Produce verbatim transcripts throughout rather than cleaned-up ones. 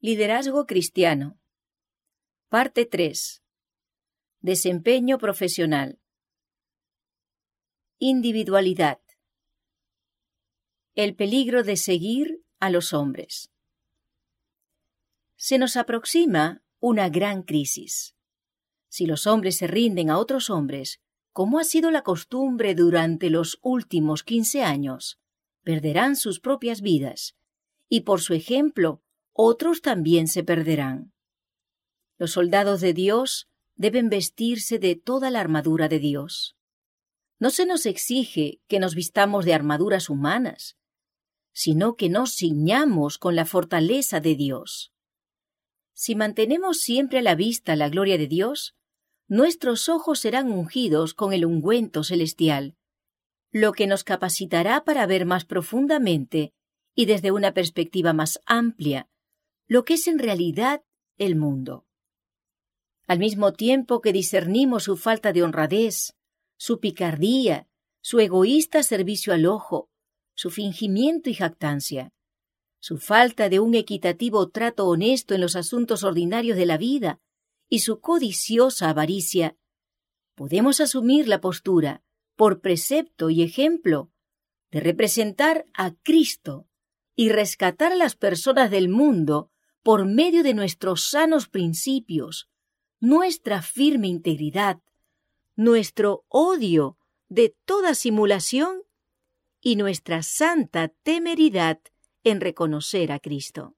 Liderazgo cristiano. Parte tres. Desempeño profesional. Individualidad. El peligro de seguir a los hombres. Se nos aproxima una gran crisis. Si los hombres se rinden a otros hombres, como ha sido la costumbre durante los últimos quince años, perderán sus propias vidas, y por su ejemplo, otros también se perderán. Los soldados de Dios deben vestirse de toda la armadura de Dios. No se nos exige que nos vistamos de armaduras humanas, sino que nos ciñamos con la fortaleza de Dios. Si mantenemos siempre a la vista la gloria de Dios, nuestros ojos serán ungidos con el ungüento celestial, lo que nos capacitará para ver más profundamente y desde una perspectiva más amplia lo que es en realidad el mundo. Al mismo tiempo que discernimos su falta de honradez, su picardía, su egoísta servicio al ojo, su fingimiento y jactancia, su falta de un equitativo trato honesto en los asuntos ordinarios de la vida y su codiciosa avaricia, podemos asumir la postura, por precepto y ejemplo, de representar a Cristo y rescatar a las personas del mundo por medio de nuestros sanos principios, nuestra firme integridad, nuestro odio de toda simulación y nuestra santa temeridad en reconocer a Cristo.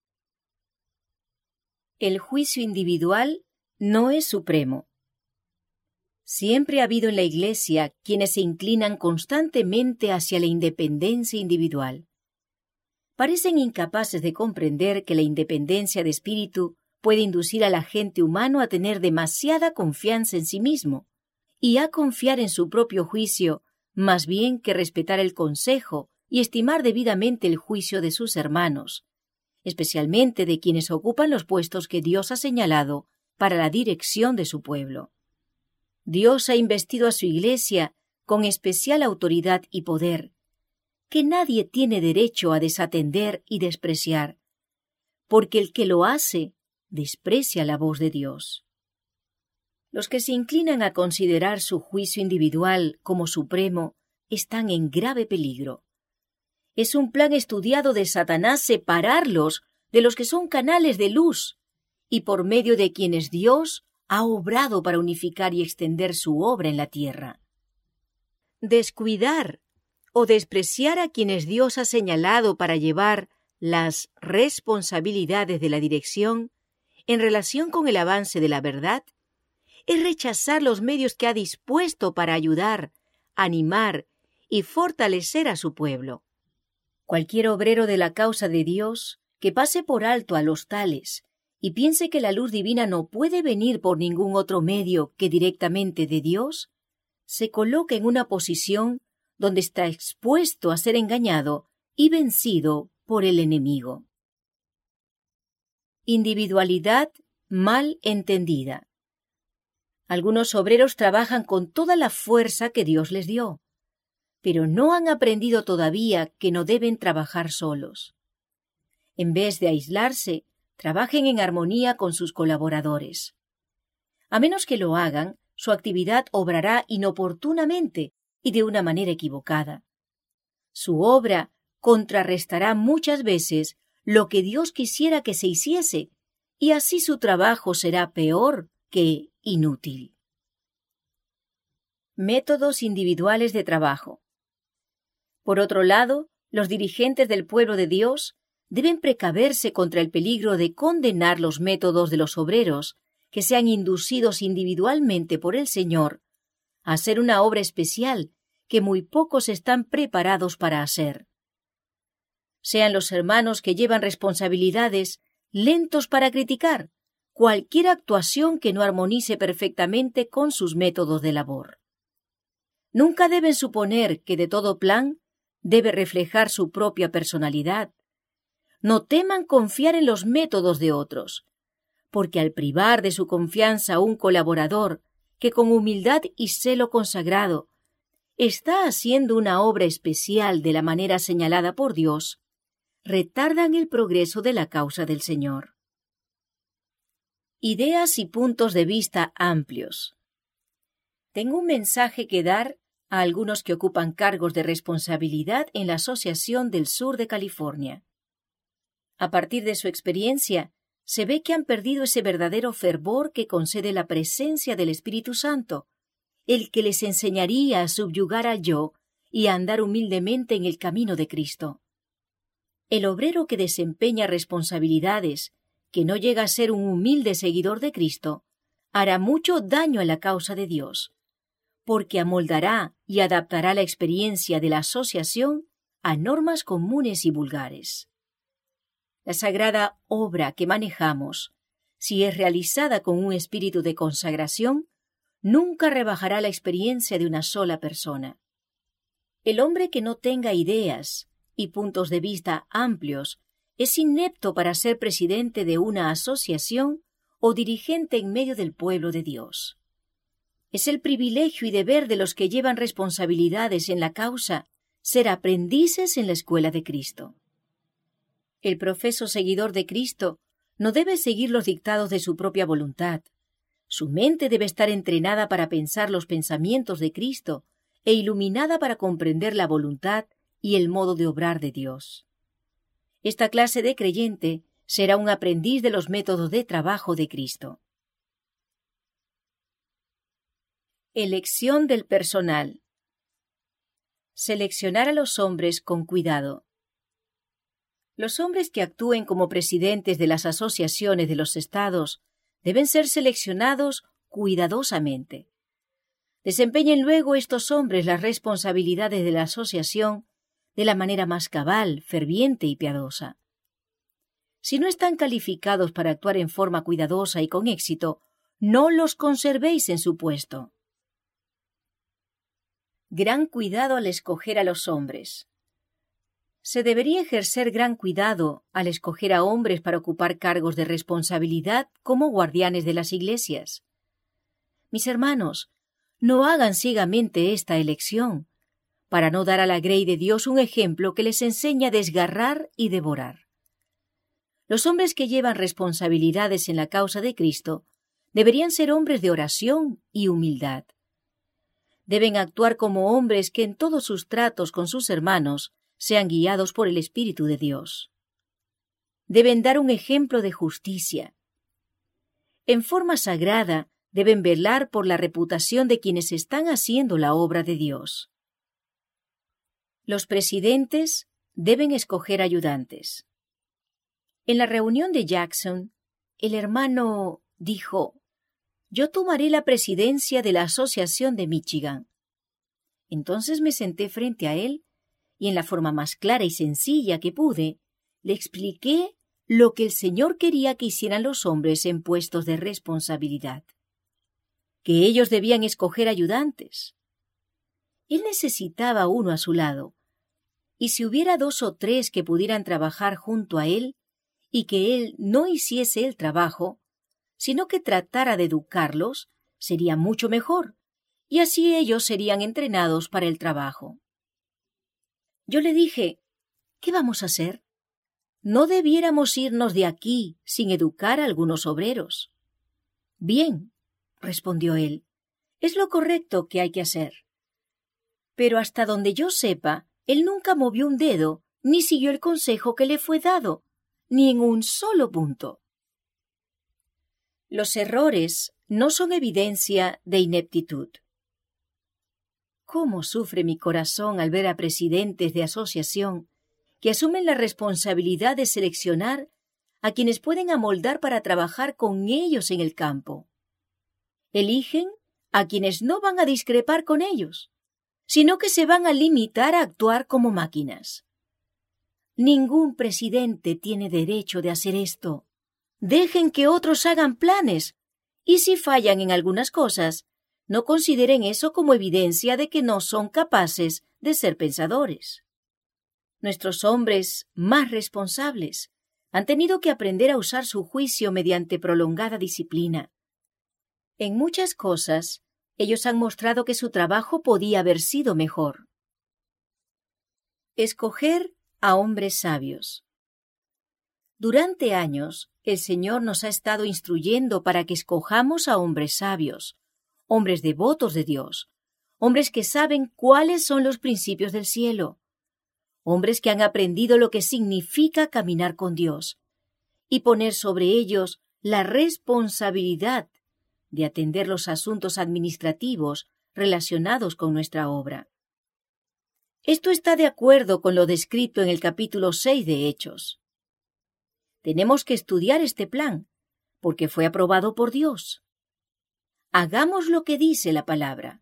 El juicio individual no es supremo. Siempre ha habido en la Iglesia quienes se inclinan constantemente hacia la independencia individual. Parecen incapaces de comprender que la independencia de espíritu puede inducir al agente humano a tener demasiada confianza en sí mismo y a confiar en su propio juicio más bien que respetar el consejo y estimar debidamente el juicio de sus hermanos, especialmente de quienes ocupan los puestos que Dios ha señalado para la dirección de su pueblo. Dios ha investido a su Iglesia con especial autoridad y poder, que nadie tiene derecho a desatender y despreciar, porque el que lo hace desprecia la voz de Dios. Los que se inclinan a considerar su juicio individual como supremo están en grave peligro. Es un plan estudiado de Satanás separarlos de los que son canales de luz y por medio de quienes Dios ha obrado para unificar y extender su obra en la tierra. Descuidar o despreciar a quienes Dios ha señalado para llevar las responsabilidades de la dirección en relación con el avance de la verdad es rechazar los medios que ha dispuesto para ayudar, animar y fortalecer a su pueblo. Cualquier obrero de la causa de Dios que pase por alto a los tales y piense que la luz divina no puede venir por ningún otro medio que directamente de Dios, se coloca en una posición donde está expuesto a ser engañado y vencido por el enemigo. Individualidad mal entendida. Algunos obreros trabajan con toda la fuerza que Dios les dio, pero no han aprendido todavía que no deben trabajar solos. En vez de aislarse, trabajen en armonía con sus colaboradores. A menos que lo hagan, su actividad obrará inoportunamente y de una manera equivocada. Su obra contrarrestará muchas veces lo que Dios quisiera que se hiciese, y así su trabajo será peor que inútil. Métodos individuales de trabajo. Por otro lado, los dirigentes del pueblo de Dios deben precaverse contra el peligro de condenar los métodos de los obreros que sean inducidos individualmente por el Señor a hacer una obra especial que muy pocos están preparados para hacer. Sean los hermanos que llevan responsabilidades lentos para criticar cualquier actuación que no armonice perfectamente con sus métodos de labor. Nunca deben suponer que de todo plan debe reflejar su propia personalidad. No teman confiar en los métodos de otros, porque al privar de su confianza a un colaborador que con humildad y celo consagrado está haciendo una obra especial de la manera señalada por Dios, retardan el progreso de la causa del Señor. Ideas y puntos de vista amplios. Tengo un mensaje que dar a algunos que ocupan cargos de responsabilidad en la Asociación del Sur de California. A partir de su experiencia, se ve que han perdido ese verdadero fervor que concede la presencia del Espíritu Santo, el que les enseñaría a subyugar al yo y a andar humildemente en el camino de Cristo. El obrero que desempeña responsabilidades, que no llega a ser un humilde seguidor de Cristo, hará mucho daño a la causa de Dios, porque amoldará y adaptará la experiencia de la asociación a normas comunes y vulgares. La sagrada obra que manejamos, si es realizada con un espíritu de consagración, nunca rebajará la experiencia de una sola persona. El hombre que no tenga ideas y puntos de vista amplios es inepto para ser presidente de una asociación o dirigente en medio del pueblo de Dios. Es el privilegio y deber de los que llevan responsabilidades en la causa ser aprendices en la escuela de Cristo. El profeso seguidor de Cristo no debe seguir los dictados de su propia voluntad. Su mente debe estar entrenada para pensar los pensamientos de Cristo e iluminada para comprender la voluntad y el modo de obrar de Dios. Esta clase de creyente será un aprendiz de los métodos de trabajo de Cristo. Elección del personal. Seleccionar a los hombres con cuidado. Los hombres que actúen como presidentes de las asociaciones de los estados deben ser seleccionados cuidadosamente. Desempeñen luego estos hombres las responsabilidades de la asociación de la manera más cabal, ferviente y piadosa. Si no están calificados para actuar en forma cuidadosa y con éxito, no los conservéis en su puesto. Gran cuidado al escoger a los hombres. Se debería ejercer gran cuidado al escoger a hombres para ocupar cargos de responsabilidad como guardianes de las iglesias. Mis hermanos, no hagan ciegamente esta elección, para no dar a la grey de Dios un ejemplo que les enseña a desgarrar y devorar. Los hombres que llevan responsabilidades en la causa de Cristo deberían ser hombres de oración y humildad. Deben actuar como hombres que en todos sus tratos con sus hermanos sean guiados por el Espíritu de Dios. Deben dar un ejemplo de justicia. En forma sagrada, deben velar por la reputación de quienes están haciendo la obra de Dios. Los presidentes deben escoger ayudantes. En la reunión de Jackson, el hermano dijo: «Yo tomaré la presidencia de la Asociación de Michigan». Entonces me senté frente a él y en la forma más clara y sencilla que pude, le expliqué lo que el Señor quería que hicieran los hombres en puestos de responsabilidad. Que ellos debían escoger ayudantes. Él necesitaba uno a su lado, y si hubiera dos o tres que pudieran trabajar junto a él, y que él no hiciese el trabajo, sino que tratara de educarlos, sería mucho mejor, y así ellos serían entrenados para el trabajo. Yo le dije: ¿qué vamos a hacer? No debiéramos irnos de aquí sin educar a algunos obreros. Bien, respondió él, es lo correcto que hay que hacer. Pero hasta donde yo sepa, él nunca movió un dedo, ni siguió el consejo que le fue dado, ni en un solo punto. Los errores no son evidencia de ineptitud. ¿Cómo sufre mi corazón al ver a presidentes de asociación que asumen la responsabilidad de seleccionar a quienes pueden amoldar para trabajar con ellos en el campo? Eligen a quienes no van a discrepar con ellos, sino que se van a limitar a actuar como máquinas. Ningún presidente tiene derecho de hacer esto. Dejen que otros hagan planes, y si fallan en algunas cosas, no consideren eso como evidencia de que no son capaces de ser pensadores. Nuestros hombres más responsables han tenido que aprender a usar su juicio mediante prolongada disciplina. En muchas cosas, ellos han mostrado que su trabajo podía haber sido mejor. Escoger a hombres sabios. Durante años, el Señor nos ha estado instruyendo para que escojamos a hombres sabios, hombres devotos de Dios, hombres que saben cuáles son los principios del cielo, hombres que han aprendido lo que significa caminar con Dios y poner sobre ellos la responsabilidad de atender los asuntos administrativos relacionados con nuestra obra. Esto está de acuerdo con lo descrito en el capítulo seis de Hechos. Tenemos que estudiar este plan, porque fue aprobado por Dios. Hagamos lo que dice la palabra.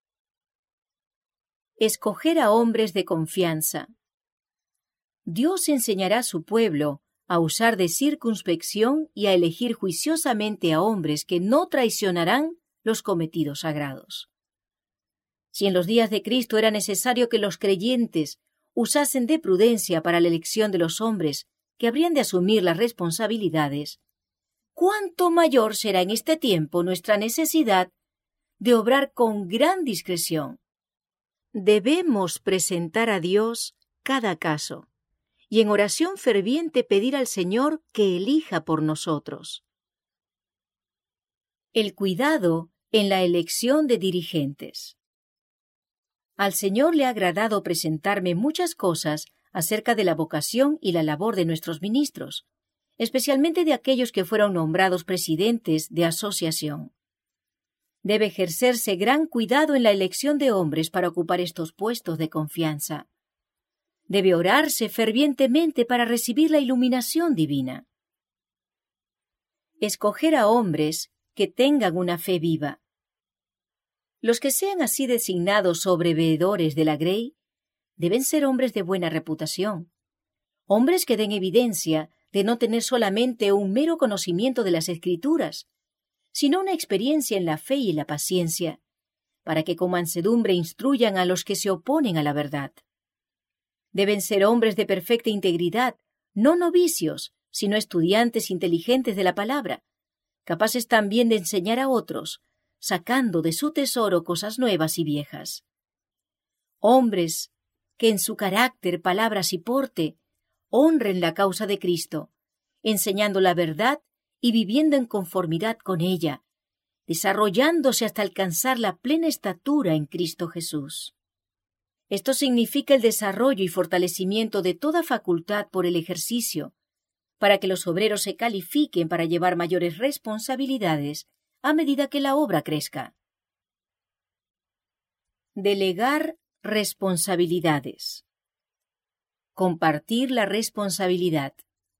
Escoger a hombres de confianza. Dios enseñará a su pueblo a usar de circunspección y a elegir juiciosamente a hombres que no traicionarán los cometidos sagrados. Si en los días de Cristo era necesario que los creyentes usasen de prudencia para la elección de los hombres que habrían de asumir las responsabilidades, ¿cuánto mayor será en este tiempo nuestra necesidad de obrar con gran discreción? Debemos presentar a Dios cada caso y en oración ferviente pedir al Señor que elija por nosotros. El cuidado en la elección de dirigentes. Al Señor le ha agradado presentarme muchas cosas acerca de la vocación y la labor de nuestros ministros, especialmente de aquellos que fueron nombrados presidentes de asociación. Debe ejercerse gran cuidado en la elección de hombres para ocupar estos puestos de confianza. Debe orarse fervientemente para recibir la iluminación divina. Escoger a hombres que tengan una fe viva. Los que sean así designados sobreveedores de la grey deben ser hombres de buena reputación, hombres que den evidencia de no tener solamente un mero conocimiento de las Escrituras, sino una experiencia en la fe y la paciencia, para que con mansedumbre instruyan a los que se oponen a la verdad. Deben ser hombres de perfecta integridad, no novicios, sino estudiantes inteligentes de la palabra, capaces también de enseñar a otros, sacando de su tesoro cosas nuevas y viejas. Hombres que en su carácter, palabras y porte honren la causa de Cristo, enseñando la verdad y viviendo en conformidad con ella, desarrollándose hasta alcanzar la plena estatura en Cristo Jesús. Esto significa el desarrollo y fortalecimiento de toda facultad por el ejercicio, para que los obreros se califiquen para llevar mayores responsabilidades a medida que la obra crezca. Delegar responsabilidades. Compartir la responsabilidad.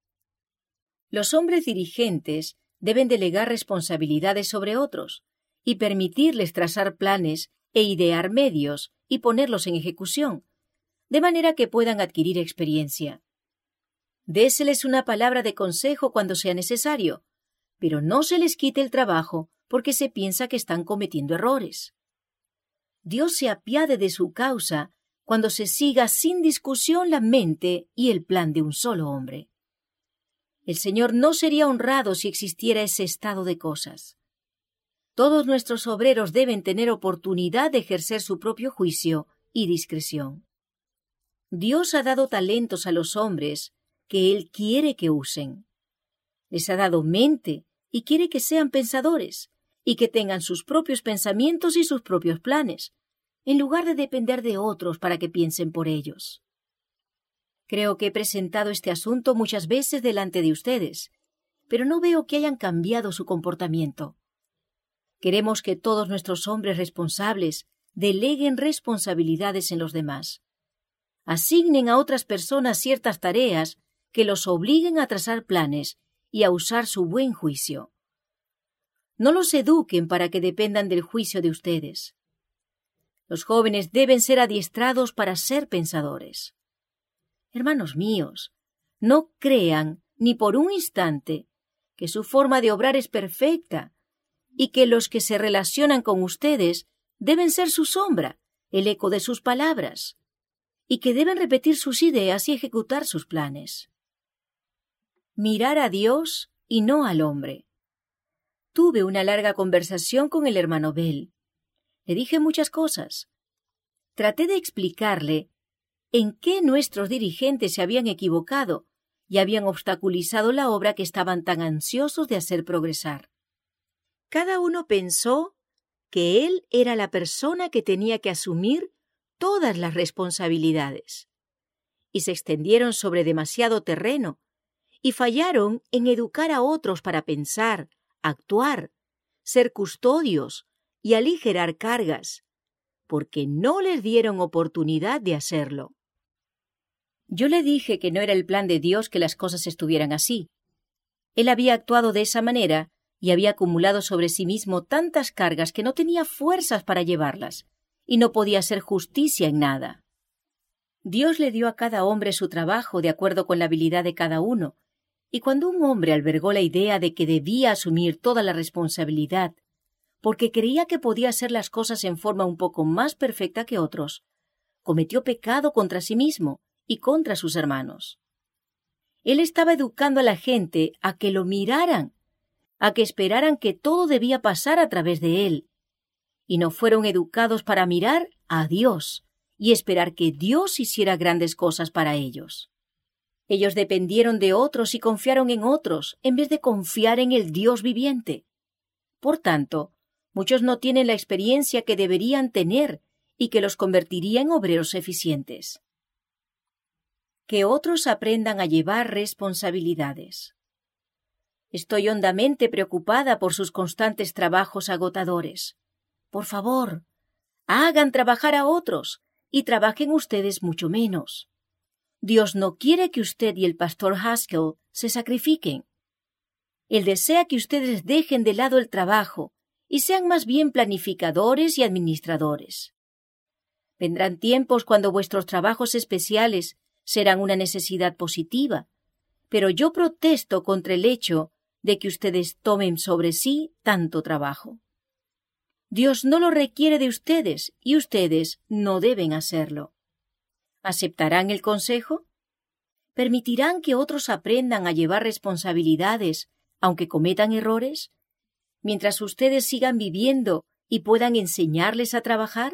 Los hombres dirigentes deben delegar responsabilidades sobre otros y permitirles trazar planes e idear medios y ponerlos en ejecución, de manera que puedan adquirir experiencia. Déseles una palabra de consejo cuando sea necesario, pero no se les quite el trabajo porque se piensa que están cometiendo errores. Dios se apiade de su causa cuando se siga sin discusión la mente y el plan de un solo hombre. El Señor no sería honrado si existiera ese estado de cosas. Todos nuestros obreros deben tener oportunidad de ejercer su propio juicio y discreción. Dios ha dado talentos a los hombres que Él quiere que usen. Les ha dado mente y quiere que sean pensadores y que tengan sus propios pensamientos y sus propios planes, en lugar de depender de otros para que piensen por ellos. Creo que he presentado este asunto muchas veces delante de ustedes, pero no veo que hayan cambiado su comportamiento. Queremos que todos nuestros hombres responsables deleguen responsabilidades en los demás. Asignen a otras personas ciertas tareas que los obliguen a trazar planes y a usar su buen juicio. No los eduquen para que dependan del juicio de ustedes. Los jóvenes deben ser adiestrados para ser pensadores. Hermanos míos, no crean ni por un instante que su forma de obrar es perfecta y que los que se relacionan con ustedes deben ser su sombra, el eco de sus palabras, y que deben repetir sus ideas y ejecutar sus planes. Mirar a Dios y no al hombre. Tuve una larga conversación con el hermano Bell. Le dije muchas cosas. Traté de explicarle en qué nuestros dirigentes se habían equivocado y habían obstaculizado la obra que estaban tan ansiosos de hacer progresar. Cada uno pensó que él era la persona que tenía que asumir todas las responsabilidades, y se extendieron sobre demasiado terreno, y fallaron en educar a otros para pensar, actuar, ser custodios y aligerar cargas, porque no les dieron oportunidad de hacerlo. Yo le dije que no era el plan de Dios que las cosas estuvieran así. Él había actuado de esa manera y había acumulado sobre sí mismo tantas cargas que no tenía fuerzas para llevarlas, y no podía hacer justicia en nada. Dios le dio a cada hombre su trabajo de acuerdo con la habilidad de cada uno, y cuando un hombre albergó la idea de que debía asumir toda la responsabilidad, porque creía que podía hacer las cosas en forma un poco más perfecta que otros, cometió pecado contra sí mismo y contra sus hermanos. Él estaba educando a la gente a que lo miraran, a que esperaran que todo debía pasar a través de él, y no fueron educados para mirar a Dios y esperar que Dios hiciera grandes cosas para ellos. Ellos dependieron de otros y confiaron en otros, en vez de confiar en el Dios viviente. Por tanto, muchos no tienen la experiencia que deberían tener y que los convertiría en obreros eficientes. Que otros aprendan a llevar responsabilidades. Estoy hondamente preocupada por sus constantes trabajos agotadores. Por favor, hagan trabajar a otros y trabajen ustedes mucho menos. Dios no quiere que usted y el pastor Haskell se sacrifiquen. Él desea que ustedes dejen de lado el trabajo y sean más bien planificadores y administradores. Vendrán tiempos cuando vuestros trabajos especiales serán una necesidad positiva, pero yo protesto contra el hecho de que ustedes tomen sobre sí tanto trabajo. Dios no lo requiere de ustedes y ustedes no deben hacerlo. ¿Aceptarán el consejo? ¿Permitirán que otros aprendan a llevar responsabilidades, aunque cometan errores, mientras ustedes sigan viviendo y puedan enseñarles a trabajar?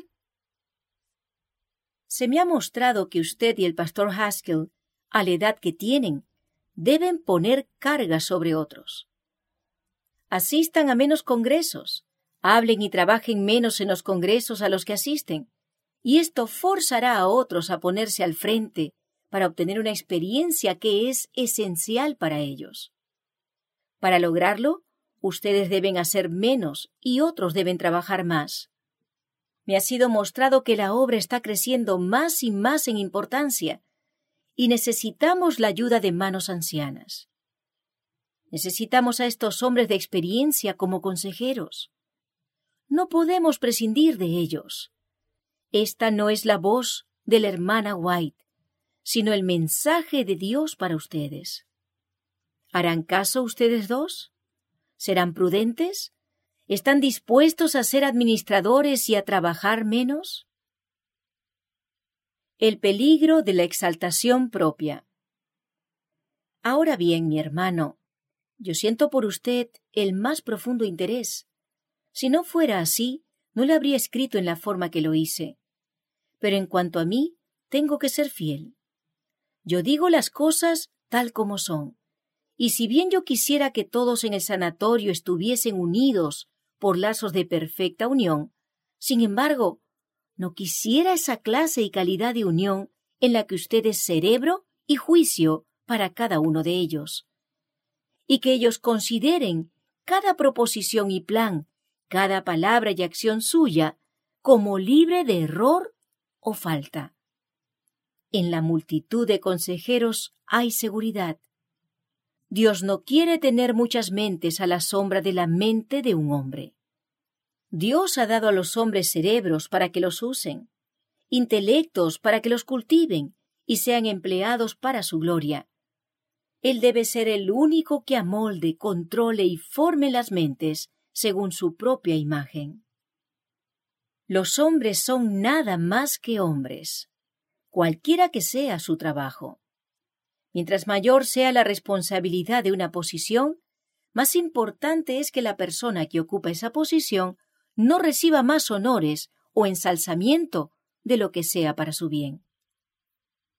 Se me ha mostrado que usted y el pastor Haskell, a la edad que tienen, deben poner cargas sobre otros. Asistan a menos congresos, hablen y trabajen menos en los congresos a los que asisten, y esto forzará a otros a ponerse al frente para obtener una experiencia que es esencial para ellos. Para lograrlo, ustedes deben hacer menos y otros deben trabajar más. Me ha sido mostrado que la obra está creciendo más y más en importancia, y necesitamos la ayuda de manos ancianas. Necesitamos a estos hombres de experiencia como consejeros. No podemos prescindir de ellos. Esta no es la voz de la hermana White, sino el mensaje de Dios para ustedes. ¿Harán caso ustedes dos? ¿Serán prudentes? ¿Están dispuestos a ser administradores y a trabajar menos? El peligro de la exaltación propia. Ahora bien, mi hermano, yo siento por usted el más profundo interés. Si no fuera así, no le habría escrito en la forma que lo hice. Pero en cuanto a mí, tengo que ser fiel. Yo digo las cosas tal como son, y si bien yo quisiera que todos en el sanatorio estuviesen unidos por lazos de perfecta unión, sin embargo, no quisiera esa clase y calidad de unión en la que usted es cerebro y juicio para cada uno de ellos, y que ellos consideren cada proposición y plan, cada palabra y acción suya como libre de error o falta. En la multitud de consejeros hay seguridad. Dios no quiere tener muchas mentes a la sombra de la mente de un hombre. Dios ha dado a los hombres cerebros para que los usen, intelectos para que los cultiven y sean empleados para su gloria. Él debe ser el único que amolde, controle y forme las mentes según su propia imagen. Los hombres son nada más que hombres, cualquiera que sea su trabajo. Mientras mayor sea la responsabilidad de una posición, más importante es que la persona que ocupa esa posición no reciba más honores o ensalzamiento de lo que sea para su bien.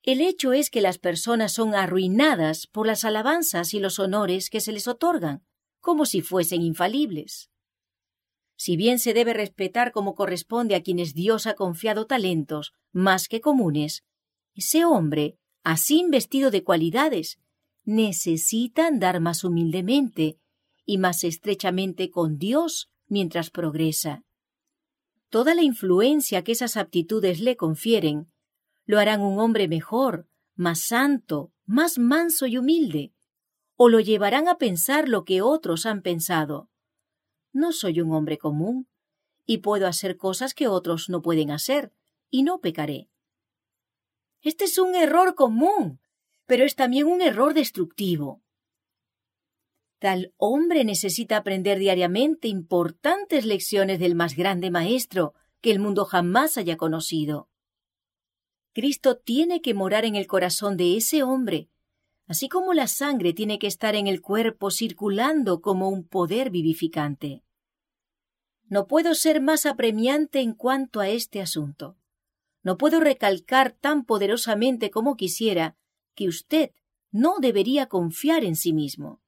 El hecho es que las personas son arruinadas por las alabanzas y los honores que se les otorgan, como si fuesen infalibles. Si bien se debe respetar como corresponde a quienes Dios ha confiado talentos más que comunes, ese hombre, así investido de cualidades, necesita andar más humildemente y más estrechamente con Dios mientras progresa. Toda la influencia que esas aptitudes le confieren lo harán un hombre mejor, más santo, más manso y humilde, o lo llevarán a pensar lo que otros han pensado. No soy un hombre común, y puedo hacer cosas que otros no pueden hacer, y no pecaré. Este es un error común, pero es también un error destructivo. Tal hombre necesita aprender diariamente importantes lecciones del más grande maestro que el mundo jamás haya conocido. Cristo tiene que morar en el corazón de ese hombre, así como la sangre tiene que estar en el cuerpo circulando como un poder vivificante. No puedo ser más apremiante en cuanto a este asunto. No puedo recalcar tan poderosamente como quisiera que usted no debería confiar en sí mismo.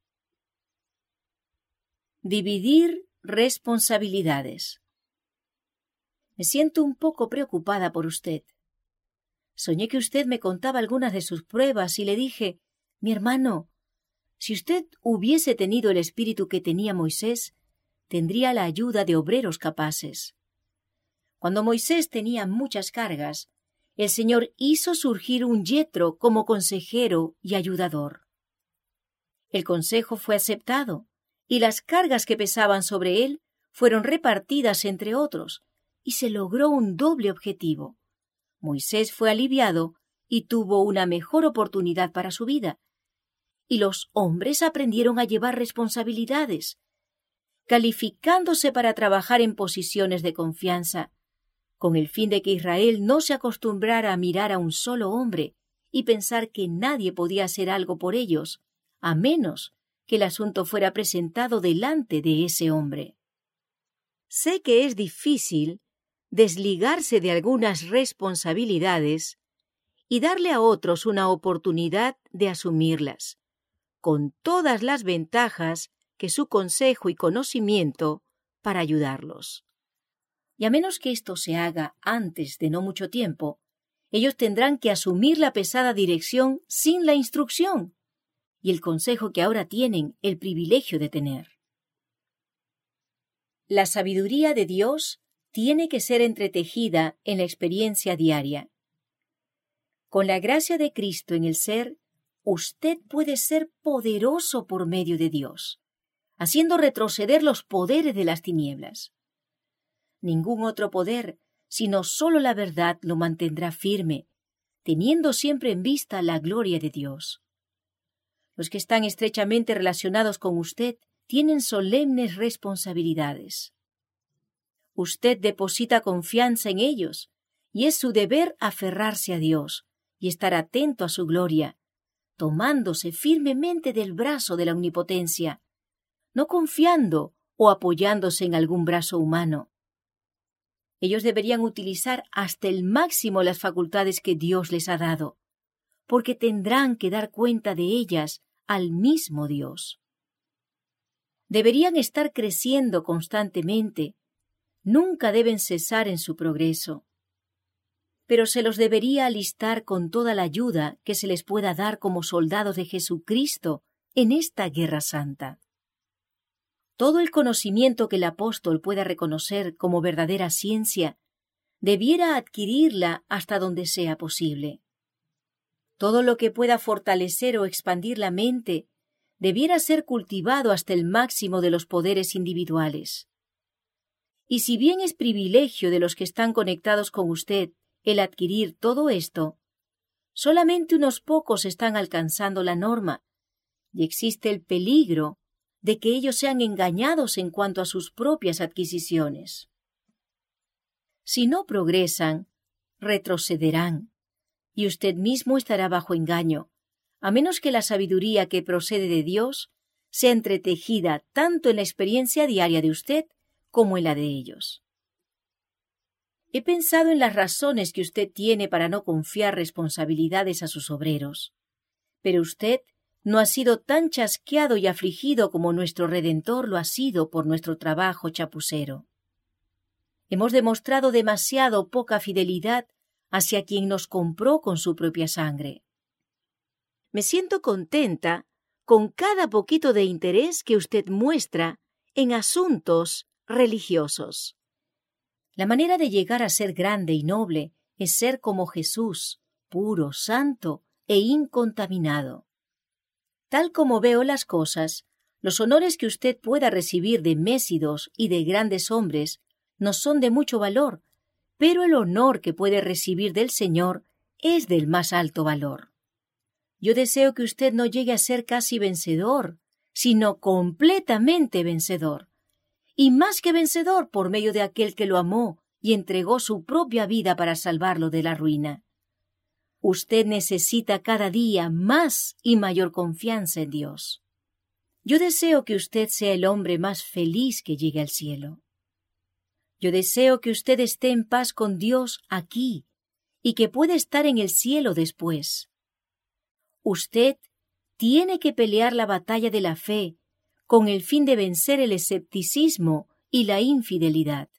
Dividir responsabilidades. Me siento un poco preocupada por usted. Soñé que usted me contaba algunas de sus pruebas y le dije, mi hermano, si usted hubiese tenido el espíritu que tenía Moisés, tendría la ayuda de obreros capaces. Cuando Moisés tenía muchas cargas, el Señor hizo surgir un Yetro como consejero y ayudador. El consejo fue aceptado, y las cargas que pesaban sobre él fueron repartidas entre otros, y se logró un doble objetivo. Moisés fue aliviado y tuvo una mejor oportunidad para su vida, y los hombres aprendieron a llevar responsabilidades, calificándose para trabajar en posiciones de confianza, con el fin de que Israel no se acostumbrara a mirar a un solo hombre y pensar que nadie podía hacer algo por ellos, a menos que el asunto fuera presentado delante de ese hombre. Sé que es difícil desligarse de algunas responsabilidades y darle a otros una oportunidad de asumirlas, con todas las ventajas que su consejo y conocimiento para ayudarlos. Y a menos que esto se haga antes de no mucho tiempo, ellos tendrán que asumir la pesada dirección sin la instrucción y el consejo que ahora tienen el privilegio de tener. La sabiduría de Dios tiene que ser entretejida en la experiencia diaria. Con la gracia de Cristo en el ser, usted puede ser poderoso por medio de Dios, haciendo retroceder los poderes de las tinieblas. Ningún otro poder, sino solo la verdad, lo mantendrá firme, teniendo siempre en vista la gloria de Dios. Los que están estrechamente relacionados con usted tienen solemnes responsabilidades. Usted deposita confianza en ellos, y es su deber aferrarse a Dios y estar atento a su gloria, tomándose firmemente del brazo de la omnipotencia, no confiando o apoyándose en algún brazo humano. Ellos deberían utilizar hasta el máximo las facultades que Dios les ha dado, porque tendrán que dar cuenta de ellas al mismo Dios. Deberían estar creciendo constantemente, nunca deben cesar en su progreso, pero se los debería alistar con toda la ayuda que se les pueda dar como soldados de Jesucristo en esta guerra santa. Todo el conocimiento que el apóstol pueda reconocer como verdadera ciencia, debiera adquirirla hasta donde sea posible. Todo lo que pueda fortalecer o expandir la mente, debiera ser cultivado hasta el máximo de los poderes individuales. Y si bien es privilegio de los que están conectados con usted el adquirir todo esto, solamente unos pocos están alcanzando la norma, y existe el peligro de que ellos sean engañados en cuanto a sus propias adquisiciones. Si no progresan, retrocederán, y usted mismo estará bajo engaño, a menos que la sabiduría que procede de Dios sea entretejida tanto en la experiencia diaria de usted como en la de ellos. He pensado en las razones que usted tiene para no confiar responsabilidades a sus obreros. Pero usted no ha sido tan chasqueado y afligido como nuestro Redentor lo ha sido por nuestro trabajo chapucero. Hemos demostrado demasiado poca fidelidad hacia quien nos compró con su propia sangre. Me siento contenta con cada poquito de interés que usted muestra en asuntos religiosos. La manera de llegar a ser grande y noble es ser como Jesús, puro, santo e incontaminado. Tal como veo las cosas, los honores que usted pueda recibir de mésidos y de grandes hombres no son de mucho valor, pero el honor que puede recibir del Señor es del más alto valor. Yo deseo que usted no llegue a ser casi vencedor, sino completamente vencedor, y más que vencedor por medio de aquel que lo amó y entregó su propia vida para salvarlo de la ruina. Usted necesita cada día más y mayor confianza en Dios. Yo deseo que usted sea el hombre más feliz que llegue al cielo. Yo deseo que usted esté en paz con Dios aquí y que pueda estar en el cielo después. Usted tiene que pelear la batalla de la fe con el fin de vencer el escepticismo y la infidelidad.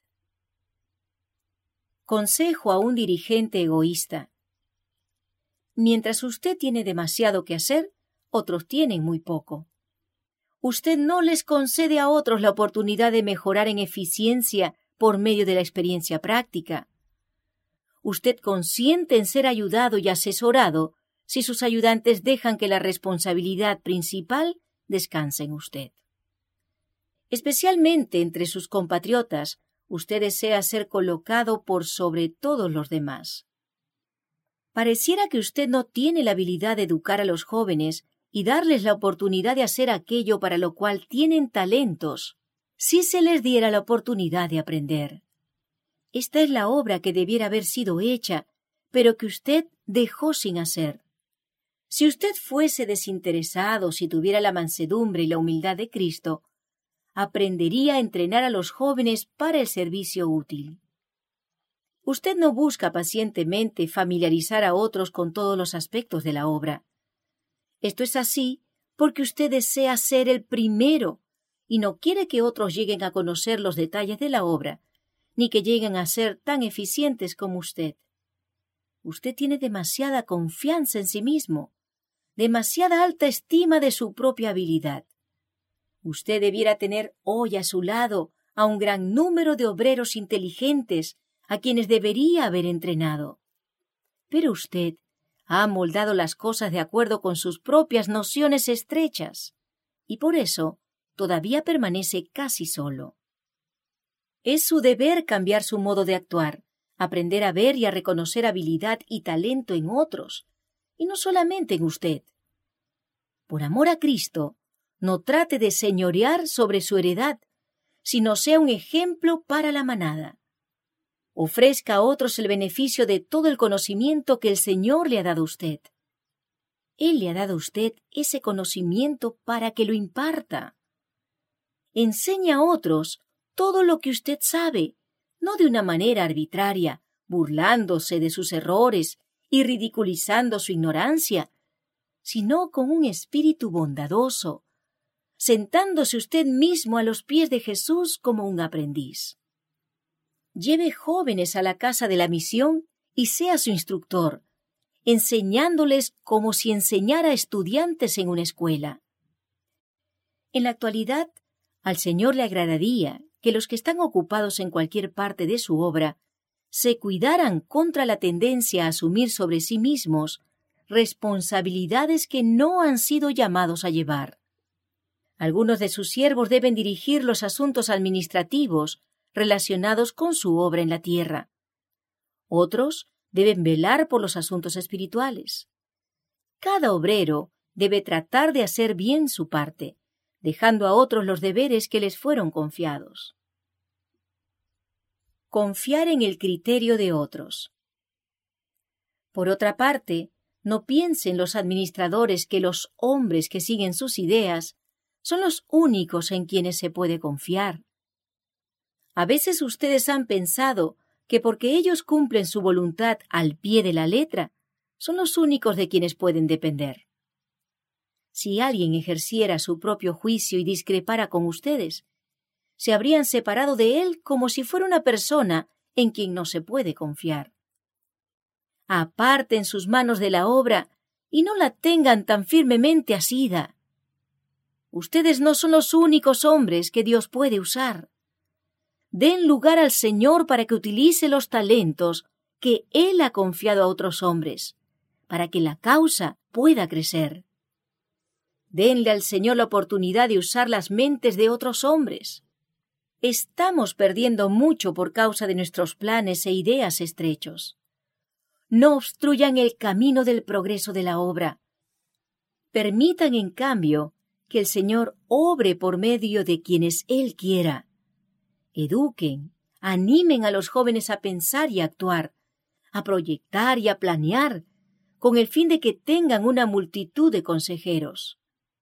Consejo a un dirigente egoísta. Mientras usted tiene demasiado que hacer, otros tienen muy poco. Usted no les concede a otros la oportunidad de mejorar en eficiencia por medio de la experiencia práctica. Usted consiente en ser ayudado y asesorado si sus ayudantes dejan que la responsabilidad principal descanse en usted. Especialmente entre sus compatriotas, usted desea ser colocado por sobre todos los demás. Pareciera que usted no tiene la habilidad de educar a los jóvenes y darles la oportunidad de hacer aquello para lo cual tienen talentos, si se les diera la oportunidad de aprender. Esta es la obra que debiera haber sido hecha, pero que usted dejó sin hacer. Si usted fuese desinteresado, si tuviera la mansedumbre y la humildad de Cristo, aprendería a entrenar a los jóvenes para el servicio útil. Usted no busca pacientemente familiarizar a otros con todos los aspectos de la obra. Esto es así porque usted desea ser el primero y no quiere que otros lleguen a conocer los detalles de la obra, ni que lleguen a ser tan eficientes como usted. Usted tiene demasiada confianza en sí mismo, demasiada alta estima de su propia habilidad. Usted debiera tener hoy a su lado a un gran número de obreros inteligentes a quienes debería haber entrenado. Pero usted ha amoldado las cosas de acuerdo con sus propias nociones estrechas, y por eso todavía permanece casi solo. Es su deber cambiar su modo de actuar, aprender a ver y a reconocer habilidad y talento en otros, y no solamente en usted. Por amor a Cristo, no trate de señorear sobre su heredad, sino sea un ejemplo para la manada. Ofrezca a otros el beneficio de todo el conocimiento que el Señor le ha dado a usted. Él le ha dado a usted ese conocimiento para que lo imparta. Enseña a otros todo lo que usted sabe, no de una manera arbitraria, burlándose de sus errores y ridiculizando su ignorancia, sino con un espíritu bondadoso, sentándose usted mismo a los pies de Jesús como un aprendiz. Lleve jóvenes a la casa de la misión y sea su instructor, enseñándoles como si enseñara a estudiantes en una escuela. En la actualidad, al Señor le agradaría que los que están ocupados en cualquier parte de su obra se cuidaran contra la tendencia a asumir sobre sí mismos responsabilidades que no han sido llamados a llevar. Algunos de sus siervos deben dirigir los asuntos administrativos relacionados con su obra en la tierra. Otros deben velar por los asuntos espirituales. Cada obrero debe tratar de hacer bien su parte, dejando a otros los deberes que les fueron confiados. Confiar en el criterio de otros. Por otra parte, no piensen los administradores que los hombres que siguen sus ideas son los únicos en quienes se puede confiar. A veces ustedes han pensado que porque ellos cumplen su voluntad al pie de la letra, son los únicos de quienes pueden depender. Si alguien ejerciera su propio juicio y discrepara con ustedes, se habrían separado de él como si fuera una persona en quien no se puede confiar. Aparten sus manos de la obra y no la tengan tan firmemente asida. Ustedes no son los únicos hombres que Dios puede usar. Den lugar al Señor para que utilice los talentos que Él ha confiado a otros hombres, para que la causa pueda crecer. Denle al Señor la oportunidad de usar las mentes de otros hombres. Estamos perdiendo mucho por causa de nuestros planes e ideas estrechos. No obstruyan el camino del progreso de la obra. Permitan, en cambio, que el Señor obre por medio de quienes Él quiera. Eduquen, animen a los jóvenes a pensar y a actuar, a proyectar y a planear, con el fin de que tengan una multitud de consejeros.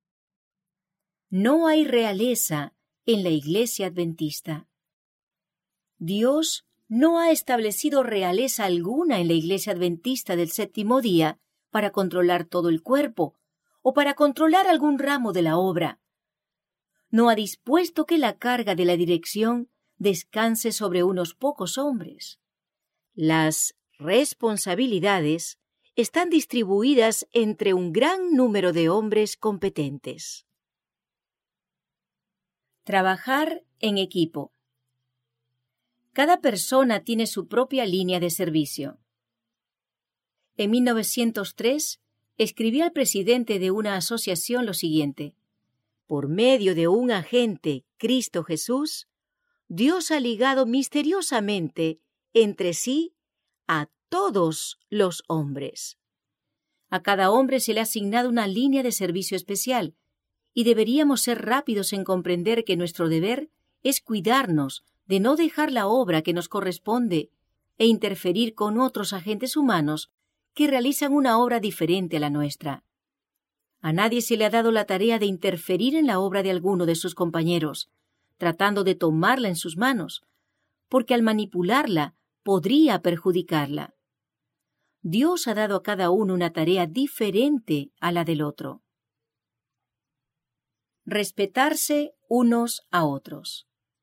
No hay realeza en la Iglesia Adventista. Dios no ha establecido realeza alguna en la Iglesia Adventista del Séptimo Día para controlar todo el cuerpo o para controlar algún ramo de la obra. No ha dispuesto que la carga de la dirección descanse sobre unos pocos hombres. Las responsabilidades están distribuidas entre un gran número de hombres competentes. Trabajar en equipo. Cada persona tiene su propia línea de servicio. En mil novecientos tres, escribí al presidente de una asociación lo siguiente: por medio de un agente, Cristo Jesús, Dios ha ligado misteriosamente entre sí a todos los hombres. A cada hombre se le ha asignado una línea de servicio especial, y deberíamos ser rápidos en comprender que nuestro deber es cuidarnos de no dejar la obra que nos corresponde e interferir con otros agentes humanos que realizan una obra diferente a la nuestra. A nadie se le ha dado la tarea de interferir en la obra de alguno de sus compañeros, tratando de tomarla en sus manos, porque al manipularla podría perjudicarla. Dios ha dado a cada uno una tarea diferente a la del otro. Respetarse unos a otros.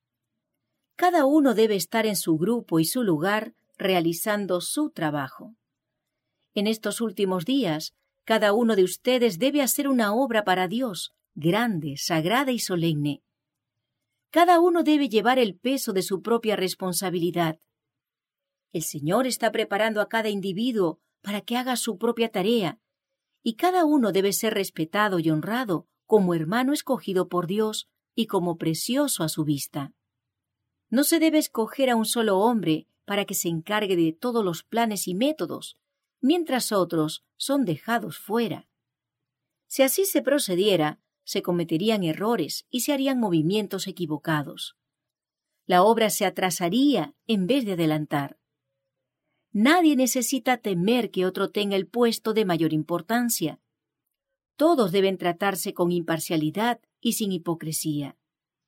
Cada uno debe estar en su grupo y su lugar realizando su trabajo. En estos últimos días, cada uno de ustedes debe hacer una obra para Dios, grande, sagrada y solemne. Cada uno debe llevar el peso de su propia responsabilidad. El Señor está preparando a cada individuo para que haga su propia tarea, y cada uno debe ser respetado y honrado como hermano escogido por Dios y como precioso a su vista. No se debe escoger a un solo hombre para que se encargue de todos los planes y métodos, mientras otros son dejados fuera. Si así se procediera, se cometerían errores y se harían movimientos equivocados. La obra se atrasaría en vez de adelantar. Nadie necesita temer que otro tenga el puesto de mayor importancia. Todos deben tratarse con imparcialidad y sin hipocresía.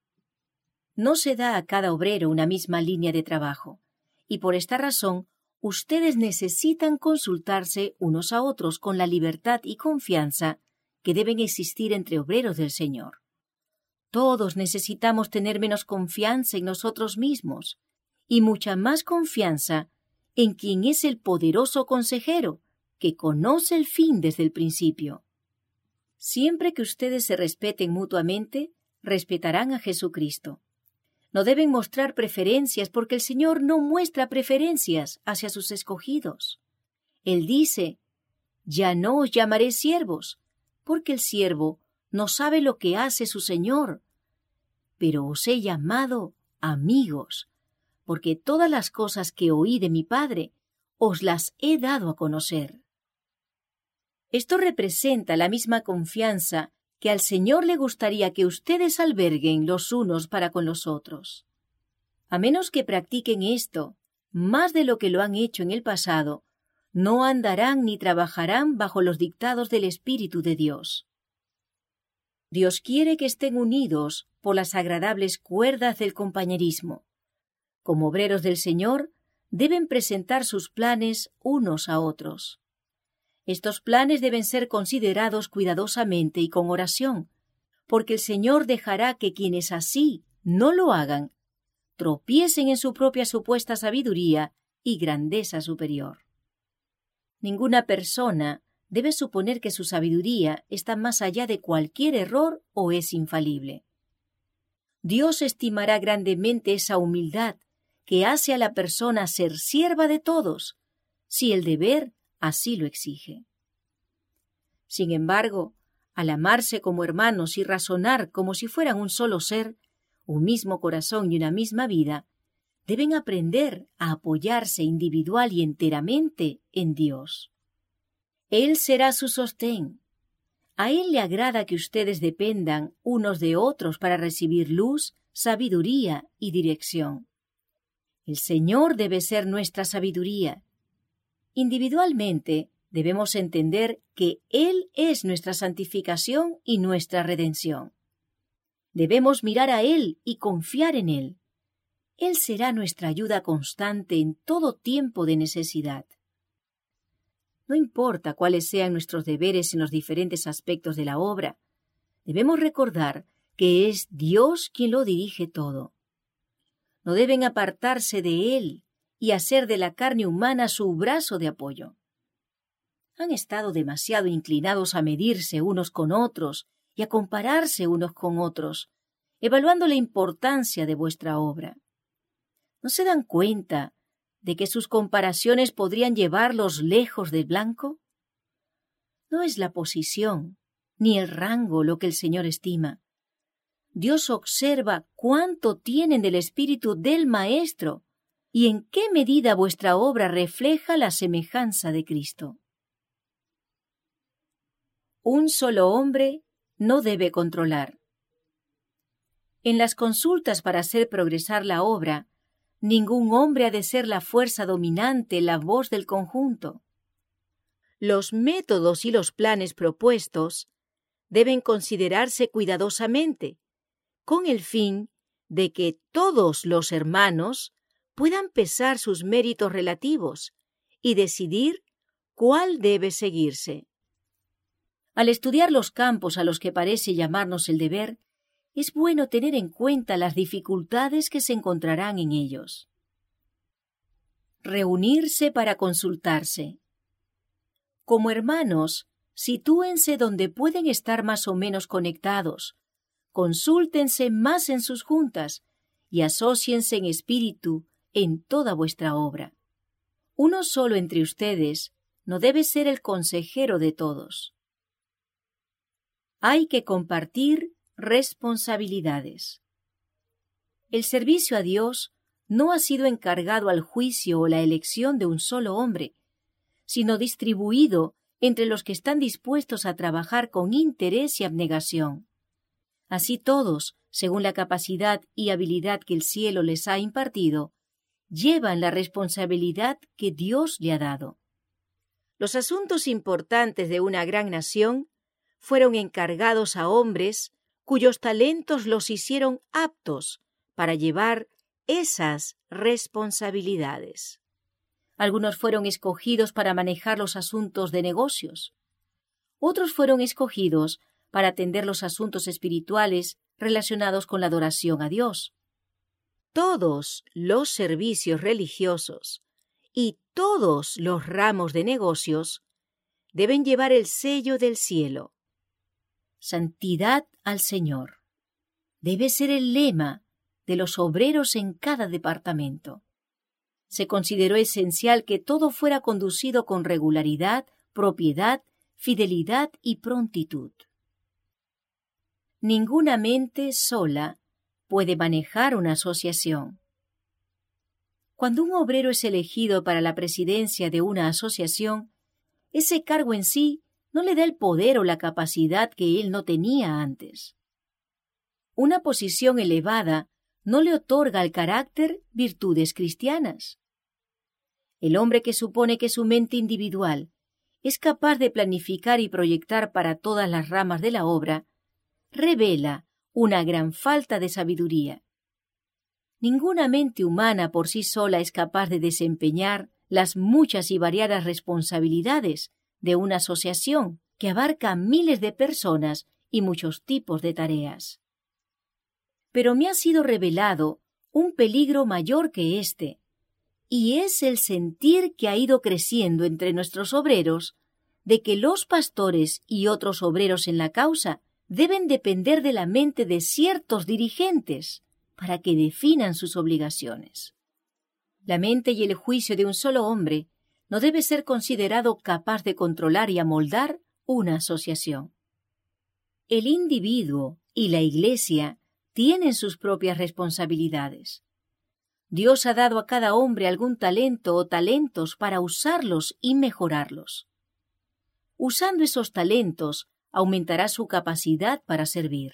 No se da a cada obrero una misma línea de trabajo, y por esta razón ustedes necesitan consultarse unos a otros con la libertad y confianza que deben existir entre obreros del Señor. Todos necesitamos tener menos confianza en nosotros mismos y mucha más confianza en quien es el poderoso consejero, que conoce el fin desde el principio. Siempre que ustedes se respeten mutuamente, respetarán a Jesucristo. No deben mostrar preferencias porque el Señor no muestra preferencias hacia sus escogidos. Él dice: ya no os llamaré siervos, porque el siervo no sabe lo que hace su Señor, pero os he llamado amigos, porque todas las cosas que oí de mi Padre os las he dado a conocer. Esto representa la misma confianza que al Señor le gustaría que ustedes alberguen los unos para con los otros. A menos que practiquen esto, más de lo que lo han hecho en el pasado, no andarán ni trabajarán bajo los dictados del Espíritu de Dios. Dios quiere que estén unidos por las agradables cuerdas del compañerismo. Como obreros del Señor, deben presentar sus planes unos a otros. Estos planes deben ser considerados cuidadosamente y con oración, porque el Señor dejará que quienes así no lo hagan tropiecen en su propia supuesta sabiduría y grandeza superior. Ninguna persona debe suponer que su sabiduría está más allá de cualquier error o es infalible. Dios estimará grandemente esa humildad que hace a la persona ser sierva de todos, si el deber así lo exige. Sin embargo, al amarse como hermanos y razonar como si fueran un solo ser, un mismo corazón y una misma vida, deben aprender a apoyarse individual y enteramente en Dios. Él será su sostén. A Él le agrada que ustedes dependan unos de otros para recibir luz, sabiduría y dirección. El Señor debe ser nuestra sabiduría. Individualmente debemos entender que Él es nuestra santificación y nuestra redención. Debemos mirar a Él y confiar en Él. Él será nuestra ayuda constante en todo tiempo de necesidad. No importa cuáles sean nuestros deberes en los diferentes aspectos de la obra, debemos recordar que es Dios quien lo dirige todo. No deben apartarse de Él y hacer de la carne humana su brazo de apoyo. Han estado demasiado inclinados a medirse unos con otros y a compararse unos con otros, evaluando la importancia de vuestra obra. ¿No se dan cuenta de que sus comparaciones podrían llevarlos lejos del blanco? No es la posición ni el rango lo que el Señor estima. Dios observa cuánto tienen del espíritu del Maestro y en qué medida vuestra obra refleja la semejanza de Cristo. Un solo hombre no debe controlar. En las consultas para hacer progresar la obra, ningún hombre ha de ser la fuerza dominante, la voz del conjunto. Los métodos y los planes propuestos deben considerarse cuidadosamente, con el fin de que todos los hermanos puedan pesar sus méritos relativos y decidir cuál debe seguirse. Al estudiar los campos a los que parece llamarnos el deber, es bueno tener en cuenta las dificultades que se encontrarán en ellos. Reunirse para consultarse. Como hermanos, sitúense donde pueden estar más o menos conectados, consúltense más en sus juntas y asóciense en espíritu en toda vuestra obra. Uno solo entre ustedes no debe ser el consejero de todos. Hay que compartir responsabilidades. El servicio a Dios no ha sido encargado al juicio o la elección de un solo hombre, sino distribuido entre los que están dispuestos a trabajar con interés y abnegación. Así todos, según la capacidad y habilidad que el cielo les ha impartido, llevan la responsabilidad que Dios le ha dado. Los asuntos importantes de una gran nación fueron encargados a hombres cuyos talentos los hicieron aptos para llevar esas responsabilidades. Algunos fueron escogidos para manejar los asuntos de negocios. Otros fueron escogidos para atender los asuntos espirituales relacionados con la adoración a Dios. Todos los servicios religiosos y todos los ramos de negocios deben llevar el sello del cielo. Santidad al Señor. Debe ser el lema de los obreros en cada departamento. Se consideró esencial que todo fuera conducido con regularidad, propiedad, fidelidad y prontitud. Ninguna mente sola puede manejar una asociación. Cuando un obrero es elegido para la presidencia de una asociación, ese cargo en sí no le da el poder o la capacidad que él no tenía antes. Una posición elevada no le otorga al carácter virtudes cristianas. El hombre que supone que su mente individual es capaz de planificar y proyectar para todas las ramas de la obra, revela una gran falta de sabiduría. Ninguna mente humana por sí sola es capaz de desempeñar las muchas y variadas responsabilidades de una asociación que abarca a miles de personas y muchos tipos de tareas. Pero me ha sido revelado un peligro mayor que este, y es el sentir que ha ido creciendo entre nuestros obreros de que los pastores y otros obreros en la causa deben depender de la mente de ciertos dirigentes para que definan sus obligaciones. La mente y el juicio de un solo hombre no debe ser considerado capaz de controlar y amoldar una asociación. El individuo y la Iglesia tienen sus propias responsabilidades. Dios ha dado a cada hombre algún talento o talentos para usarlos y mejorarlos. Usando esos talentos, aumentará su capacidad para servir.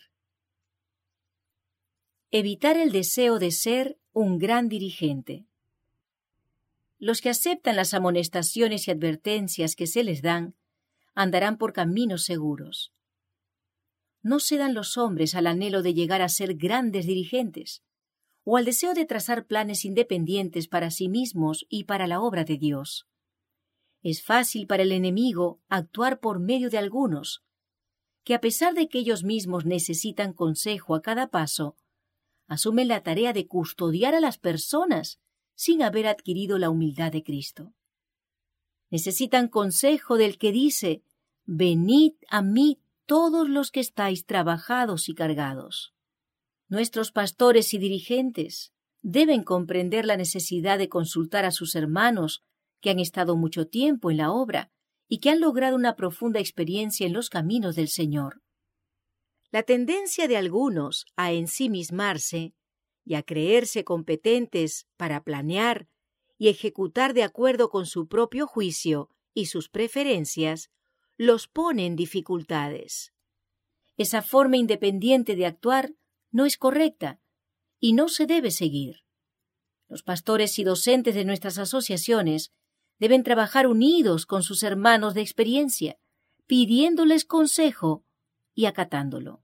Evitar el deseo de ser un gran dirigente. Los que aceptan las amonestaciones y advertencias que se les dan, andarán por caminos seguros. No cedan los hombres al anhelo de llegar a ser grandes dirigentes, o al deseo de trazar planes independientes para sí mismos y para la obra de Dios. Es fácil para el enemigo actuar por medio de algunos, que a pesar de que ellos mismos necesitan consejo a cada paso, asumen la tarea de custodiar a las personas sin haber adquirido la humildad de Cristo. Necesitan consejo del que dice: «Venid a mí todos los que estáis trabajados y cargados». Nuestros pastores y dirigentes deben comprender la necesidad de consultar a sus hermanos que han estado mucho tiempo en la obra y que han logrado una profunda experiencia en los caminos del Señor. La tendencia de algunos a ensimismarse y a creerse competentes para planear y ejecutar de acuerdo con su propio juicio y sus preferencias los pone en dificultades. Esa forma independiente de actuar no es correcta y no se debe seguir. Los pastores y docentes de nuestras asociaciones deben trabajar unidos con sus hermanos de experiencia, pidiéndoles consejo y acatándolo.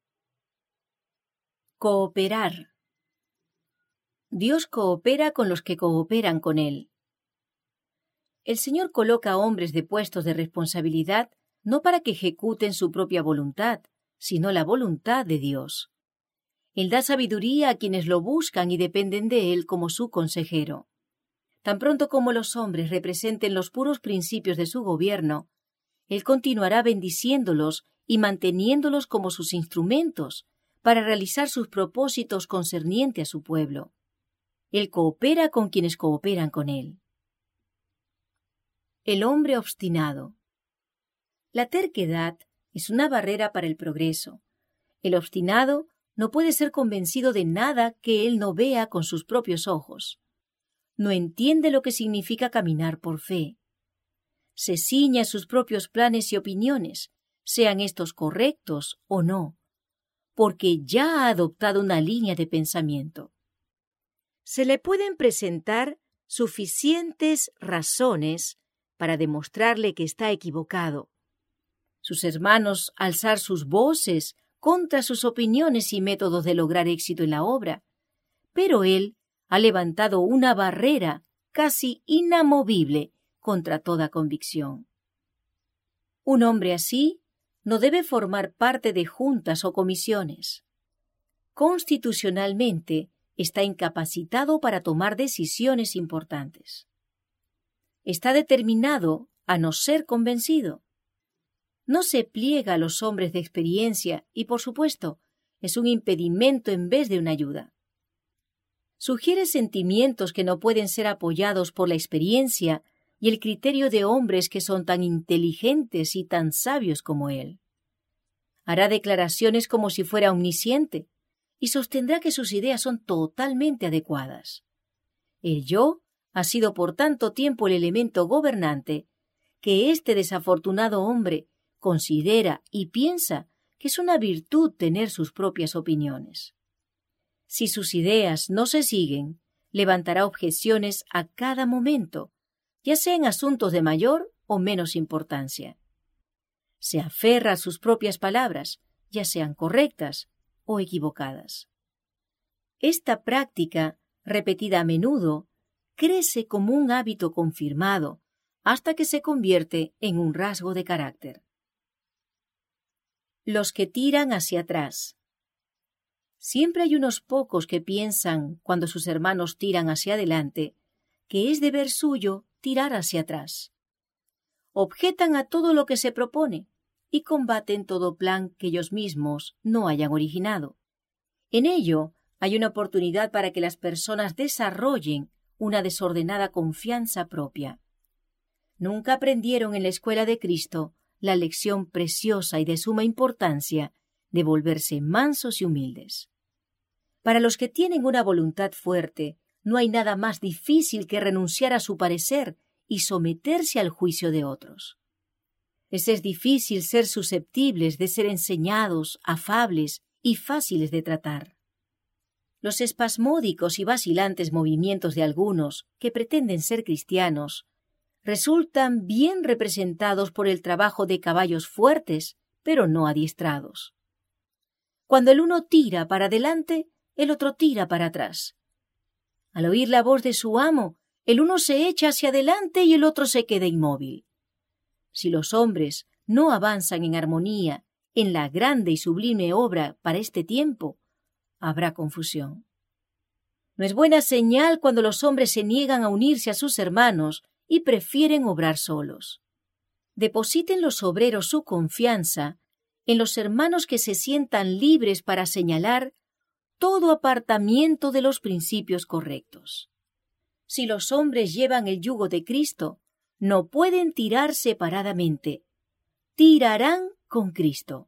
Cooperar. Dios coopera con los que cooperan con Él. El Señor coloca a hombres de puestos de responsabilidad no para que ejecuten su propia voluntad, sino la voluntad de Dios. Él da sabiduría a quienes lo buscan y dependen de Él como su consejero. Tan pronto como los hombres representen los puros principios de su gobierno, Él continuará bendiciéndolos y manteniéndolos como sus instrumentos para realizar sus propósitos concernientes a su pueblo. Él coopera con quienes cooperan con Él. El hombre obstinado. La terquedad es una barrera para el progreso. El obstinado no puede ser convencido de nada que él no vea con sus propios ojos. No entiende lo que significa caminar por fe. Se ciñe a sus propios planes y opiniones, sean estos correctos o no, porque ya ha adoptado una línea de pensamiento. Se le pueden presentar suficientes razones para demostrarle que está equivocado. Sus hermanos alzar sus voces contra sus opiniones y métodos de lograr éxito en la obra, pero él ha levantado una barrera casi inamovible contra toda convicción. Un hombre así no debe formar parte de juntas o comisiones. Constitucionalmente está incapacitado para tomar decisiones importantes. Está determinado a no ser convencido. No se pliega a los hombres de experiencia y, por supuesto, es un impedimento en vez de una ayuda. Sugiere sentimientos que no pueden ser apoyados por la experiencia y el criterio de hombres que son tan inteligentes y tan sabios como él. Hará declaraciones como si fuera omnisciente y sostendrá que sus ideas son totalmente adecuadas. El yo ha sido por tanto tiempo el elemento gobernante que este desafortunado hombre considera y piensa que es una virtud tener sus propias opiniones. Si sus ideas no se siguen, levantará objeciones a cada momento, ya sea en asuntos de mayor o menos importancia. Se aferra a sus propias palabras, ya sean correctas o equivocadas. Esta práctica, repetida a menudo, crece como un hábito confirmado hasta que se convierte en un rasgo de carácter. Los que tiran hacia atrás. Siempre hay unos pocos que piensan, cuando sus hermanos tiran hacia adelante, que es deber suyo tirar hacia atrás. Objetan a todo lo que se propone y combaten todo plan que ellos mismos no hayan originado. En ello hay una oportunidad para que las personas desarrollen una desordenada confianza propia. Nunca aprendieron en la escuela de Cristo la lección preciosa y de suma importancia de volverse mansos y humildes. Para los que tienen una voluntad fuerte, no hay nada más difícil que renunciar a su parecer y someterse al juicio de otros. Les es difícil ser susceptibles de ser enseñados, afables y fáciles de tratar. Los espasmódicos y vacilantes movimientos de algunos que pretenden ser cristianos resultan bien representados por el trabajo de caballos fuertes, pero no adiestrados. Cuando el uno tira para adelante, el otro tira para atrás. Al oír la voz de su amo, el uno se echa hacia adelante y el otro se queda inmóvil. Si los hombres no avanzan en armonía en la grande y sublime obra para este tiempo, habrá confusión. No es buena señal cuando los hombres se niegan a unirse a sus hermanos y prefieren obrar solos. Depositen los obreros su confianza en los hermanos que se sientan libres para señalar todo apartamiento de los principios correctos. Si los hombres llevan el yugo de Cristo, no pueden tirar separadamente. Tirarán con Cristo.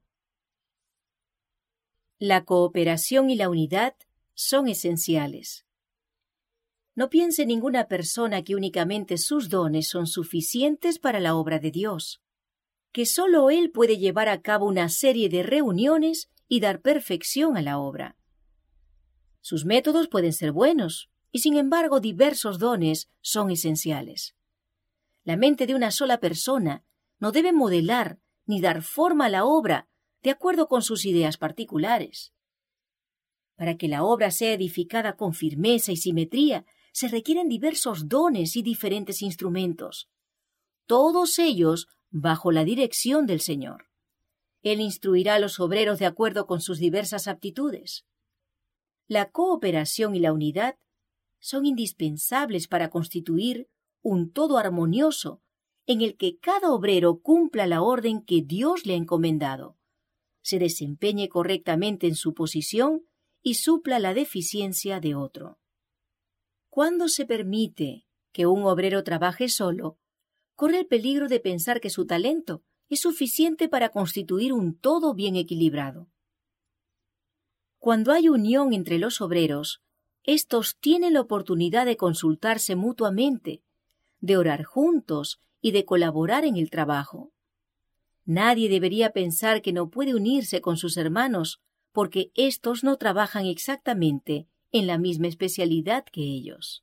La cooperación y la unidad son esenciales. No piense ninguna persona que únicamente sus dones son suficientes para la obra de Dios, que sólo Él puede llevar a cabo una serie de reuniones y dar perfección a la obra. Sus métodos pueden ser buenos, y sin embargo diversos dones son esenciales. La mente de una sola persona no debe modelar ni dar forma a la obra de acuerdo con sus ideas particulares. Para que la obra sea edificada con firmeza y simetría, se requieren diversos dones y diferentes instrumentos, todos ellos bajo la dirección del Señor. Él instruirá a los obreros de acuerdo con sus diversas aptitudes. La cooperación y la unidad son indispensables para constituir un todo armonioso en el que cada obrero cumpla la orden que Dios le ha encomendado, se desempeñe correctamente en su posición y supla la deficiencia de otro. Cuando se permite que un obrero trabaje solo, corre el peligro de pensar que su talento es suficiente para constituir un todo bien equilibrado. Cuando hay unión entre los obreros, éstos tienen la oportunidad de consultarse mutuamente, de orar juntos y de colaborar en el trabajo. Nadie debería pensar que no puede unirse con sus hermanos porque éstos no trabajan exactamente en la misma especialidad que ellos.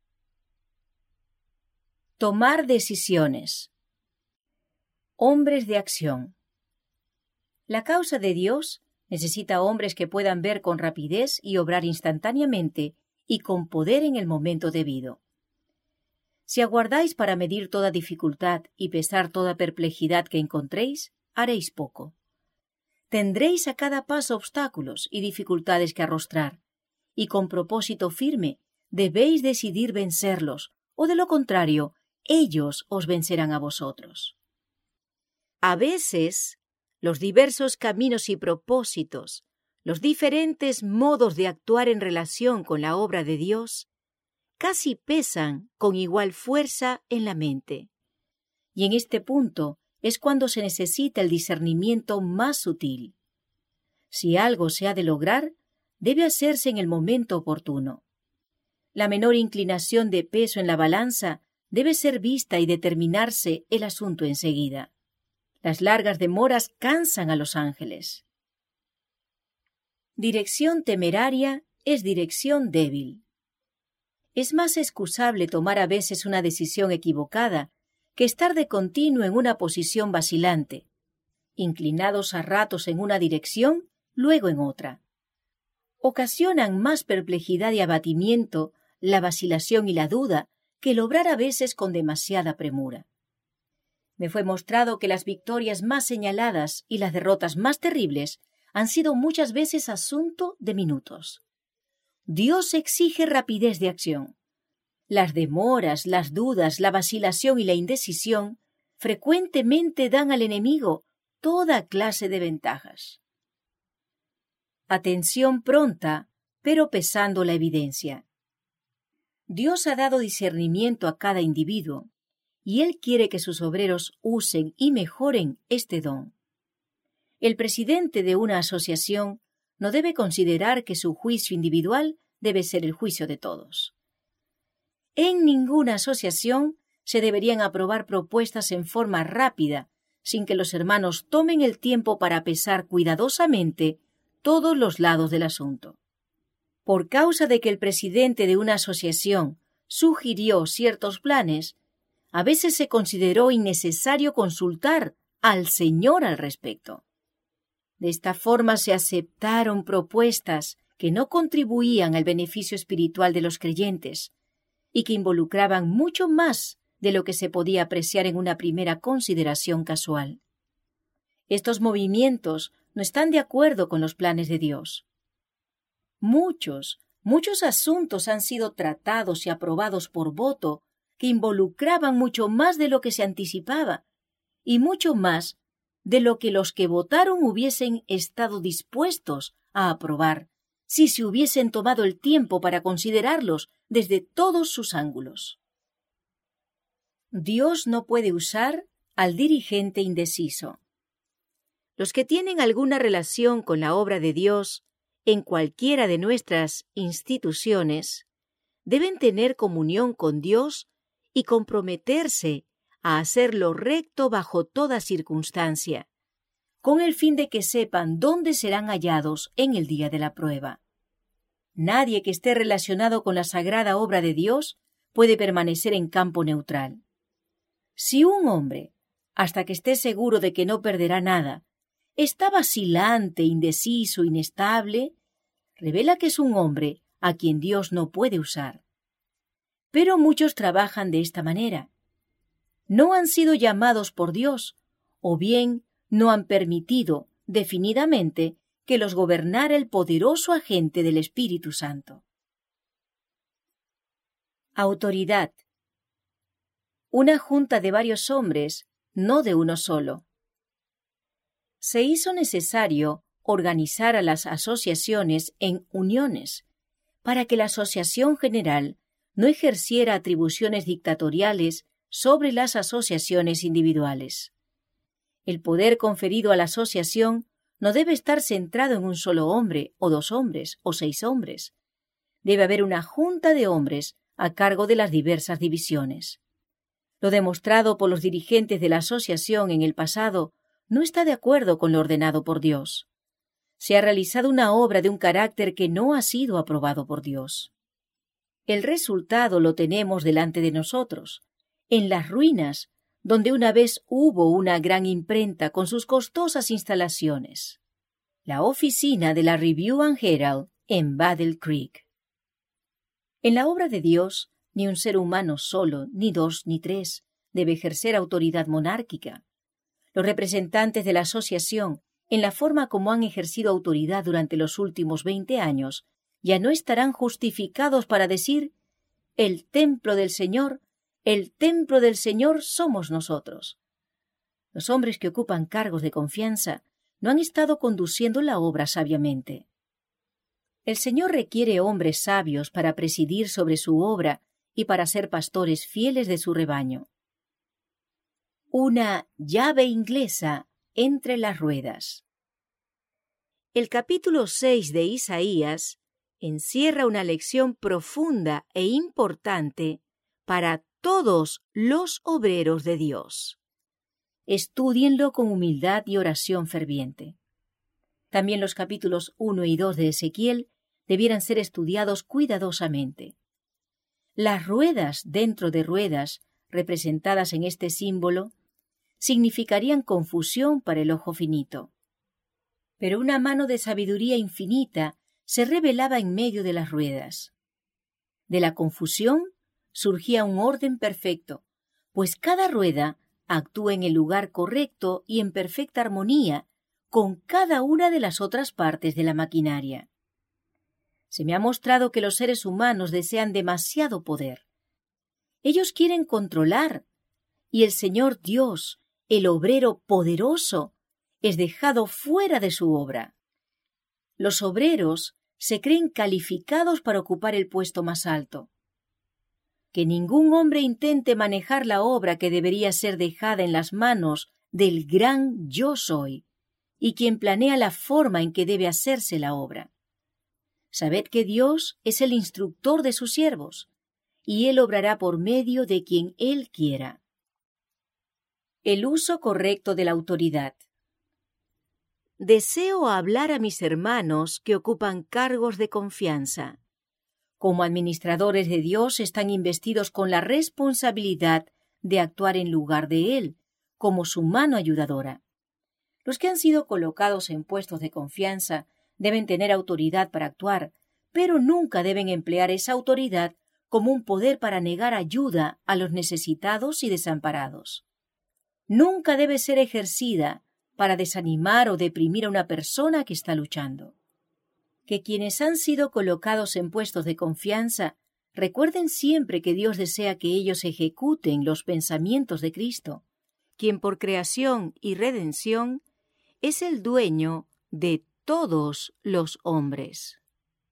Tomar decisiones. Hombres de acción. La causa de Dios necesita hombres que puedan ver con rapidez y obrar instantáneamente y con poder en el momento debido. Si aguardáis para medir toda dificultad y pesar toda perplejidad que encontréis, haréis poco. Tendréis a cada paso obstáculos y dificultades que arrostrar, y con propósito firme debéis decidir vencerlos, o de lo contrario, ellos os vencerán a vosotros. A veces, los diversos caminos y propósitos, los diferentes modos de actuar en relación con la obra de Dios, casi pesan con igual fuerza en la mente. Y en este punto es cuando se necesita el discernimiento más sutil. Si algo se ha de lograr, debe hacerse en el momento oportuno. La menor inclinación de peso en la balanza debe ser vista y determinarse el asunto enseguida. Las largas demoras cansan a los ángeles. Dirección temeraria es dirección débil. Es más excusable tomar a veces una decisión equivocada que estar de continuo en una posición vacilante, inclinados a ratos en una dirección, luego en otra. ocasionan más perplejidad y abatimiento la vacilación y la duda que el obrar a veces con demasiada premura. Me fue mostrado que las victorias más señaladas y las derrotas más terribles han sido muchas veces asunto de minutos. Dios exige rapidez de acción. Las demoras, las dudas, la vacilación y la indecisión frecuentemente dan al enemigo toda clase de ventajas. Atención pronta, pero pesando la evidencia. Dios ha dado discernimiento a cada individuo, y Él quiere que sus obreros usen y mejoren este don. El presidente de una asociación no debe considerar que su juicio individual debe ser el juicio de todos. En ninguna asociación se deberían aprobar propuestas en forma rápida, sin que los hermanos tomen el tiempo para pesar cuidadosamente todos los lados del asunto. Por causa de que el presidente de una asociación sugirió ciertos planes, a veces se consideró innecesario consultar al Señor al respecto. De esta forma se aceptaron propuestas que no contribuían al beneficio espiritual de los creyentes y que involucraban mucho más de lo que se podía apreciar en una primera consideración casual. Estos movimientos no están de acuerdo con los planes de Dios. Muchos, muchos asuntos han sido tratados y aprobados por voto que involucraban mucho más de lo que se anticipaba y mucho más de lo que los que votaron hubiesen estado dispuestos a aprobar si se hubiesen tomado el tiempo para considerarlos desde todos sus ángulos. Dios no puede usar al dirigente indeciso. Los que tienen alguna relación con la obra de Dios en cualquiera de nuestras instituciones deben tener comunión con Dios y comprometerse a hacer lo recto bajo toda circunstancia, con el fin de que sepan dónde serán hallados en el día de la prueba. Nadie que esté relacionado con la sagrada obra de Dios puede permanecer en campo neutral. Si un hombre, hasta que esté seguro de que no perderá nada, está vacilante, indeciso, inestable, revela que es un hombre a quien Dios no puede usar. Pero muchos trabajan de esta manera. No han sido llamados por Dios, o bien no han permitido, definidamente, que los gobernara el poderoso agente del Espíritu Santo. Autoridad. Una junta de varios hombres, no de uno solo. Se hizo necesario organizar a las asociaciones en uniones, para que la Asociación General no ejerciera atribuciones dictatoriales sobre las asociaciones individuales. El poder conferido a la asociación no debe estar centrado en un solo hombre, o dos hombres, o seis hombres. Debe haber una junta de hombres a cargo de las diversas divisiones. Lo demostrado por los dirigentes de la asociación en el pasado no está de acuerdo con lo ordenado por Dios. Se ha realizado una obra de un carácter que no ha sido aprobado por Dios. El resultado lo tenemos delante de nosotros, en las ruinas, donde una vez hubo una gran imprenta con sus costosas instalaciones, la oficina de la Review and Herald en Battle Creek. En la obra de Dios, ni un ser humano solo, ni dos, ni tres, debe ejercer autoridad monárquica. Los representantes de la asociación, en la forma como han ejercido autoridad durante los últimos veinte años, ya no estarán justificados para decir: el templo del Señor, el templo del Señor somos nosotros. Los hombres que ocupan cargos de confianza no han estado conduciendo la obra sabiamente. El Señor requiere hombres sabios para presidir sobre su obra y para ser pastores fieles de su rebaño. Una llave inglesa entre las ruedas. El capítulo seis de Isaías encierra una lección profunda e importante para todos los obreros de Dios. Estúdienlo con humildad y oración ferviente. También los capítulos uno y dos de Ezequiel debieran ser estudiados cuidadosamente. Las ruedas dentro de ruedas, representadas en este símbolo, significarían confusión para el ojo finito. Pero una mano de sabiduría infinita se revelaba en medio de las ruedas. De la confusión surgía un orden perfecto, pues cada rueda actúa en el lugar correcto y en perfecta armonía con cada una de las otras partes de la maquinaria. Se me ha mostrado que los seres humanos desean demasiado poder. Ellos quieren controlar, y el Señor Dios, el obrero poderoso, es dejado fuera de su obra. Los obreros se creen calificados para ocupar el puesto más alto. Que ningún hombre intente manejar la obra que debería ser dejada en las manos del gran Yo Soy, y quien planea la forma en que debe hacerse la obra. Sabed que Dios es el instructor de sus siervos, y Él obrará por medio de quien Él quiera. El uso correcto de la autoridad. Deseo hablar a mis hermanos que ocupan cargos de confianza. Como administradores de Dios están investidos con la responsabilidad de actuar en lugar de Él, como su mano ayudadora. Los que han sido colocados en puestos de confianza deben tener autoridad para actuar, pero nunca deben emplear esa autoridad como un poder para negar ayuda a los necesitados y desamparados. Nunca debe ser ejercida para desanimar o deprimir a una persona que está luchando. Que quienes han sido colocados en puestos de confianza recuerden siempre que Dios desea que ellos ejecuten los pensamientos de Cristo, quien por creación y redención es el dueño de todos los hombres.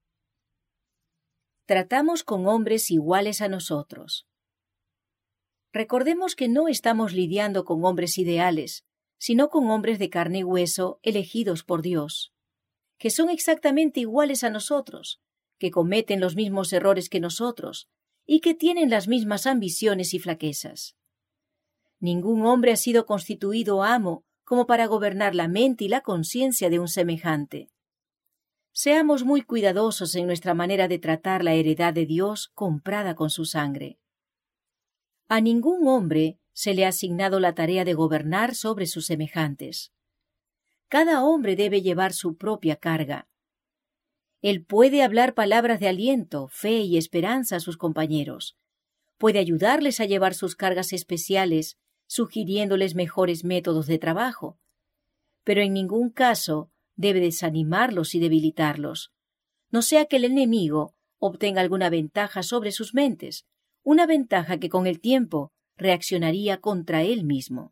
Tratamos con hombres iguales a nosotros. Recordemos que no estamos lidiando con hombres ideales, sino con hombres de carne y hueso elegidos por Dios, que son exactamente iguales a nosotros, que cometen los mismos errores que nosotros y que tienen las mismas ambiciones y flaquezas. Ningún hombre ha sido constituido amo como para gobernar la mente y la conciencia de un semejante. Seamos muy cuidadosos en nuestra manera de tratar la heredad de Dios comprada con su sangre. A ningún hombre se le ha asignado la tarea de gobernar sobre sus semejantes. Cada hombre debe llevar su propia carga. Él puede hablar palabras de aliento, fe y esperanza a sus compañeros. Puede ayudarles a llevar sus cargas especiales, sugiriéndoles mejores métodos de trabajo. Pero en ningún caso debe desanimarlos y debilitarlos, no sea que el enemigo obtenga alguna ventaja sobre sus mentes, una ventaja que con el tiempo reaccionaría contra él mismo.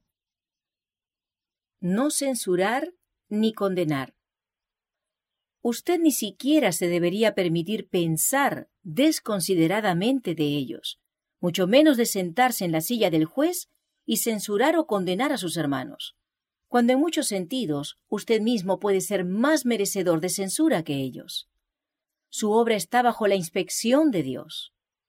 No censurar ni condenar. Usted ni siquiera se debería permitir pensar desconsideradamente de ellos, mucho menos de sentarse en la silla del juez y censurar o condenar a sus hermanos, cuando en muchos sentidos usted mismo puede ser más merecedor de censura que ellos. Su obra está bajo la inspección de Dios.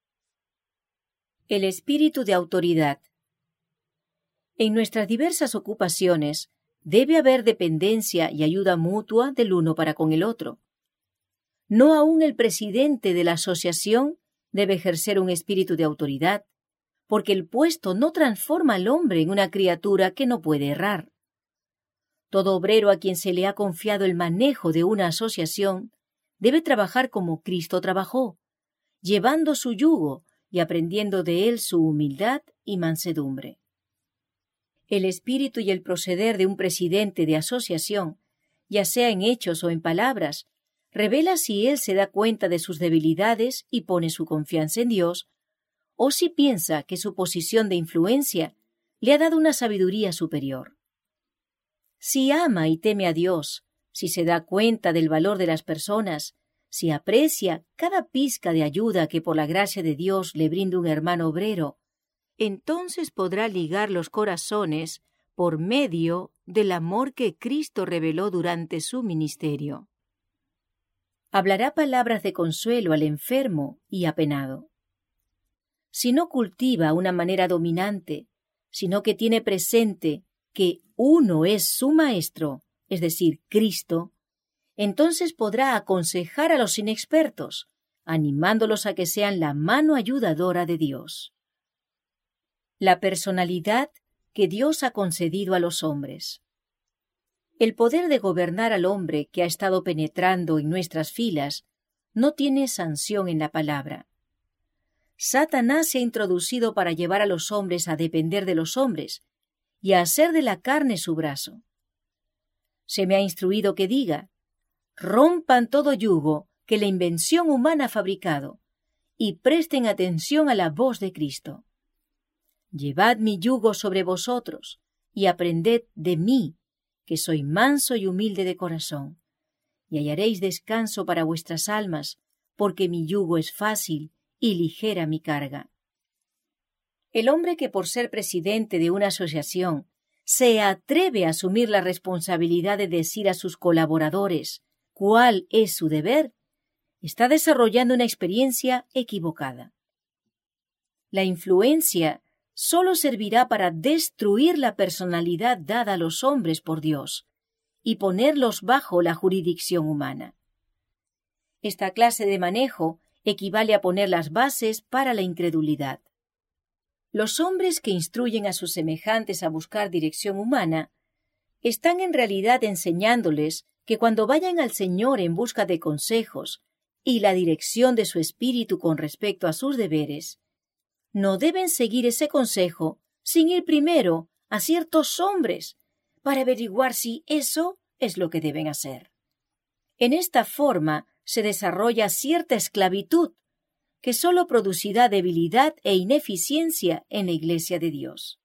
El espíritu de autoridad. En nuestras diversas ocupaciones debe haber dependencia y ayuda mutua del uno para con el otro. No aun el presidente de la asociación debe ejercer un espíritu de autoridad, porque el puesto no transforma al hombre en una criatura que no puede errar. Todo obrero a quien se le ha confiado el manejo de una asociación debe trabajar como Cristo trabajó, llevando su yugo y aprendiendo de él su humildad y mansedumbre. El espíritu y el proceder de un presidente de asociación, ya sea en hechos o en palabras, revela si él se da cuenta de sus debilidades y pone su confianza en Dios, o si piensa que su posición de influencia le ha dado una sabiduría superior. Si ama y teme a Dios, si se da cuenta del valor de las personas, si aprecia cada pizca de ayuda que por la gracia de Dios le brinda un hermano obrero, entonces podrá ligar los corazones por medio del amor que Cristo reveló durante su ministerio. Hablará palabras de consuelo al enfermo y apenado. Si no cultiva una manera dominante, sino que tiene presente que uno es su maestro, es decir, Cristo, entonces podrá aconsejar a los inexpertos, animándolos a que sean la mano ayudadora de Dios. La personalidad que Dios ha concedido a los hombres. El poder de gobernar al hombre que ha estado penetrando en nuestras filas no tiene sanción en la palabra. Satanás se ha introducido para llevar a los hombres a depender de los hombres y a hacer de la carne su brazo. Se me ha instruido que diga: rompan todo yugo que la invención humana ha fabricado y presten atención a la voz de Cristo. Llevad mi yugo sobre vosotros y aprended de mí, que soy manso y humilde de corazón, y hallaréis descanso para vuestras almas, porque mi yugo es fácil y ligera mi carga. El hombre que por ser presidente de una asociación se atreve a asumir la responsabilidad de decir a sus colaboradores cuál es su deber, está desarrollando una experiencia equivocada. La influencia solo servirá para destruir la personalidad dada a los hombres por Dios y ponerlos bajo la jurisdicción humana. Esta clase de manejo equivale a poner las bases para la incredulidad. Los hombres que instruyen a sus semejantes a buscar dirección humana están en realidad enseñándoles que cuando vayan al Señor en busca de consejos y la dirección de su espíritu con respecto a sus deberes, no deben seguir ese consejo sin ir primero a ciertos hombres para averiguar si eso es lo que deben hacer. En esta forma se desarrolla cierta esclavitud que solo producirá debilidad e ineficiencia en la Iglesia de Dios.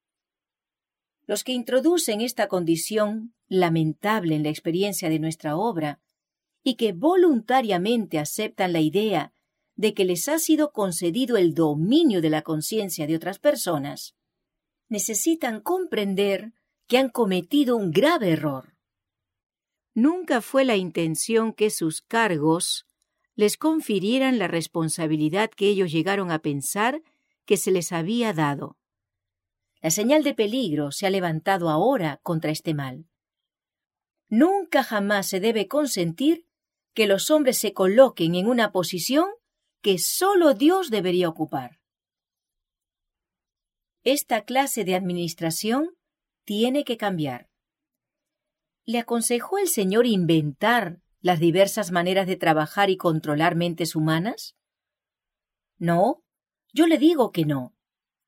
Los que introducen esta condición lamentable en la experiencia de nuestra obra y que voluntariamente aceptan la idea de que les ha sido concedido el dominio de la conciencia de otras personas, necesitan comprender que han cometido un grave error. Nunca fue la intención que sus cargos les confirieran la responsabilidad que ellos llegaron a pensar que se les había dado. La señal de peligro se ha levantado ahora contra este mal. Nunca jamás se debe consentir que los hombres se coloquen en una posición que solo Dios debería ocupar. Esta clase de administración tiene que cambiar. ¿Le aconsejó el Señor inventar las diversas maneras de trabajar y controlar mentes humanas? No, yo le digo que no.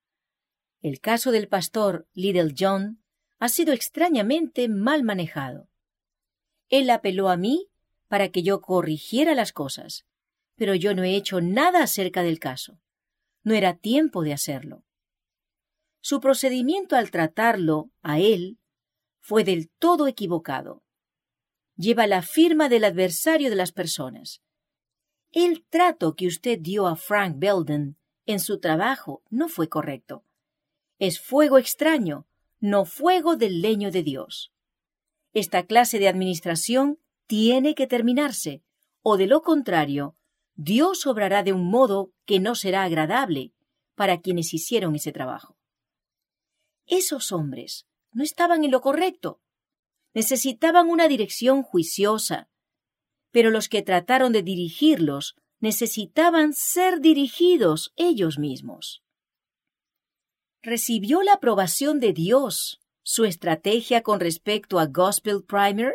El caso del pastor Little John ha sido extrañamente mal manejado. Él apeló a mí para que yo corrigiera las cosas, pero yo no he hecho nada acerca del caso. No era tiempo de hacerlo. Su procedimiento al tratarlo a él fue del todo equivocado. Lleva la firma del adversario de las personas. El trato que usted dio a Frank Belden en su trabajo no fue correcto. Es fuego extraño, no fuego del leño de Dios. Esta clase de administración tiene que terminarse, o de lo contrario, Dios obrará de un modo que no será agradable para quienes hicieron ese trabajo. Esos hombres no estaban en lo correcto. Necesitaban una dirección juiciosa, pero los que trataron de dirigirlos necesitaban ser dirigidos ellos mismos. ¿Recibió la aprobación de Dios su estrategia con respecto a Gospel Primer?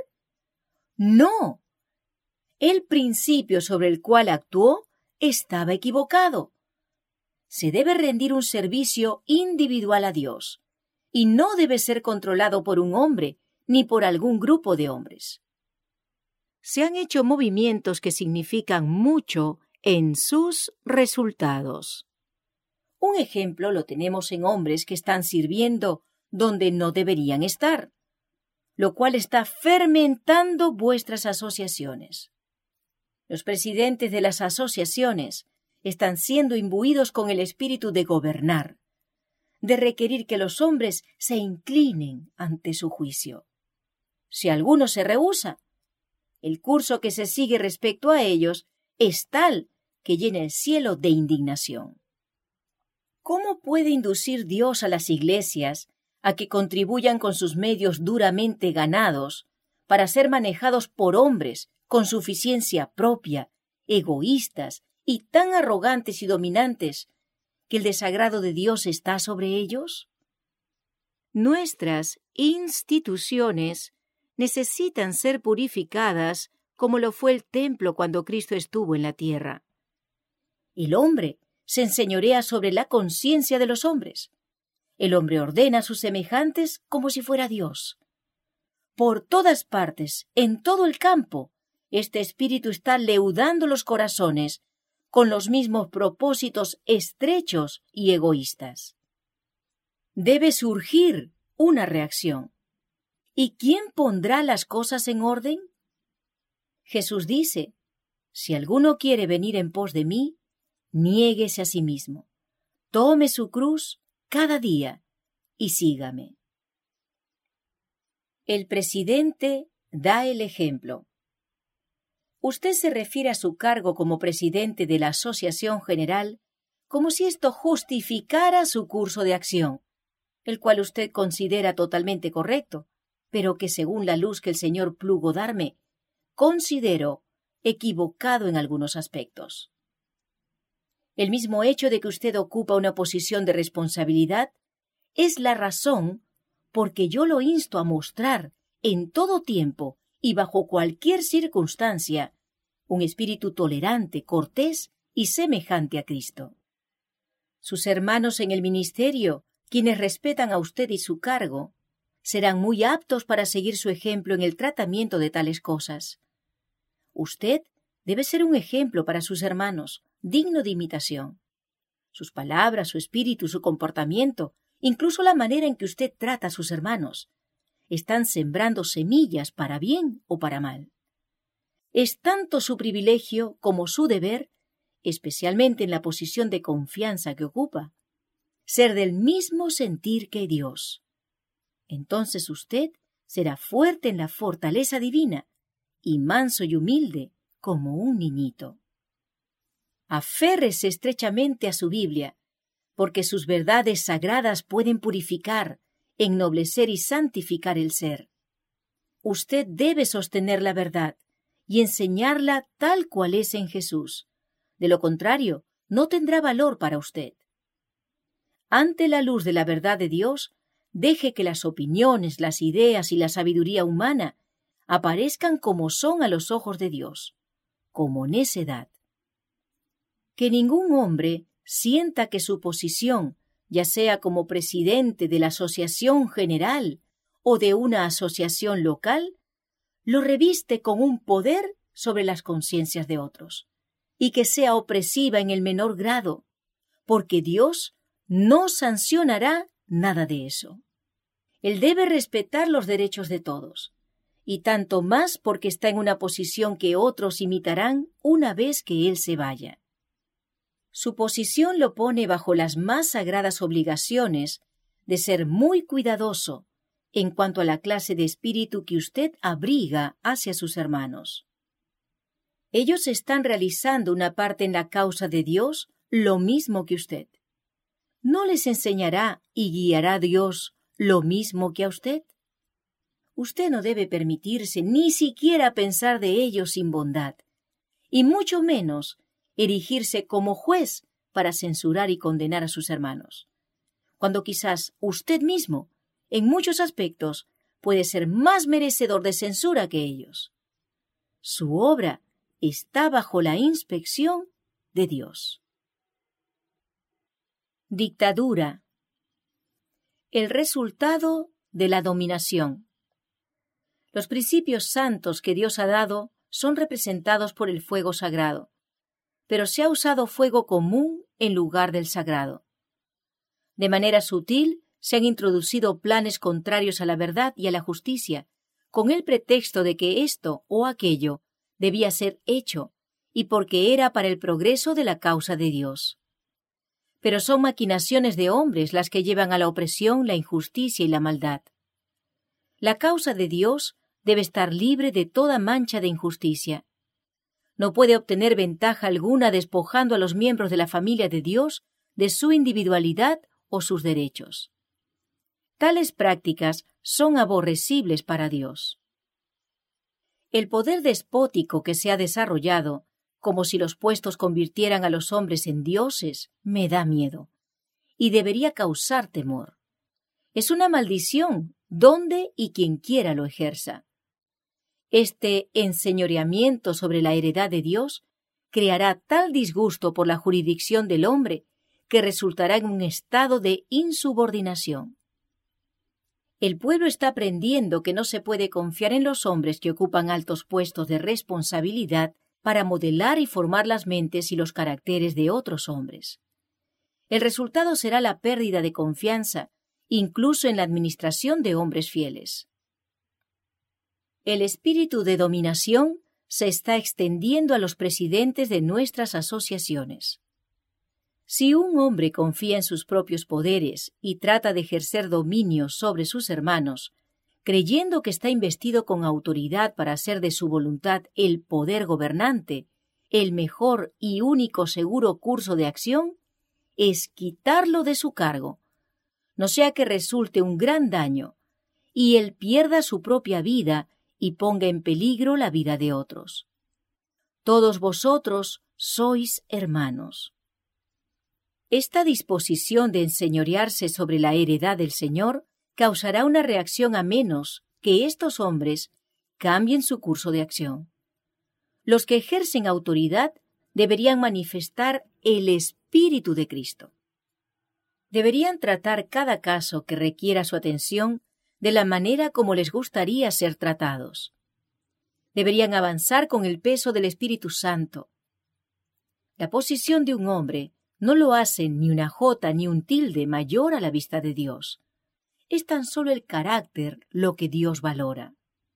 No. El principio sobre el cual actuó estaba equivocado. Se debe rendir un servicio individual a Dios, y no debe ser controlado por un hombre ni por algún grupo de hombres. Se han hecho movimientos que significan mucho en sus resultados. Un ejemplo lo tenemos en hombres que están sirviendo donde no deberían estar, lo cual está fermentando vuestras asociaciones. Los presidentes de las asociaciones están siendo imbuidos con el espíritu de gobernar, de requerir que los hombres se inclinen ante su juicio. Si alguno se rehúsa, el curso que se sigue respecto a ellos es tal que llena el cielo de indignación. ¿Cómo puede inducir Dios a las iglesias a que contribuyan con sus medios duramente ganados para ser manejados por hombres con suficiencia propia, egoístas y tan arrogantes y dominantes que el desagrado de Dios está sobre ellos? Nuestras instituciones necesitan ser purificadas como lo fue el templo cuando Cristo estuvo en la tierra. El hombre se enseñorea sobre la conciencia de los hombres. El hombre ordena a sus semejantes como si fuera Dios. Por todas partes, en todo el campo, este espíritu está leudando los corazones con los mismos propósitos estrechos y egoístas. Debe surgir una reacción. ¿Y quién pondrá las cosas en orden? Jesús dice, si alguno quiere venir en pos de mí, niéguese a sí mismo, tome su cruz cada día y sígame. El presidente da el ejemplo. Usted se refiere a su cargo como presidente de la Asociación General como si esto justificara su curso de acción, el cual usted considera totalmente correcto, pero que según la luz que el Señor plugo darme, considero equivocado en algunos aspectos. El mismo hecho de que usted ocupa una posición de responsabilidad es la razón por que yo lo insto a mostrar en todo tiempo y bajo cualquier circunstancia un espíritu tolerante, cortés y semejante a Cristo. Sus hermanos en el ministerio, quienes respetan a usted y su cargo, serán muy aptos para seguir su ejemplo en el tratamiento de tales cosas. Usted debe ser un ejemplo para sus hermanos, digno de imitación. Sus palabras, su espíritu, su comportamiento, incluso la manera en que usted trata a sus hermanos, están sembrando semillas para bien o para mal. Es tanto su privilegio como su deber, especialmente en la posición de confianza que ocupa, ser del mismo sentir que Dios. Entonces usted será fuerte en la fortaleza divina y manso y humilde como un niñito. Aférrese estrechamente a su Biblia, porque sus verdades sagradas pueden purificar, ennoblecer y santificar el ser. Usted debe sostener la verdad y enseñarla tal cual es en Jesús. De lo contrario, no tendrá valor para usted. Ante la luz de la verdad de Dios, deje que las opiniones, las ideas y la sabiduría humana aparezcan como son a los ojos de Dios, como necedad. Que ningún hombre sienta que su posición, ya sea como presidente de la Asociación General o de una asociación local, lo reviste con un poder sobre las conciencias de otros, y que sea opresiva en el menor grado, porque Dios no sancionará nada de eso. Él debe respetar los derechos de todos, y tanto más porque está en una posición que otros imitarán una vez que Él se vaya. Su posición lo pone bajo las más sagradas obligaciones de ser muy cuidadoso en cuanto a la clase de espíritu que usted abriga hacia sus hermanos. Ellos están realizando una parte en la causa de Dios lo mismo que usted. ¿No les enseñará y guiará a Dios lo mismo que a usted? Usted no debe permitirse ni siquiera pensar de ellos sin bondad, y mucho menos erigirse como juez para censurar y condenar a sus hermanos, cuando quizás usted mismo, en muchos aspectos, puede ser más merecedor de censura que ellos. Su obra está bajo la inspección de Dios. Dictadura. El resultado de la dominación. Los principios santos que Dios ha dado son representados por el fuego sagrado, pero se ha usado fuego común en lugar del sagrado. De manera sutil se han introducido planes contrarios a la verdad y a la justicia, con el pretexto de que esto o aquello debía ser hecho y porque era para el progreso de la causa de Dios. Pero son maquinaciones de hombres las que llevan a la opresión, la injusticia y la maldad. La causa de Dios debe estar libre de toda mancha de injusticia. No puede obtener ventaja alguna despojando a los miembros de la familia de Dios de su individualidad o sus derechos. Tales prácticas son aborrecibles para Dios. El poder despótico que se ha desarrollado, como si los puestos convirtieran a los hombres en dioses, me da miedo, y debería causar temor. Es una maldición donde y quien quiera lo ejerza. Este enseñoreamiento sobre la heredad de Dios creará tal disgusto por la jurisdicción del hombre que resultará en un estado de insubordinación. El pueblo está aprendiendo que no se puede confiar en los hombres que ocupan altos puestos de responsabilidad para modelar y formar las mentes y los caracteres de otros hombres. El resultado será la pérdida de confianza, incluso en la administración de hombres fieles. El espíritu de dominación se está extendiendo a los presidentes de nuestras asociaciones. Si un hombre confía en sus propios poderes y trata de ejercer dominio sobre sus hermanos, creyendo que está investido con autoridad para hacer de su voluntad el poder gobernante, el mejor y único seguro curso de acción es quitarlo de su cargo, no sea que resulte un gran daño, y él pierda su propia vida y ponga en peligro la vida de otros. Todos vosotros sois hermanos. Esta disposición de enseñorearse sobre la heredad del Señor causará una reacción a menos que estos hombres cambien su curso de acción. Los que ejercen autoridad deberían manifestar el Espíritu de Cristo. Deberían tratar cada caso que requiera su atención de la manera como les gustaría ser tratados. Deberían avanzar con el peso del Espíritu Santo. La posición de un hombre no lo hace ni una jota ni un tilde mayor a la vista de Dios. Es tan solo el carácter lo que Dios valora.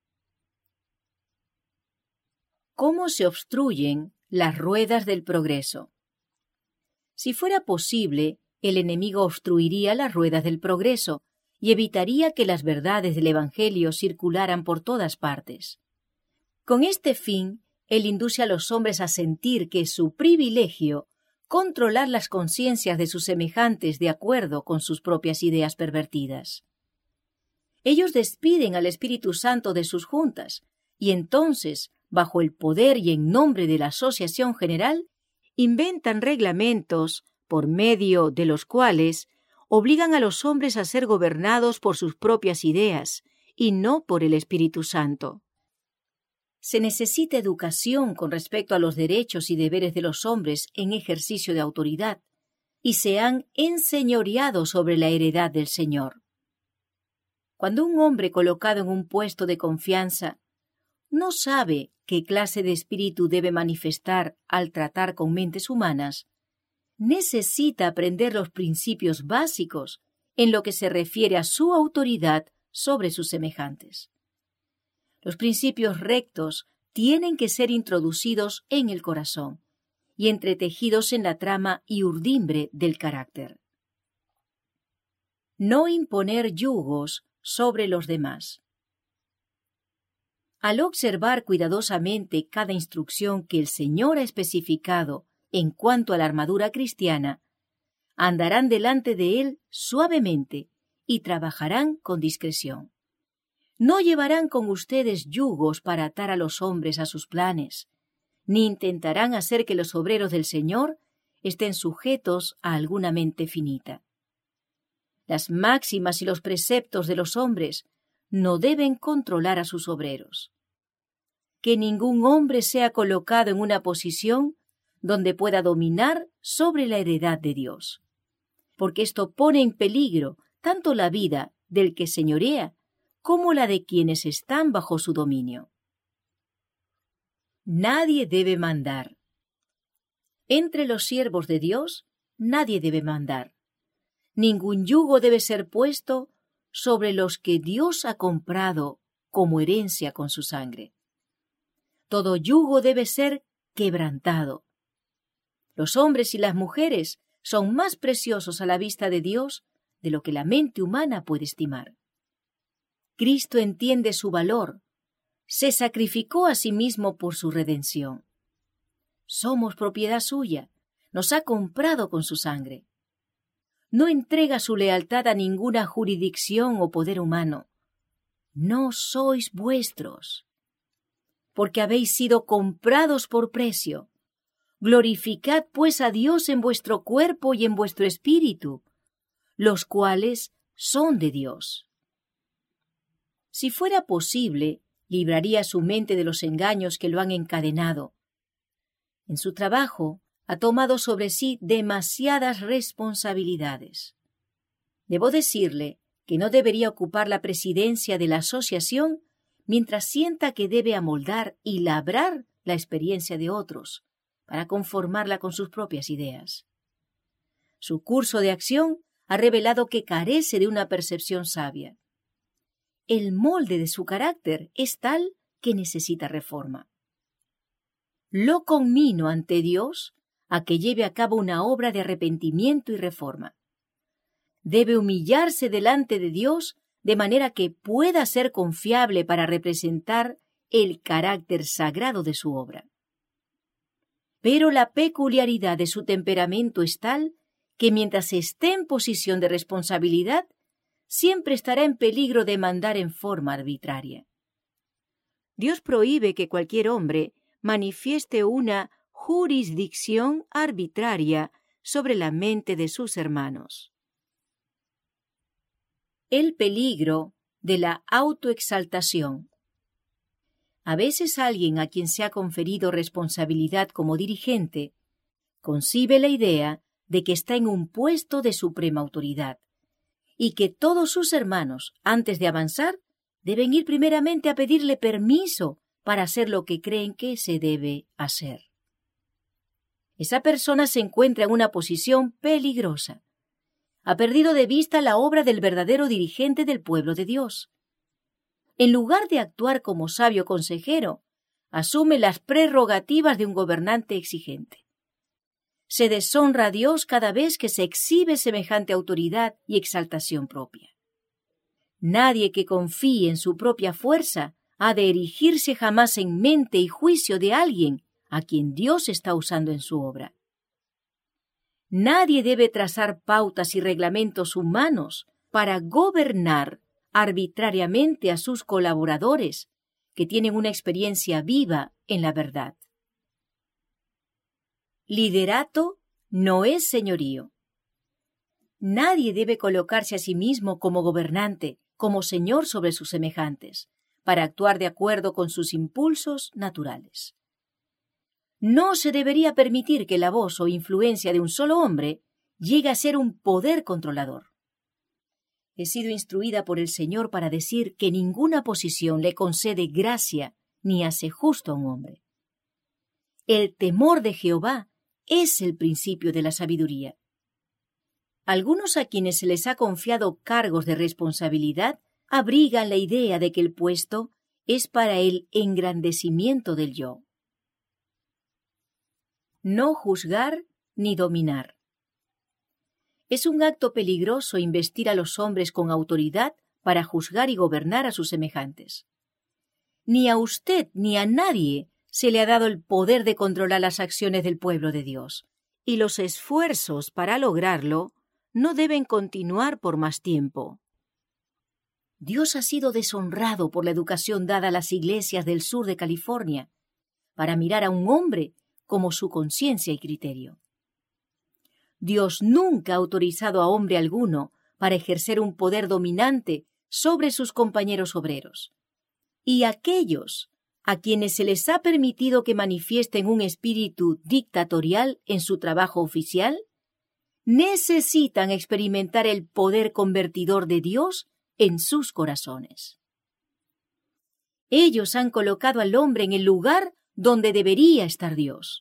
¿Cómo se obstruyen las ruedas del progreso? Si fuera posible, el enemigo obstruiría las ruedas del progreso y evitaría que las verdades del Evangelio circularan por todas partes. Con este fin, él induce a los hombres a sentir que es su privilegio controlar las conciencias de sus semejantes de acuerdo con sus propias ideas pervertidas. Ellos despiden al Espíritu Santo de sus juntas y entonces, bajo el poder y en nombre de la Asociación General, inventan reglamentos por medio de los cuales obligan a los hombres a ser gobernados por sus propias ideas y no por el Espíritu Santo. Se necesita educación con respecto a los derechos y deberes de los hombres en ejercicio de autoridad, y se han enseñoreado sobre la heredad del Señor. Cuando un hombre colocado en un puesto de confianza no sabe qué clase de espíritu debe manifestar al tratar con mentes humanas, necesita aprender los principios básicos en lo que se refiere a su autoridad sobre sus semejantes. Los principios rectos tienen que ser introducidos en el corazón y entretejidos en la trama y urdimbre del carácter. No imponer yugos sobre los demás. Al observar cuidadosamente cada instrucción que el Señor ha especificado en cuanto a la armadura cristiana, andarán delante de Él suavemente y trabajarán con discreción. No llevarán con ustedes yugos para atar a los hombres a sus planes, ni intentarán hacer que los obreros del Señor estén sujetos a alguna mente finita. Las máximas y los preceptos de los hombres no deben controlar a sus obreros. Que ningún hombre sea colocado en una posición donde pueda dominar sobre la heredad de Dios, porque esto pone en peligro tanto la vida del que señorea como la de quienes están bajo su dominio. Nadie debe mandar. Entre los siervos de Dios, nadie debe mandar. Ningún yugo debe ser puesto sobre los que Dios ha comprado como herencia con su sangre. Todo yugo debe ser quebrantado. Los hombres y las mujeres son más preciosos a la vista de Dios de lo que la mente humana puede estimar. Cristo entiende su valor. Se sacrificó a sí mismo por su redención. Somos propiedad suya. Nos ha comprado con su sangre. No entrega su lealtad a ninguna jurisdicción o poder humano. No sois vuestros, porque habéis sido comprados por precio. Glorificad pues a Dios en vuestro cuerpo y en vuestro espíritu, los cuales son de Dios. Si fuera posible, libraría su mente de los engaños que lo han encadenado. En su trabajo ha tomado sobre sí demasiadas responsabilidades. Debo decirle que no debería ocupar la presidencia de la asociación mientras sienta que debe amoldar y labrar la experiencia de otros para conformarla con sus propias ideas. Su curso de acción ha revelado que carece de una percepción sabia. El molde de su carácter es tal que necesita reforma. Lo conmino ante Dios a que lleve a cabo una obra de arrepentimiento y reforma. Debe humillarse delante de Dios de manera que pueda ser confiable para representar el carácter sagrado de su obra. Pero la peculiaridad de su temperamento es tal que mientras esté en posición de responsabilidad, siempre estará en peligro de mandar en forma arbitraria. Dios prohíbe que cualquier hombre manifieste una jurisdicción arbitraria sobre la mente de sus hermanos. El peligro de la autoexaltación. A veces alguien a quien se ha conferido responsabilidad como dirigente concibe la idea de que está en un puesto de suprema autoridad y que todos sus hermanos, antes de avanzar, deben ir primeramente a pedirle permiso para hacer lo que creen que se debe hacer. Esa persona se encuentra en una posición peligrosa. Ha perdido de vista la obra del verdadero dirigente del pueblo de Dios. En lugar de actuar como sabio consejero, asume las prerrogativas de un gobernante exigente. Se deshonra a Dios cada vez que se exhibe semejante autoridad y exaltación propia. Nadie que confíe en su propia fuerza ha de erigirse jamás en mente y juicio de alguien a quien Dios está usando en su obra. Nadie debe trazar pautas y reglamentos humanos para gobernar arbitrariamente a sus colaboradores que tienen una experiencia viva en la verdad. Liderato no es señorío. Nadie debe colocarse a sí mismo como gobernante, como señor sobre sus semejantes, para actuar de acuerdo con sus impulsos naturales. No se debería permitir que la voz o influencia de un solo hombre llegue a ser un poder controlador. He sido instruida por el Señor para decir que ninguna posición le concede gracia ni hace justo a un hombre. El temor de Jehová es el principio de la sabiduría. Algunos a quienes se les ha confiado cargos de responsabilidad abrigan la idea de que el puesto es para el engrandecimiento del yo. No juzgar ni dominar. Es un acto peligroso investir a los hombres con autoridad para juzgar y gobernar a sus semejantes. Ni a usted ni a nadie se le ha dado el poder de controlar las acciones del pueblo de Dios, y los esfuerzos para lograrlo no deben continuar por más tiempo. Dios ha sido deshonrado por la educación dada a las iglesias del sur de California para mirar a un hombre como su conciencia y criterio. Dios nunca ha autorizado a hombre alguno para ejercer un poder dominante sobre sus compañeros obreros. Y aquellos a quienes se les ha permitido que manifiesten un espíritu dictatorial en su trabajo oficial, necesitan experimentar el poder convertidor de Dios en sus corazones. Ellos han colocado al hombre en el lugar donde debería estar Dios.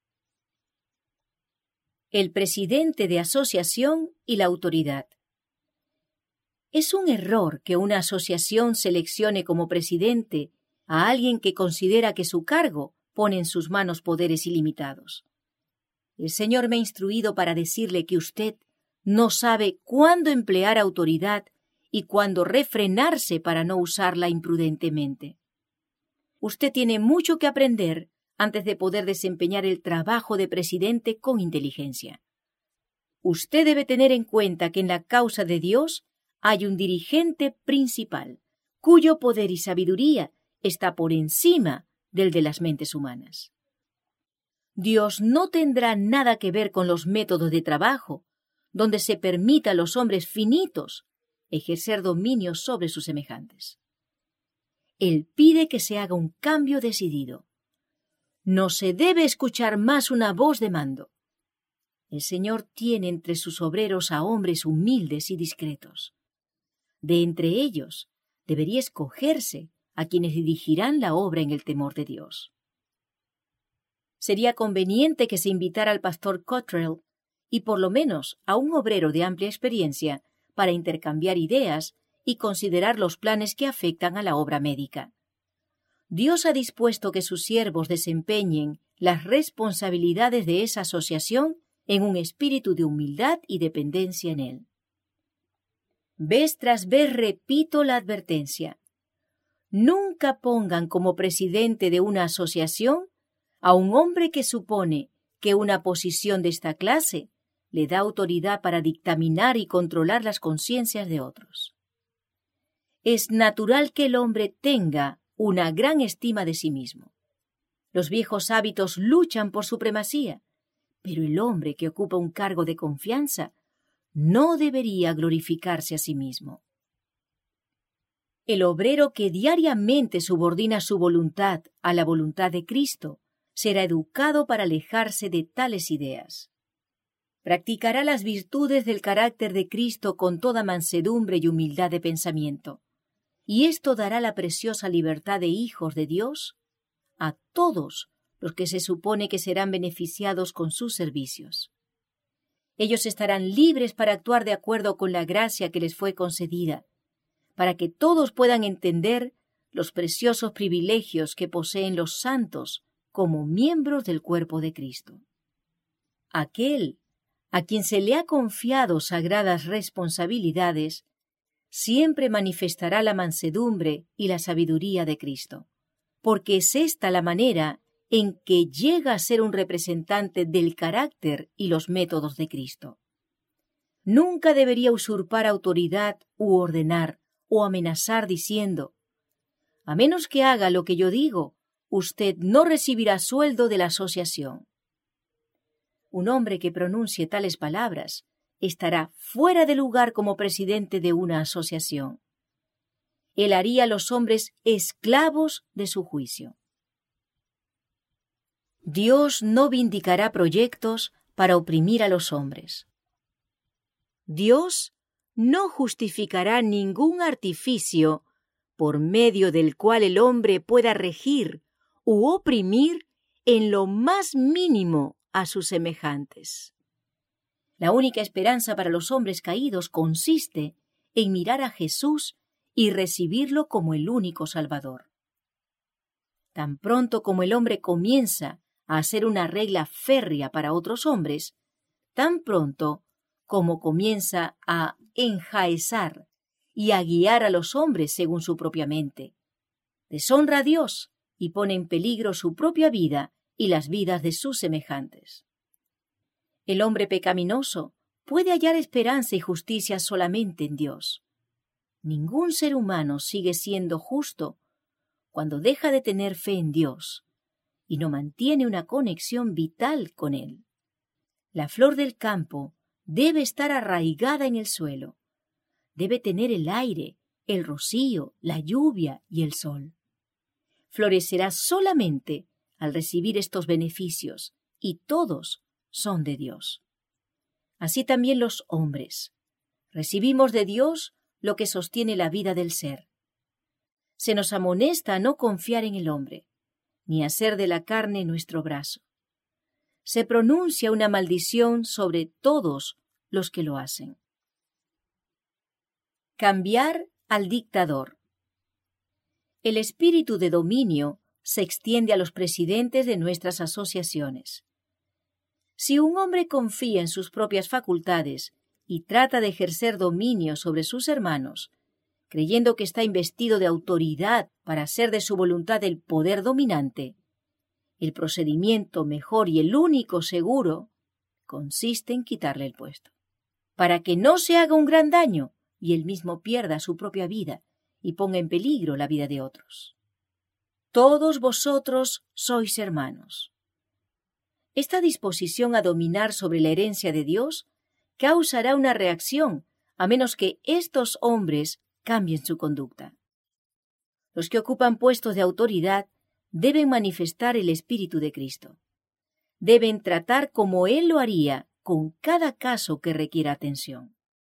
El presidente de asociación y la autoridad. Es un error que una asociación seleccione como presidente a alguien que considera que su cargo pone en sus manos poderes ilimitados. El Señor me ha instruido para decirle que usted no sabe cuándo emplear autoridad y cuándo refrenarse para no usarla imprudentemente. Usted tiene mucho que aprender antes de poder desempeñar el trabajo de presidente con inteligencia. Usted debe tener en cuenta que en la causa de Dios hay un dirigente principal, cuyo poder y sabiduría está por encima del de las mentes humanas. Dios no tendrá nada que ver con los métodos de trabajo, donde se permita a los hombres finitos ejercer dominio sobre sus semejantes. Él pide que se haga un cambio decidido. No se debe escuchar más una voz de mando. El Señor tiene entre sus obreros a hombres humildes y discretos. De entre ellos debería escogerse a quienes dirigirán la obra en el temor de Dios. Sería conveniente que se invitara al pastor Cottrell y por lo menos a un obrero de amplia experiencia para intercambiar ideas y considerar los planes que afectan a la obra médica. Dios ha dispuesto que sus siervos desempeñen las responsabilidades de esa asociación en un espíritu de humildad y dependencia en Él. Vez tras vez repito la advertencia. Nunca pongan como presidente de una asociación a un hombre que supone que una posición de esta clase le da autoridad para dictaminar y controlar las conciencias de otros. Es natural que el hombre tenga una gran estima de sí mismo. Los viejos hábitos luchan por supremacía, pero el hombre que ocupa un cargo de confianza no debería glorificarse a sí mismo. El obrero que diariamente subordina su voluntad a la voluntad de Cristo será educado para alejarse de tales ideas. Practicará las virtudes del carácter de Cristo con toda mansedumbre y humildad de pensamiento, y esto dará la preciosa libertad de hijos de Dios a todos los que se supone que serán beneficiados con sus servicios. Ellos estarán libres para actuar de acuerdo con la gracia que les fue concedida, para que todos puedan entender los preciosos privilegios que poseen los santos como miembros del cuerpo de Cristo. Aquel a quien se le ha confiado sagradas responsabilidades siempre manifestará la mansedumbre y la sabiduría de Cristo, porque es esta la manera en que llega a ser un representante del carácter y los métodos de Cristo. Nunca debería usurpar autoridad u ordenar o amenazar diciendo: a menos que haga lo que yo digo, usted no recibirá sueldo de la asociación. Un hombre que pronuncie tales palabras estará fuera de lugar como presidente de una asociación. Él haría a los hombres esclavos de su juicio. Dios no vindicará proyectos para oprimir a los hombres. Dios no justificará ningún artificio por medio del cual el hombre pueda regir u oprimir en lo más mínimo a sus semejantes. La única esperanza para los hombres caídos consiste en mirar a Jesús y recibirlo como el único Salvador. Tan pronto como el hombre comienza a hacer una regla férrea para otros hombres, tan pronto como comienza a enjaezar y a guiar a los hombres según su propia mente, deshonra a Dios y pone en peligro su propia vida y las vidas de sus semejantes. El hombre pecaminoso puede hallar esperanza y justicia solamente en Dios. Ningún ser humano sigue siendo justo cuando deja de tener fe en Dios y no mantiene una conexión vital con Él. La flor del campo debe estar arraigada en el suelo. Debe tener el aire, el rocío, la lluvia y el sol. Florecerá solamente al recibir estos beneficios, y todos son de Dios. Así también los hombres. Recibimos de Dios lo que sostiene la vida del ser. Se nos amonesta a no confiar en el hombre, ni a hacer de la carne nuestro brazo. Se pronuncia una maldición sobre todos los que lo hacen. Cambiar al dictador. El espíritu de dominio se extiende a los presidentes de nuestras asociaciones. Si un hombre confía en sus propias facultades y trata de ejercer dominio sobre sus hermanos, creyendo que está investido de autoridad para hacer de su voluntad el poder dominante, el procedimiento mejor y el único seguro consiste en quitarle el puesto, para que no se haga un gran daño y él mismo pierda su propia vida y ponga en peligro la vida de otros. Todos vosotros sois hermanos. Esta disposición a dominar sobre la herencia de Dios causará una reacción, a menos que estos hombres cambien su conducta. Los que ocupan puestos de autoridad deben manifestar el Espíritu de Cristo. Deben tratar como Él lo haría con cada caso que requiera atención.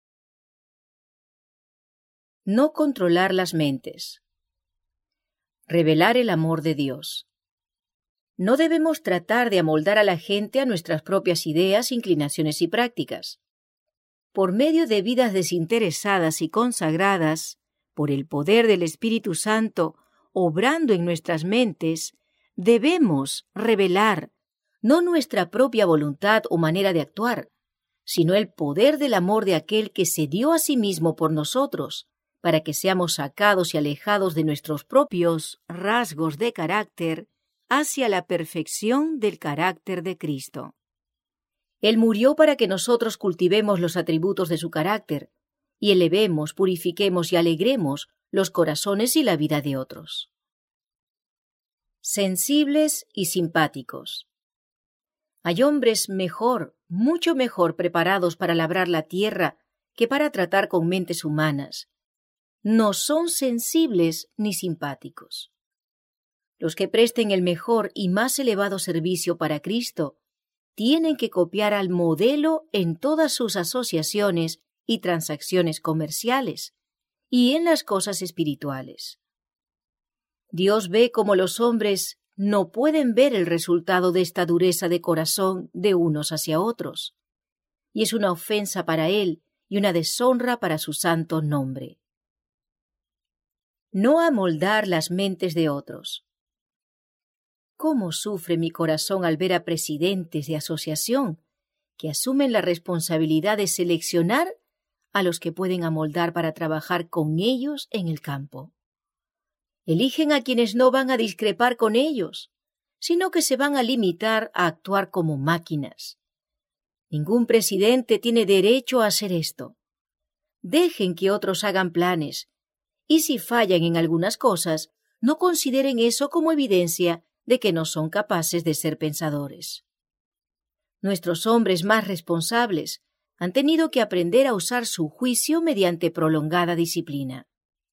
No controlar las mentes. Revelar el amor de Dios. No debemos tratar de amoldar a la gente a nuestras propias ideas, inclinaciones y prácticas. Por medio de vidas desinteresadas y consagradas, por el poder del Espíritu Santo obrando en nuestras mentes, debemos revelar no nuestra propia voluntad o manera de actuar, sino el poder del amor de aquel que se dio a sí mismo por nosotros, para que seamos sacados y alejados de nuestros propios rasgos de carácter hacia la perfección del carácter de Cristo. Él murió para que nosotros cultivemos los atributos de su carácter y elevemos, purifiquemos y alegremos los corazones y la vida de otros. Sensibles y simpáticos. Hay hombres mejor, mucho mejor preparados para labrar la tierra que para tratar con mentes humanas. No son sensibles ni simpáticos. Los que presten el mejor y más elevado servicio para Cristo tienen que copiar al modelo en todas sus asociaciones y transacciones comerciales y en las cosas espirituales. Dios ve cómo los hombres no pueden ver el resultado de esta dureza de corazón de unos hacia otros, y es una ofensa para Él y una deshonra para su santo nombre. No amoldar las mentes de otros. ¿Cómo sufre mi corazón al ver a presidentes de asociación que asumen la responsabilidad de seleccionar a los que pueden amoldar para trabajar con ellos en el campo? Eligen a quienes no van a discrepar con ellos, sino que se van a limitar a actuar como máquinas. Ningún presidente tiene derecho a hacer esto. Dejen que otros hagan planes, y si fallan en algunas cosas, no consideren eso como evidencia de que no son capaces de ser pensadores. Nuestros hombres más responsables han tenido que aprender a usar su juicio mediante prolongada disciplina.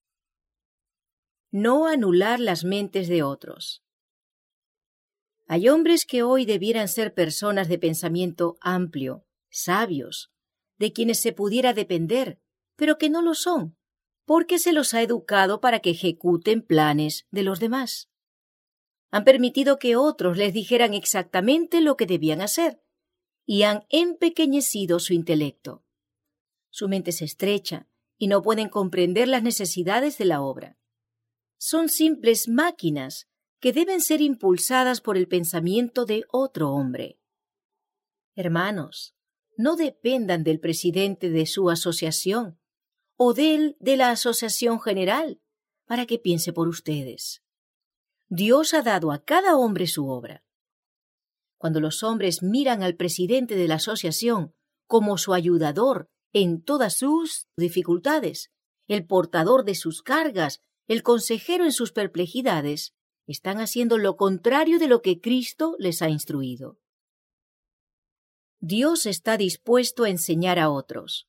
No anular las mentes de otros. Hay hombres que hoy debieran ser personas de pensamiento amplio, sabios, de quienes se pudiera depender, pero que no lo son, porque se los ha educado para que ejecuten planes de los demás. Han permitido que otros les dijeran exactamente lo que debían hacer y han empequeñecido su intelecto. Su mente es estrecha y no pueden comprender las necesidades de la obra. Son simples máquinas que deben ser impulsadas por el pensamiento de otro hombre. Hermanos, no dependan del presidente de su asociación o del de la asociación general para que piense por ustedes. Dios ha dado a cada hombre su obra. Cuando los hombres miran al presidente de la asociación como su ayudador en todas sus dificultades, el portador de sus cargas, el consejero en sus perplejidades, están haciendo lo contrario de lo que Cristo les ha instruido. Dios está dispuesto a enseñar a otros.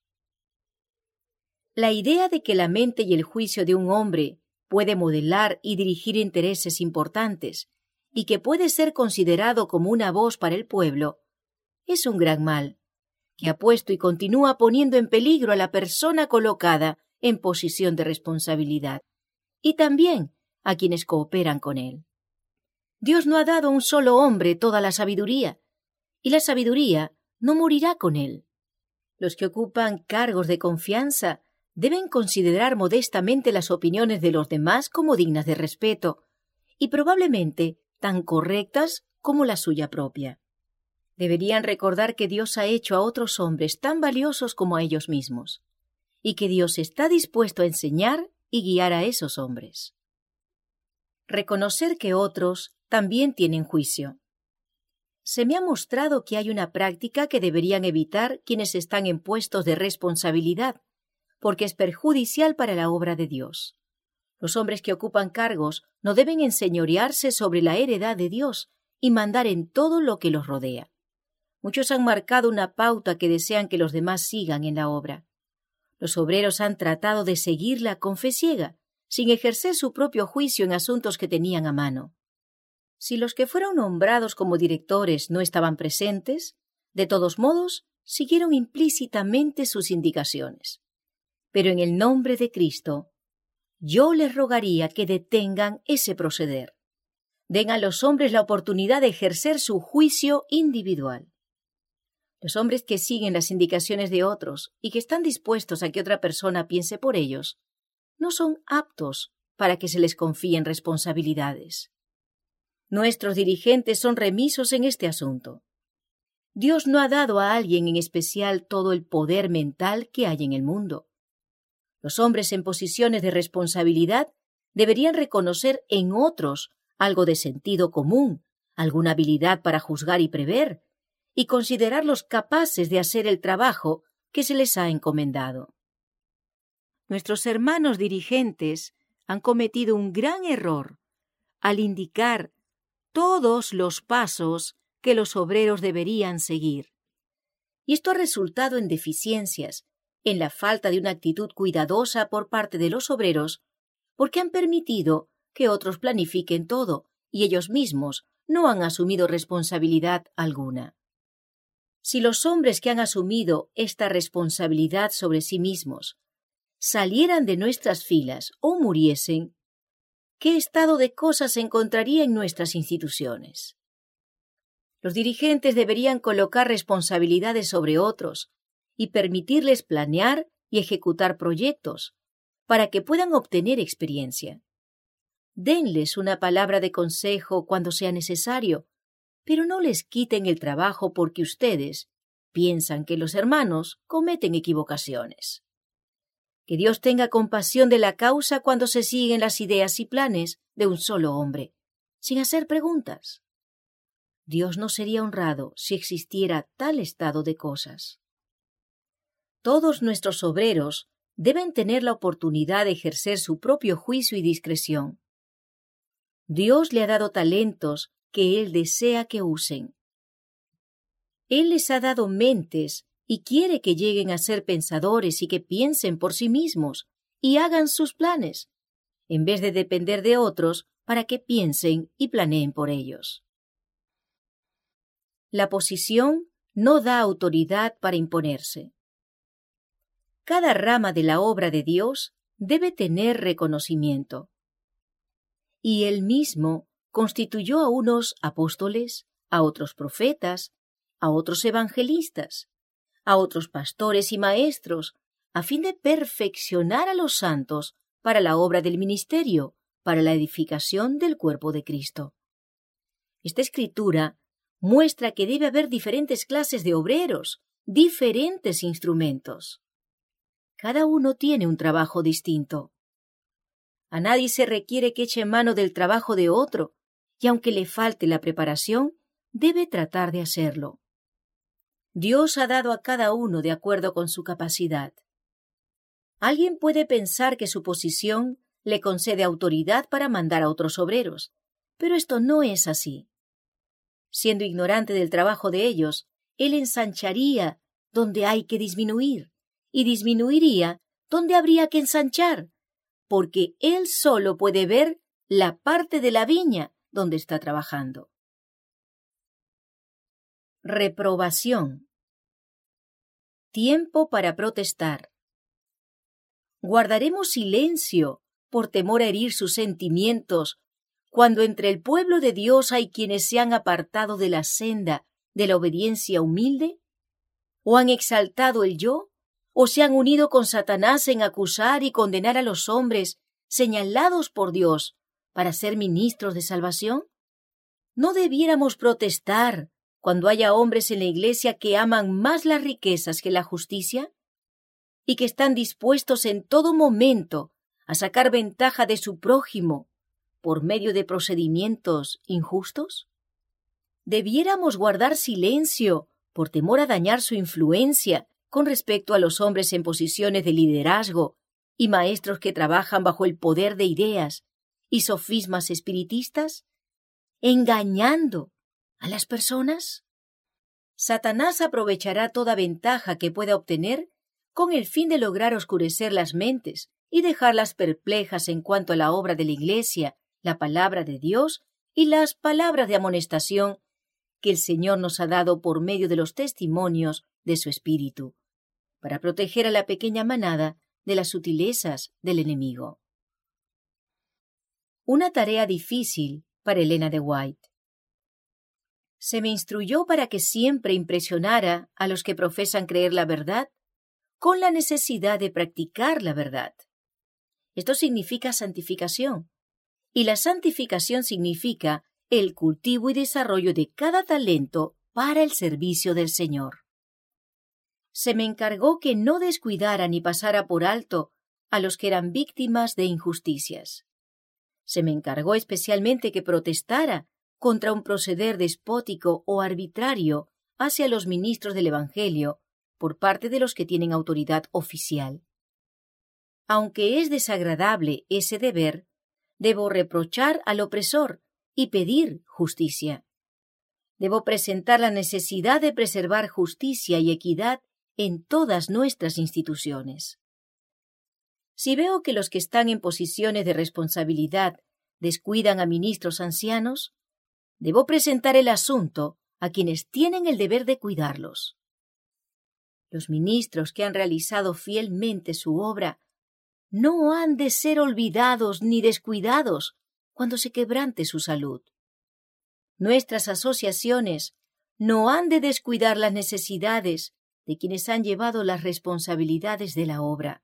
La idea de que la mente y el juicio de un hombre puede modelar y dirigir intereses importantes y que puede ser considerado como una voz para el pueblo, es un gran mal, que ha puesto y continúa poniendo en peligro a la persona colocada en posición de responsabilidad, y también a quienes cooperan con él. Dios no ha dado a un solo hombre toda la sabiduría, y la sabiduría no morirá con él. Los que ocupan cargos de confianza deben considerar modestamente las opiniones de los demás como dignas de respeto, y probablemente tan correctas como la suya propia. Deberían recordar que Dios ha hecho a otros hombres tan valiosos como a ellos mismos, y que Dios está dispuesto a enseñar y guiar a esos hombres. Reconocer que otros también tienen juicio. Se me ha mostrado que hay una práctica que deberían evitar quienes están en puestos de responsabilidad, porque es perjudicial para la obra de Dios. Los hombres que ocupan cargos no deben enseñorearse sobre la heredad de Dios y mandar en todo lo que los rodea. Muchos han marcado una pauta que desean que los demás sigan en la obra. Los obreros han tratado de seguirla con fe ciega, sin ejercer su propio juicio en asuntos que tenían a mano. Si los que fueron nombrados como directores no estaban presentes, de todos modos, siguieron implícitamente sus indicaciones. Pero en el nombre de Cristo, yo les rogaría que detengan ese proceder. Den a los hombres la oportunidad de ejercer su juicio individual. Los hombres que siguen las indicaciones de otros y que están dispuestos a que otra persona piense por ellos, no son aptos para que se les confíen responsabilidades. Nuestros dirigentes son remisos en este asunto. Dios no ha dado a alguien en especial todo el poder mental que hay en el mundo. Los hombres en posiciones de responsabilidad deberían reconocer en otros algo de sentido común, alguna habilidad para juzgar y prever, y considerarlos capaces de hacer el trabajo que se les ha encomendado. Nuestros hermanos dirigentes han cometido un gran error al indicar todos los pasos que los obreros deberían seguir. Y esto ha resultado en deficiencias, en la falta de una actitud cuidadosa por parte de los obreros, porque han permitido que otros planifiquen todo y ellos mismos no han asumido responsabilidad alguna. Si los hombres que han asumido esta responsabilidad sobre sí mismos salieran de nuestras filas o muriesen, ¿qué estado de cosas se encontraría en nuestras instituciones? Los dirigentes deberían colocar responsabilidades sobre otros y permitirles planear y ejecutar proyectos para que puedan obtener experiencia. Denles una palabra de consejo cuando sea necesario, pero no les quiten el trabajo porque ustedes piensan que los hermanos cometen equivocaciones. Que Dios tenga compasión de la causa cuando se siguen las ideas y planes de un solo hombre, sin hacer preguntas. Dios no sería honrado si existiera tal estado de cosas. Todos nuestros obreros deben tener la oportunidad de ejercer su propio juicio y discreción. Dios le ha dado talentos que Él desea que usen. Él les ha dado mentes y quiere que lleguen a ser pensadores y que piensen por sí mismos y hagan sus planes, en vez de depender de otros para que piensen y planeen por ellos. La posición no da autoridad para imponerse. Cada rama de la obra de Dios debe tener reconocimiento. Y Él mismo constituyó a unos apóstoles, a otros profetas, a otros evangelistas, a otros pastores y maestros, a fin de perfeccionar a los santos para la obra del ministerio, para la edificación del cuerpo de Cristo. Esta escritura muestra que debe haber diferentes clases de obreros, diferentes instrumentos. Cada uno tiene un trabajo distinto. A nadie se requiere que eche mano del trabajo de otro, y aunque le falte la preparación, debe tratar de hacerlo. Dios ha dado a cada uno de acuerdo con su capacidad. Alguien puede pensar que su posición le concede autoridad para mandar a otros obreros, pero esto no es así. Siendo ignorante del trabajo de ellos, él ensancharía donde hay que disminuir y disminuiría donde habría que ensanchar, porque él solo puede ver la parte de la viña donde está trabajando. Reprobación. Tiempo para protestar. ¿Guardaremos silencio por temor a herir sus sentimientos cuando entre el pueblo de Dios hay quienes se han apartado de la senda de la obediencia humilde? ¿O han exaltado el yo? ¿O se han unido con Satanás en acusar y condenar a los hombres señalados por Dios para ser ministros de salvación? ¿No debiéramos protestar cuando haya hombres en la iglesia que aman más las riquezas que la justicia y que están dispuestos en todo momento a sacar ventaja de su prójimo por medio de procedimientos injustos? ¿Debiéramos guardar silencio por temor a dañar su influencia con respecto a los hombres en posiciones de liderazgo y maestros que trabajan bajo el poder de ideas y sofismas espiritistas, engañando a las personas? Satanás aprovechará toda ventaja que pueda obtener con el fin de lograr oscurecer las mentes y dejarlas perplejas en cuanto a la obra de la Iglesia, la palabra de Dios y las palabras de amonestación que el Señor nos ha dado por medio de los testimonios de su Espíritu, para proteger a la pequeña manada de las sutilezas del enemigo. Una tarea difícil para Elena de White. Se me instruyó para que siempre impresionara a los que profesan creer la verdad con la necesidad de practicar la verdad. Esto significa santificación, y la santificación significa el cultivo y desarrollo de cada talento para el servicio del Señor. Se me encargó que no descuidara ni pasara por alto a los que eran víctimas de injusticias. Se me encargó especialmente que protestara contra un proceder despótico o arbitrario hacia los ministros del Evangelio por parte de los que tienen autoridad oficial. Aunque es desagradable ese deber, debo reprochar al opresor y pedir justicia. Debo presentar la necesidad de preservar justicia y equidad en todas nuestras instituciones. Si veo que los que están en posiciones de responsabilidad descuidan a ministros ancianos, debo presentar el asunto a quienes tienen el deber de cuidarlos. Los ministros que han realizado fielmente su obra no han de ser olvidados ni descuidados cuando se quebrante su salud. Nuestras asociaciones no han de descuidar las necesidades de quienes han llevado las responsabilidades de la obra.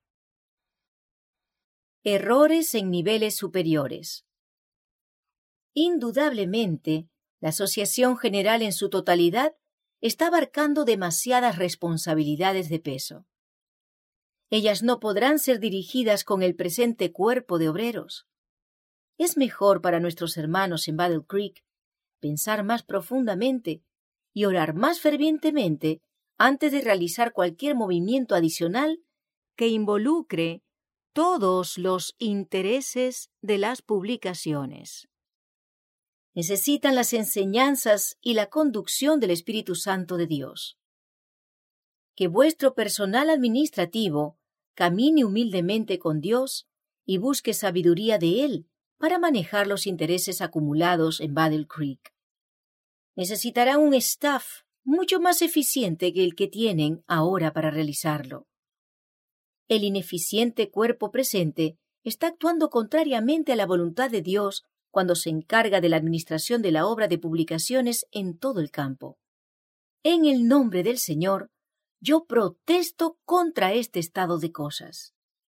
Errores en niveles superiores. Indudablemente, la Asociación General en su totalidad está abarcando demasiadas responsabilidades de peso. Ellas no podrán ser dirigidas con el presente cuerpo de obreros. Es mejor para nuestros hermanos en Battle Creek pensar más profundamente y orar más fervientemente antes de realizar cualquier movimiento adicional que involucre todos los intereses de las publicaciones. Necesitan las enseñanzas y la conducción del Espíritu Santo de Dios. Que vuestro personal administrativo camine humildemente con Dios y busque sabiduría de Él para manejar los intereses acumulados en Battle Creek. Necesitarán un staff mucho más eficiente que el que tienen ahora para realizarlo. El ineficiente cuerpo presente está actuando contrariamente a la voluntad de Dios cuando se encarga de la administración de la obra de publicaciones en todo el campo. En el nombre del Señor, yo protesto contra este estado de cosas.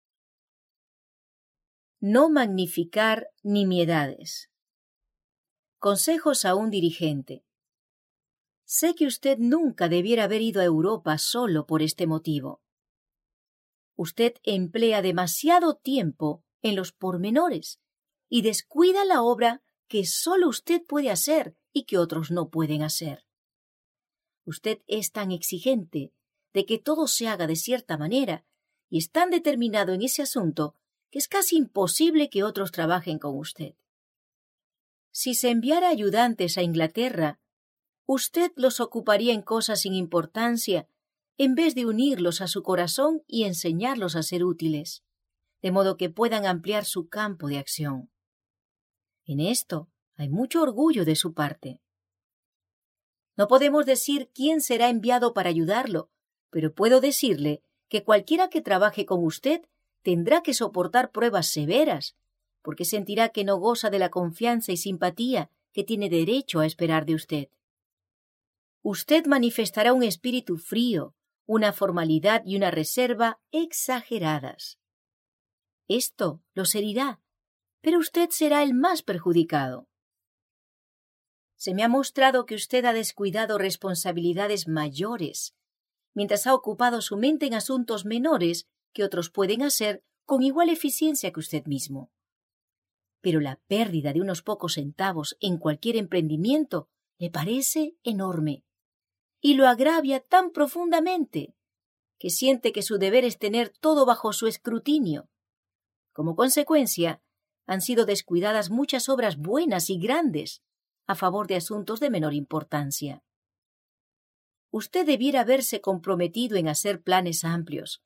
No magnificar nimiedades. Consejos a un dirigente. Sé que usted nunca debiera haber ido a Europa solo por este motivo. Usted emplea demasiado tiempo en los pormenores y descuida la obra que solo usted puede hacer y que otros no pueden hacer. Usted es tan exigente de que todo se haga de cierta manera y es tan determinado en ese asunto que es casi imposible que otros trabajen con usted. Si se enviara ayudantes a Inglaterra, usted los ocuparía en cosas sin importancia en vez de unirlos a su corazón y enseñarlos a ser útiles, de modo que puedan ampliar su campo de acción. En esto hay mucho orgullo de su parte. No podemos decir quién será enviado para ayudarlo, pero puedo decirle que cualquiera que trabaje con usted tendrá que soportar pruebas severas, porque sentirá que no goza de la confianza y simpatía que tiene derecho a esperar de usted. Usted manifestará un espíritu frío, una formalidad y una reserva exageradas. Esto los herirá, pero usted será el más perjudicado. Se me ha mostrado que usted ha descuidado responsabilidades mayores, mientras ha ocupado su mente en asuntos menores que otros pueden hacer con igual eficiencia que usted mismo. Pero la pérdida de unos pocos centavos en cualquier emprendimiento le parece enorme y lo agravia tan profundamente que siente que su deber es tener todo bajo su escrutinio. Como consecuencia, han sido descuidadas muchas obras buenas y grandes a favor de asuntos de menor importancia. Usted debiera haberse comprometido en hacer planes amplios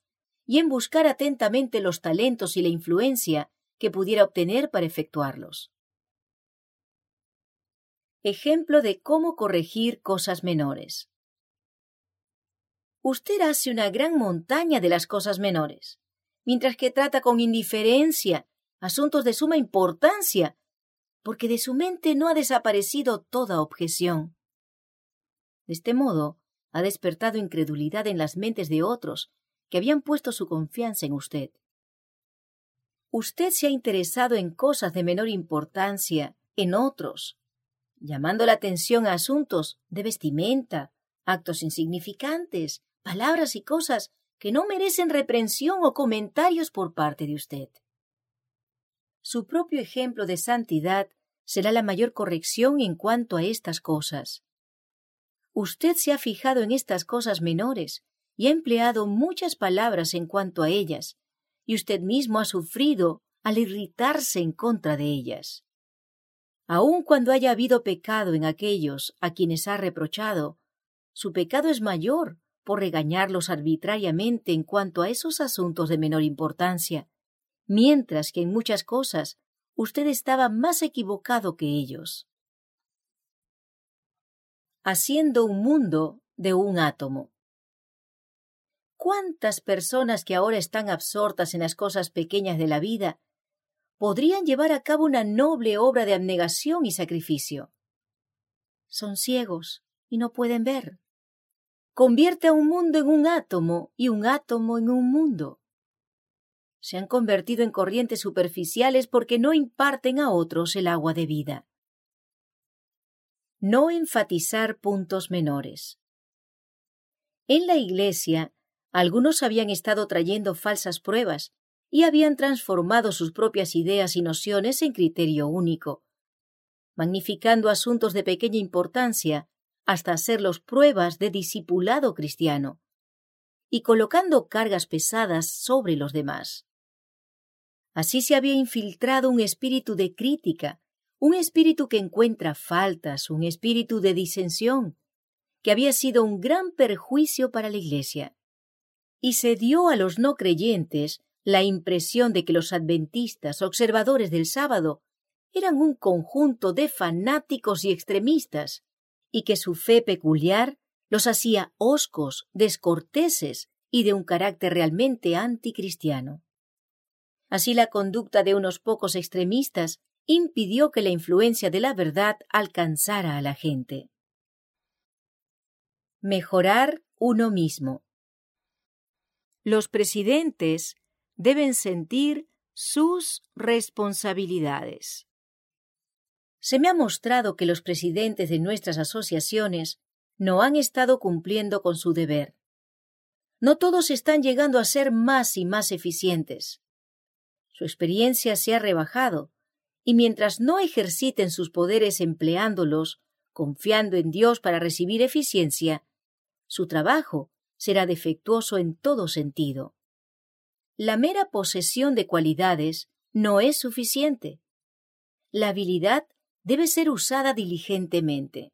y en buscar atentamente los talentos y la influencia que pudiera obtener para efectuarlos. Ejemplo de cómo corregir cosas menores. Usted hace una gran montaña de las cosas menores, mientras que trata con indiferencia asuntos de suma importancia, porque de su mente no ha desaparecido toda objeción. De este modo, ha despertado incredulidad en las mentes de otros que habían puesto su confianza en usted. Usted se ha interesado en cosas de menor importancia en otros, llamando la atención a asuntos de vestimenta, actos insignificantes, palabras y cosas que no merecen reprensión o comentarios por parte de usted. Su propio ejemplo de santidad será la mayor corrección en cuanto a estas cosas. Usted se ha fijado en estas cosas menores y ha empleado muchas palabras en cuanto a ellas, y usted mismo ha sufrido al irritarse en contra de ellas. Aun cuando haya habido pecado en aquellos a quienes ha reprochado, su pecado es mayor por regañarlos arbitrariamente en cuanto a esos asuntos de menor importancia, mientras que en muchas cosas usted estaba más equivocado que ellos. Haciendo un mundo de un átomo. ¿Cuántas personas que ahora están absortas en las cosas pequeñas de la vida podrían llevar a cabo una noble obra de abnegación y sacrificio? Son ciegos y no pueden ver. Convierte a un mundo en un átomo y un átomo en un mundo. Se han convertido en corrientes superficiales porque no imparten a otros el agua de vida. No enfatizar puntos menores. En la Iglesia, algunos habían estado trayendo falsas pruebas y habían transformado sus propias ideas y nociones en criterio único, magnificando asuntos de pequeña importancia hasta hacerlos pruebas de discipulado cristiano, y colocando cargas pesadas sobre los demás. Así se había infiltrado un espíritu de crítica, un espíritu que encuentra faltas, un espíritu de disensión, que había sido un gran perjuicio para la Iglesia. Y se dio a los no creyentes la impresión de que los adventistas, observadores del sábado, eran un conjunto de fanáticos y extremistas, y que su fe peculiar los hacía hoscos, descorteses y de un carácter realmente anticristiano. Así la conducta de unos pocos extremistas impidió que la influencia de la verdad alcanzara a la gente. Mejorar uno mismo. Los presidentes deben sentir sus responsabilidades. Se me ha mostrado que los presidentes de nuestras asociaciones no han estado cumpliendo con su deber. No todos están llegando a ser más y más eficientes. Su experiencia se ha rebajado, y mientras no ejerciten sus poderes empleándolos, confiando en Dios para recibir eficiencia, su trabajo será defectuoso en todo sentido. La mera posesión de cualidades no es suficiente. La habilidad debe ser usada diligentemente.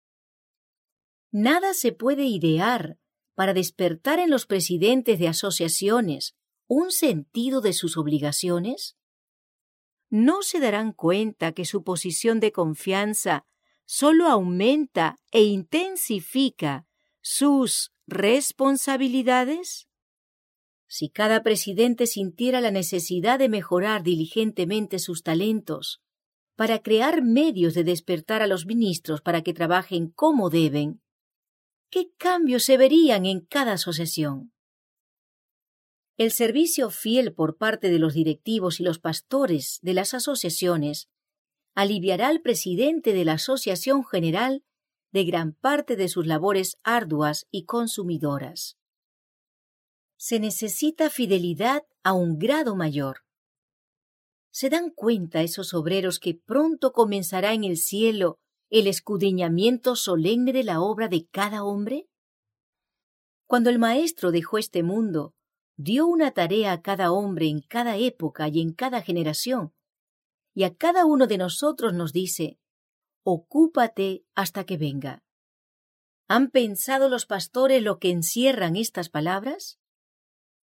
Nada se puede idear para despertar en los presidentes de asociaciones un sentido de sus obligaciones. ¿No se darán cuenta que su posición de confianza solo aumenta e intensifica sus responsabilidades? Si cada presidente sintiera la necesidad de mejorar diligentemente sus talentos, para crear medios de despertar a los ministros para que trabajen como deben, ¿qué cambios se verían en cada asociación? El servicio fiel por parte de los directivos y los pastores de las asociaciones aliviará al presidente de la Asociación General de gran parte de sus labores arduas y consumidoras. Se necesita fidelidad a un grado mayor. ¿Se dan cuenta esos obreros que pronto comenzará en el cielo el escudriñamiento solemne de la obra de cada hombre? Cuando el Maestro dejó este mundo, dio una tarea a cada hombre en cada época y en cada generación, y a cada uno de nosotros nos dice: ocúpate hasta que venga. ¿Han pensado los pastores lo que encierran estas palabras?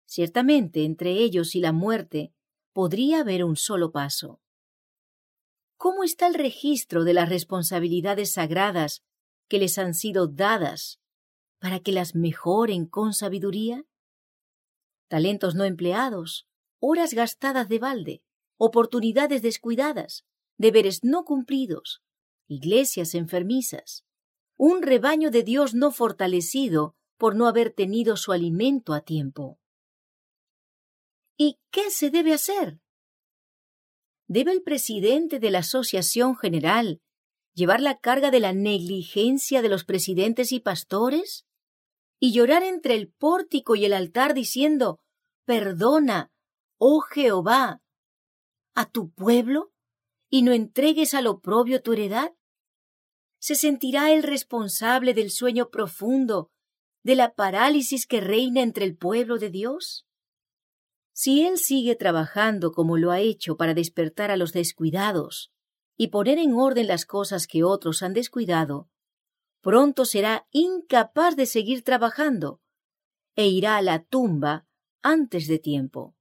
Ciertamente, entre ellos y la muerte podría haber un solo paso. ¿Cómo está el registro de las responsabilidades sagradas que les han sido dadas para que las mejoren con sabiduría? Talentos no empleados, horas gastadas de balde, oportunidades descuidadas, deberes no cumplidos, iglesias enfermizas, un rebaño de Dios no fortalecido por no haber tenido su alimento a tiempo. ¿Y qué se debe hacer? ¿Debe el presidente de la Asociación General llevar la carga de la negligencia de los presidentes y pastores? ¿Y llorar entre el pórtico y el altar diciendo, perdona, oh Jehová, a tu pueblo, y no entregues al oprobio tu heredad? ¿Se sentirá el responsable del sueño profundo, de la parálisis que reina entre el pueblo de Dios? Si él sigue trabajando como lo ha hecho para despertar a los descuidados y poner en orden las cosas que otros han descuidado, pronto será incapaz de seguir trabajando e irá a la tumba antes de tiempo.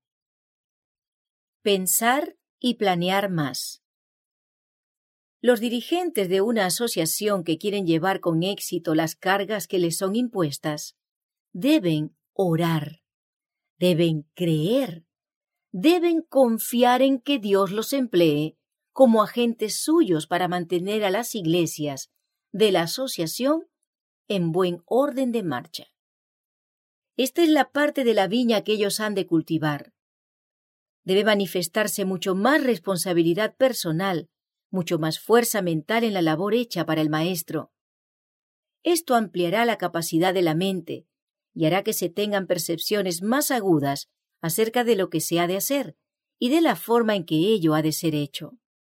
Pensar y planear más. Los dirigentes de una asociación que quieren llevar con éxito las cargas que les son impuestas deben orar. Deben creer, deben confiar en que Dios los emplee como agentes suyos para mantener a las iglesias de la asociación en buen orden de marcha. Esta es la parte de la viña que ellos han de cultivar. Debe manifestarse mucho más responsabilidad personal, mucho más fuerza mental en la labor hecha para el maestro. Esto ampliará la capacidad de la mente y hará que se tengan percepciones más agudas acerca de lo que se ha de hacer y de la forma en que ello ha de ser hecho.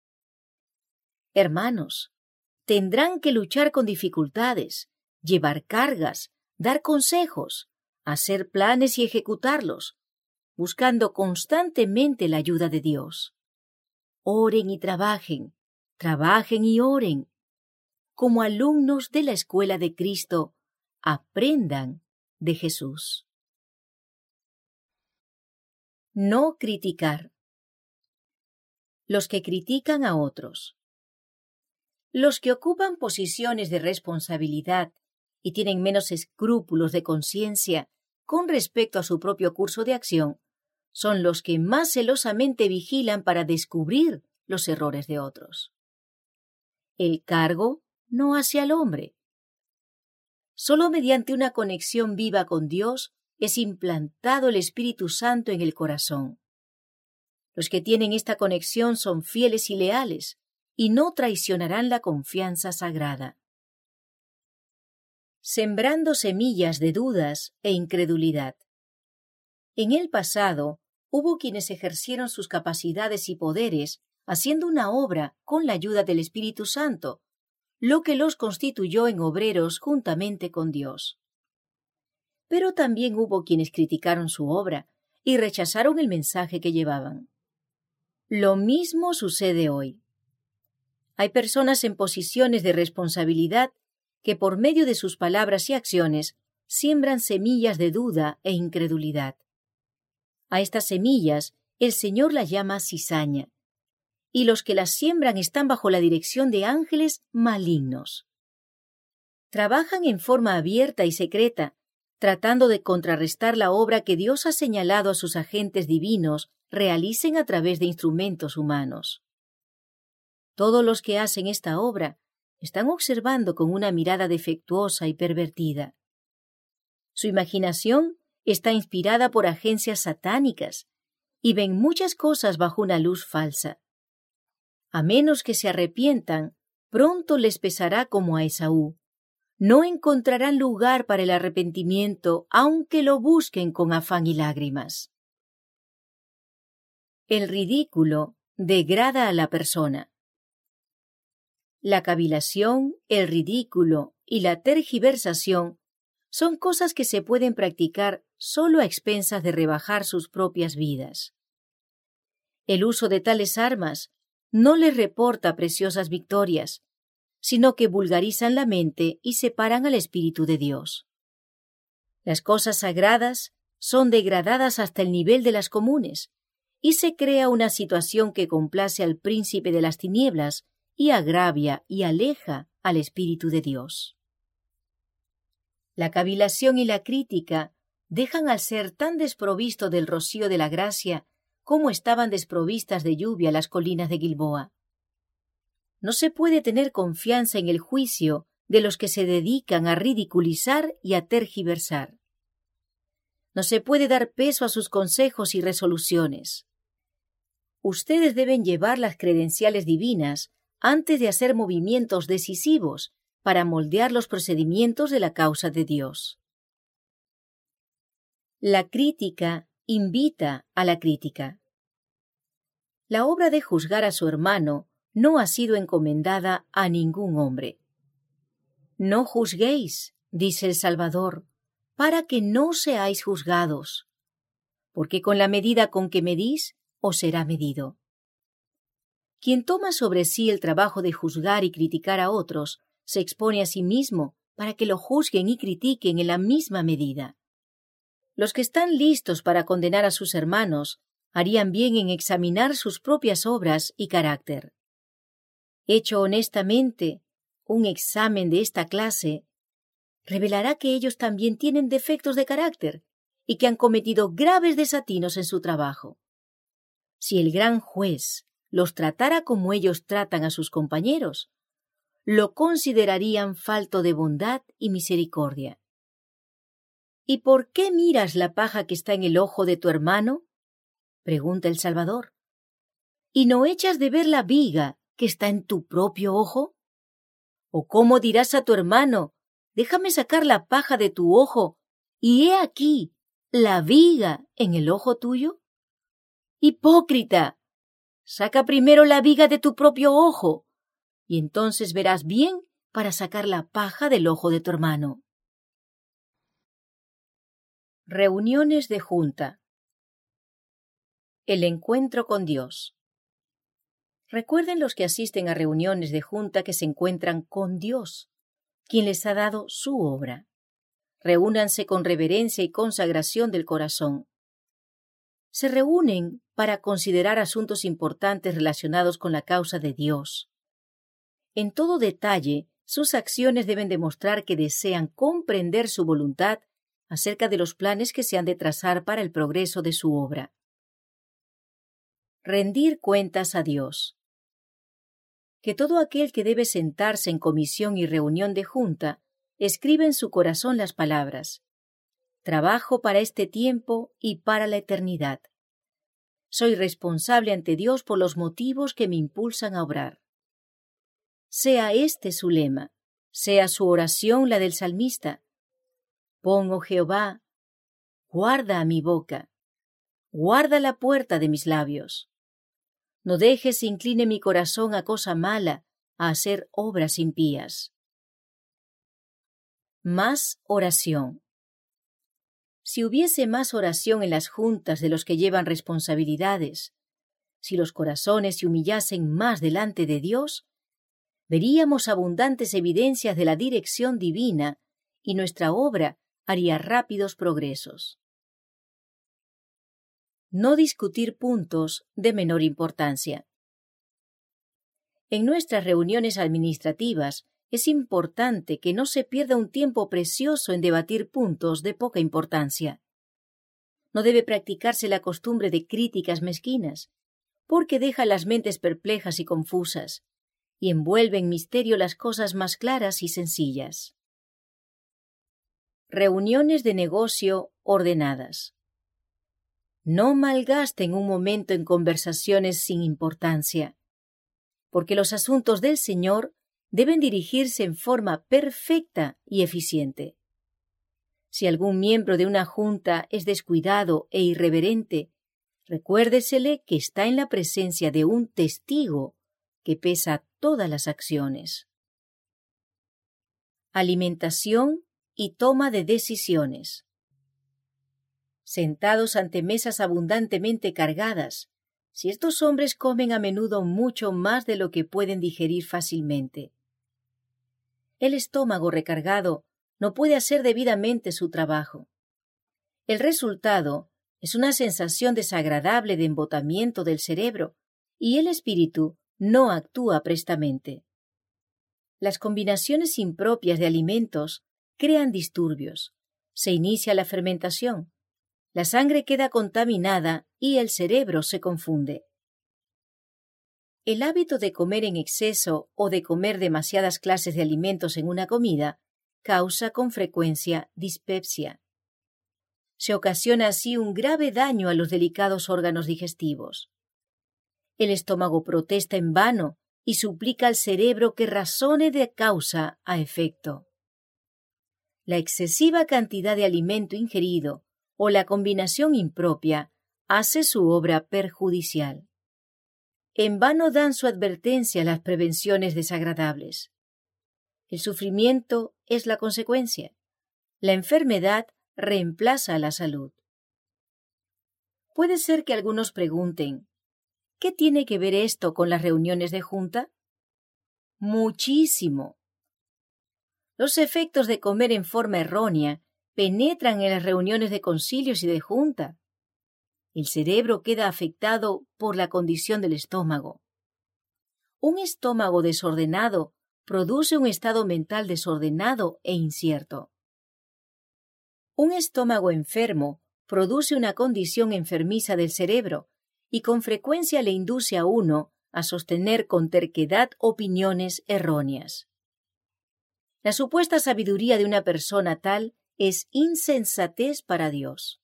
Hermanos, tendrán que luchar con dificultades, llevar cargas, dar consejos, hacer planes y ejecutarlos, buscando constantemente la ayuda de Dios. Oren y trabajen, trabajen y oren. Como alumnos de la escuela de Cristo, aprendan de Jesús. No criticar. Los que critican a otros. Los que ocupan posiciones de responsabilidad y tienen menos escrúpulos de conciencia con respecto a su propio curso de acción son los que más celosamente vigilan para descubrir los errores de otros. El cargo no hace al hombre. Solo mediante una conexión viva con Dios es implantado el Espíritu Santo en el corazón. Los que tienen esta conexión son fieles y leales y no traicionarán la confianza sagrada. Sembrando semillas de dudas e incredulidad. En el pasado hubo quienes ejercieron sus capacidades y poderes haciendo una obra con la ayuda del Espíritu Santo, lo que los constituyó en obreros juntamente con Dios. Pero también hubo quienes criticaron su obra y rechazaron el mensaje que llevaban. Lo mismo sucede hoy. Hay personas en posiciones de responsabilidad que por medio de sus palabras y acciones siembran semillas de duda e incredulidad. A estas semillas el Señor las llama cizaña, y los que las siembran están bajo la dirección de ángeles malignos. Trabajan en forma abierta y secreta, tratando de contrarrestar la obra que Dios ha señalado a sus agentes divinos realicen a través de instrumentos humanos. Todos los que hacen esta obra están observando con una mirada defectuosa y pervertida. Su imaginación está inspirada por agencias satánicas y ven muchas cosas bajo una luz falsa. A menos que se arrepientan, pronto les pesará como a Esaú. No encontrarán lugar para el arrepentimiento, aunque lo busquen con afán y lágrimas. El ridículo degrada a la persona. La cavilación, el ridículo y la tergiversación son cosas que se pueden practicar solo a expensas de rebajar sus propias vidas. El uso de tales armas no les reporta preciosas victorias, sino que vulgarizan la mente y separan al Espíritu de Dios. Las cosas sagradas son degradadas hasta el nivel de las comunes, y se crea una situación que complace al príncipe de las tinieblas y agravia y aleja al Espíritu de Dios. La cavilación y la crítica dejan al ser tan desprovisto del rocío de la gracia como estaban desprovistas de lluvia las colinas de Gilboa. No se puede tener confianza en el juicio de los que se dedican a ridiculizar y a tergiversar. No se puede dar peso a sus consejos y resoluciones. Ustedes deben llevar las credenciales divinas antes de hacer movimientos decisivos para moldear los procedimientos de la causa de Dios. La crítica invita a la crítica. La obra de juzgar a su hermano no ha sido encomendada a ningún hombre. No juzguéis, dice el Salvador, para que no seáis juzgados, porque con la medida con que medís, os será medido. Quien toma sobre sí el trabajo de juzgar y criticar a otros, se expone a sí mismo para que lo juzguen y critiquen en la misma medida. Los que están listos para condenar a sus hermanos harían bien en examinar sus propias obras y carácter. Hecho honestamente un examen de esta clase, revelará que ellos también tienen defectos de carácter y que han cometido graves desatinos en su trabajo. Si el gran juez los tratara como ellos tratan a sus compañeros, lo considerarían falto de bondad y misericordia. ¿Y por qué miras la paja que está en el ojo de tu hermano?, pregunta el Salvador. ¿Y no echas de ver la viga que está en tu propio ojo? ¿O cómo dirás a tu hermano, déjame sacar la paja de tu ojo, y he aquí la viga en el ojo tuyo? ¡Hipócrita! Saca primero la viga de tu propio ojo, y entonces verás bien para sacar la paja del ojo de tu hermano. Reuniones de junta. El encuentro con Dios. Recuerden los que asisten a reuniones de junta que se encuentran con Dios, quien les ha dado su obra. Reúnanse con reverencia y consagración del corazón. Se reúnen para considerar asuntos importantes relacionados con la causa de Dios. En todo detalle, sus acciones deben demostrar que desean comprender su voluntad acerca de los planes que se han de trazar para el progreso de su obra. Rendir cuentas a Dios. Que todo aquel que debe sentarse en comisión y reunión de junta escriba en su corazón las palabras: trabajo para este tiempo y para la eternidad. Soy responsable ante Dios por los motivos que me impulsan a obrar. Sea este su lema, sea su oración la del salmista. Pon, oh Jehová, guarda a mi boca, guarda la puerta de mis labios. No dejes se incline mi corazón a cosa mala, a hacer obras impías. Más oración. Si hubiese más oración en las juntas de los que llevan responsabilidades, si los corazones se humillasen más delante de Dios, veríamos abundantes evidencias de la dirección divina y nuestra obra haría rápidos progresos. No discutir puntos de menor importancia. En nuestras reuniones administrativas es importante que no se pierda un tiempo precioso en debatir puntos de poca importancia. No debe practicarse la costumbre de críticas mezquinas, porque deja las mentes perplejas y confusas, y envuelve en misterio las cosas más claras y sencillas. Reuniones de negocio ordenadas. No malgasten un momento en conversaciones sin importancia, porque los asuntos del Señor deben dirigirse en forma perfecta y eficiente. Si algún miembro de una junta es descuidado e irreverente, recuérdesele que está en la presencia de un testigo que pesa todas las acciones. Alimentación y toma de decisiones. Sentados ante mesas abundantemente cargadas, si estos hombres comen a menudo mucho más de lo que pueden digerir fácilmente. El estómago recargado no puede hacer debidamente su trabajo. El resultado es una sensación desagradable de embotamiento del cerebro y el espíritu no actúa prestamente. Las combinaciones impropias de alimentos crean disturbios. Se inicia la fermentación. La sangre queda contaminada y el cerebro se confunde. El hábito de comer en exceso o de comer demasiadas clases de alimentos en una comida causa con frecuencia dispepsia. Se ocasiona así un grave daño a los delicados órganos digestivos. El estómago protesta en vano y suplica al cerebro que razone de causa a efecto. La excesiva cantidad de alimento ingerido o la combinación impropia hace su obra perjudicial. En vano dan su advertencia las prevenciones desagradables. El sufrimiento es la consecuencia. La enfermedad reemplaza a la salud. Puede ser que algunos pregunten, ¿qué tiene que ver esto con las reuniones de junta? Muchísimo. Los efectos de comer en forma errónea penetran en las reuniones de concilios y de junta. El cerebro queda afectado por la condición del estómago. Un estómago desordenado produce un estado mental desordenado e incierto. Un estómago enfermo produce una condición enfermiza del cerebro y con frecuencia le induce a uno a sostener con terquedad opiniones erróneas. La supuesta sabiduría de una persona tal es insensatez para Dios.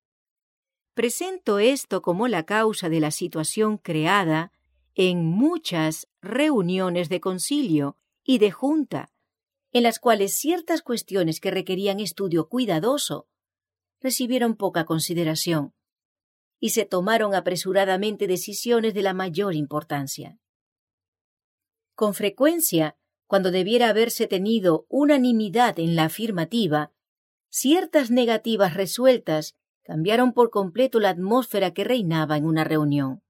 Presento esto como la causa de la situación creada en muchas reuniones de concilio y de junta, en las cuales ciertas cuestiones que requerían estudio cuidadoso recibieron poca consideración y se tomaron apresuradamente decisiones de la mayor importancia. Con frecuencia, cuando debiera haberse tenido unanimidad en la afirmativa, ciertas negativas resueltas cambiaron por completo la atmósfera que reinaba en una reunión.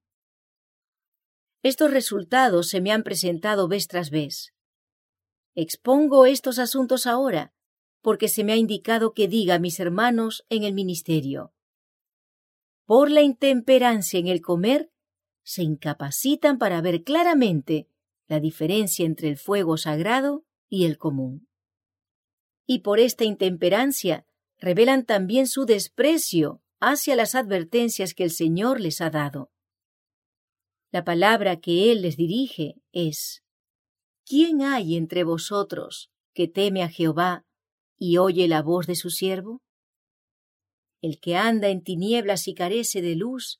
Estos resultados se me han presentado vez tras vez. Expongo estos asuntos ahora, porque se me ha indicado que diga a mis hermanos en el ministerio. Por la intemperancia en el comer, se incapacitan para ver claramente la diferencia entre el fuego sagrado y el común. Y por esta intemperancia revelan también su desprecio hacia las advertencias que el Señor les ha dado. La palabra que Él les dirige es: ¿quién hay entre vosotros que teme a Jehová y oye la voz de su siervo? El que anda en tinieblas y carece de luz,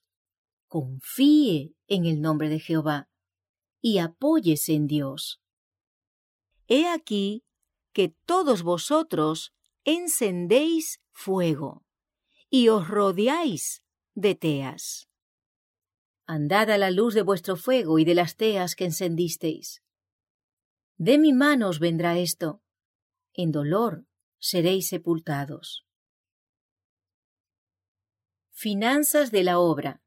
confíe en el nombre de Jehová y apóyese en Dios. He aquí que todos vosotros encendéis fuego y os rodeáis de teas. Andad a la luz de vuestro fuego y de las teas que encendisteis. De mi mano os vendrá esto, en dolor seréis sepultados. Finanzas de la obra.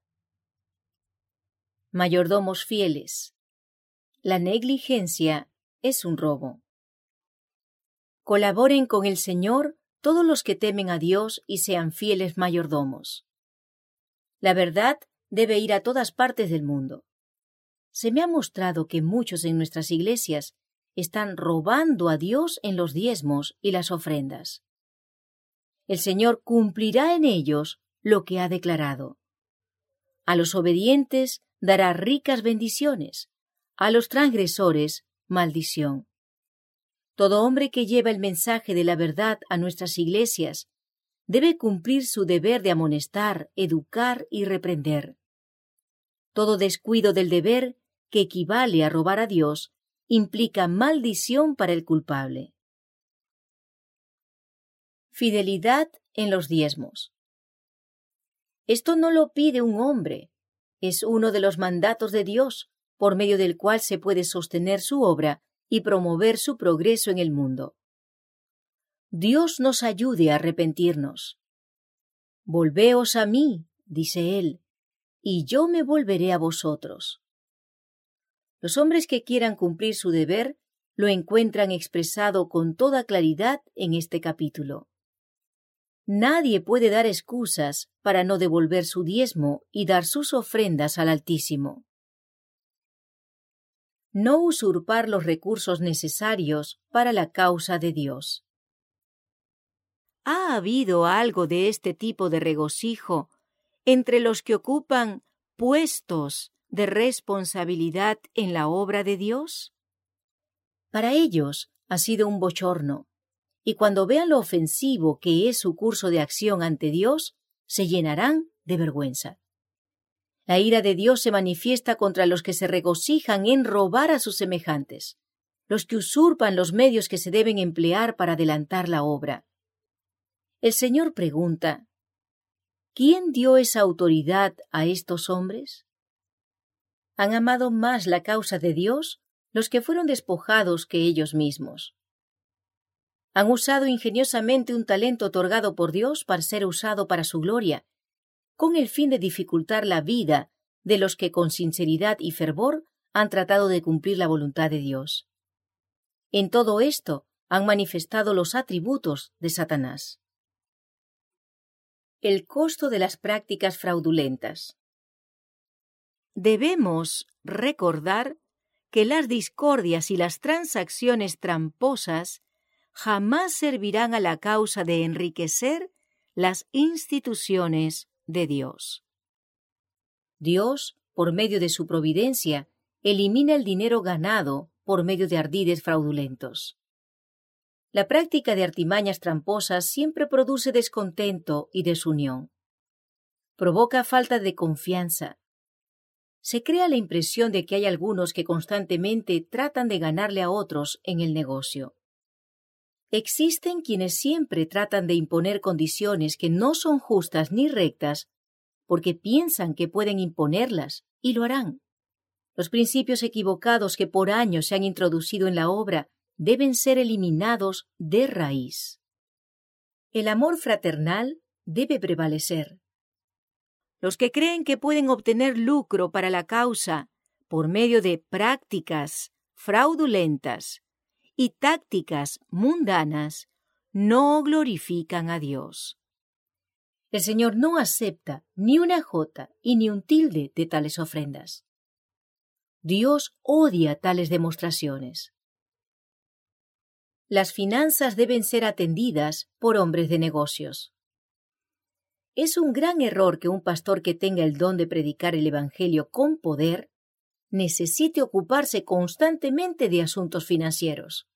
Mayordomos fieles. La negligencia es un robo. Colaboren con el Señor todos los que temen a Dios y sean fieles mayordomos. La verdad debe ir a todas partes del mundo. Se me ha mostrado que muchos en nuestras iglesias están robando a Dios en los diezmos y las ofrendas. El Señor cumplirá en ellos lo que ha declarado. A los obedientes dará ricas bendiciones, a los transgresores maldición. Todo hombre que lleva el mensaje de la verdad a nuestras iglesias debe cumplir su deber de amonestar, educar y reprender. Todo descuido del deber, que equivale a robar a Dios, implica maldición para el culpable. Fidelidad en los diezmos. Esto no lo pide un hombre, es uno de los mandatos de Dios, por medio del cual se puede sostener su obra y promover su progreso en el mundo. Dios nos ayude a arrepentirnos. Volveos a mí, dice Él, y yo me volveré a vosotros. Los hombres que quieran cumplir su deber lo encuentran expresado con toda claridad en este capítulo. Nadie puede dar excusas para no devolver su diezmo y dar sus ofrendas al Altísimo. No usurpar los recursos necesarios para la causa de Dios. ¿Ha habido algo de este tipo de regocijo entre los que ocupan puestos de responsabilidad en la obra de Dios? Para ellos ha sido un bochorno, y cuando vean lo ofensivo que es su curso de acción ante Dios, se llenarán de vergüenza. La ira de Dios se manifiesta contra los que se regocijan en robar a sus semejantes, los que usurpan los medios que se deben emplear para adelantar la obra. El Señor pregunta, ¿quién dio esa autoridad a estos hombres? Han amado más la causa de Dios los que fueron despojados que ellos mismos. Han usado ingeniosamente un talento otorgado por Dios para ser usado para su gloria, con el fin de dificultar la vida de los que con sinceridad y fervor han tratado de cumplir la voluntad de Dios. En todo esto han manifestado los atributos de Satanás. El costo de las prácticas fraudulentas. Debemos recordar que las discordias y las transacciones tramposas jamás servirán a la causa de enriquecer las instituciones de Dios. Dios, por medio de su providencia, elimina el dinero ganado por medio de ardides fraudulentos. La práctica de artimañas tramposas siempre produce descontento y desunión. Provoca falta de confianza. Se crea la impresión de que hay algunos que constantemente tratan de ganarle a otros en el negocio. Existen quienes siempre tratan de imponer condiciones que no son justas ni rectas porque piensan que pueden imponerlas y lo harán. Los principios equivocados que por años se han introducido en la obra deben ser eliminados de raíz. El amor fraternal debe prevalecer. Los que creen que pueden obtener lucro para la causa por medio de prácticas fraudulentas y tácticas mundanas no glorifican a Dios. El Señor no acepta ni una jota y ni un tilde de tales ofrendas. Dios odia tales demostraciones. Las finanzas deben ser atendidas por hombres de negocios. Es un gran error que un pastor que tenga el don de predicar el Evangelio con poder necesite ocuparse constantemente de asuntos financieros.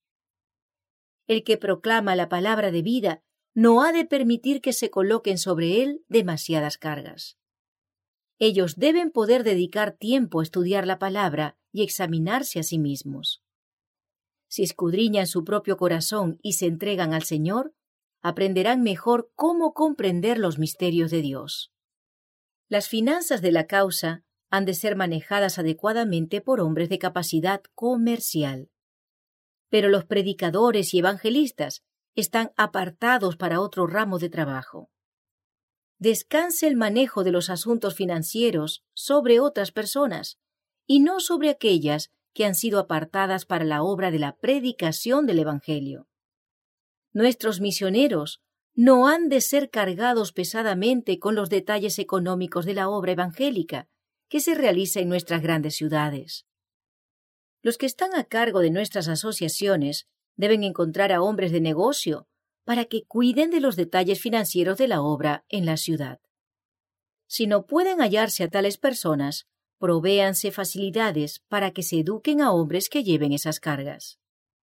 El que proclama la palabra de vida no ha de permitir que se coloquen sobre él demasiadas cargas. Ellos deben poder dedicar tiempo a estudiar la palabra y examinarse a sí mismos. Si escudriñan su propio corazón y se entregan al Señor, aprenderán mejor cómo comprender los misterios de Dios. Las finanzas de la causa han de ser manejadas adecuadamente por hombres de capacidad comercial. Pero los predicadores y evangelistas están apartados para otro ramo de trabajo. Descanse el manejo de los asuntos financieros sobre otras personas y no sobre aquellas que han sido apartadas para la obra de la predicación del Evangelio. Nuestros misioneros no han de ser cargados pesadamente con los detalles económicos de la obra evangélica que se realiza en nuestras grandes ciudades. Los que están a cargo de nuestras asociaciones deben encontrar a hombres de negocio para que cuiden de los detalles financieros de la obra en la ciudad. Si no pueden hallarse a tales personas, provéanse facilidades para que se eduquen a hombres que lleven esas cargas.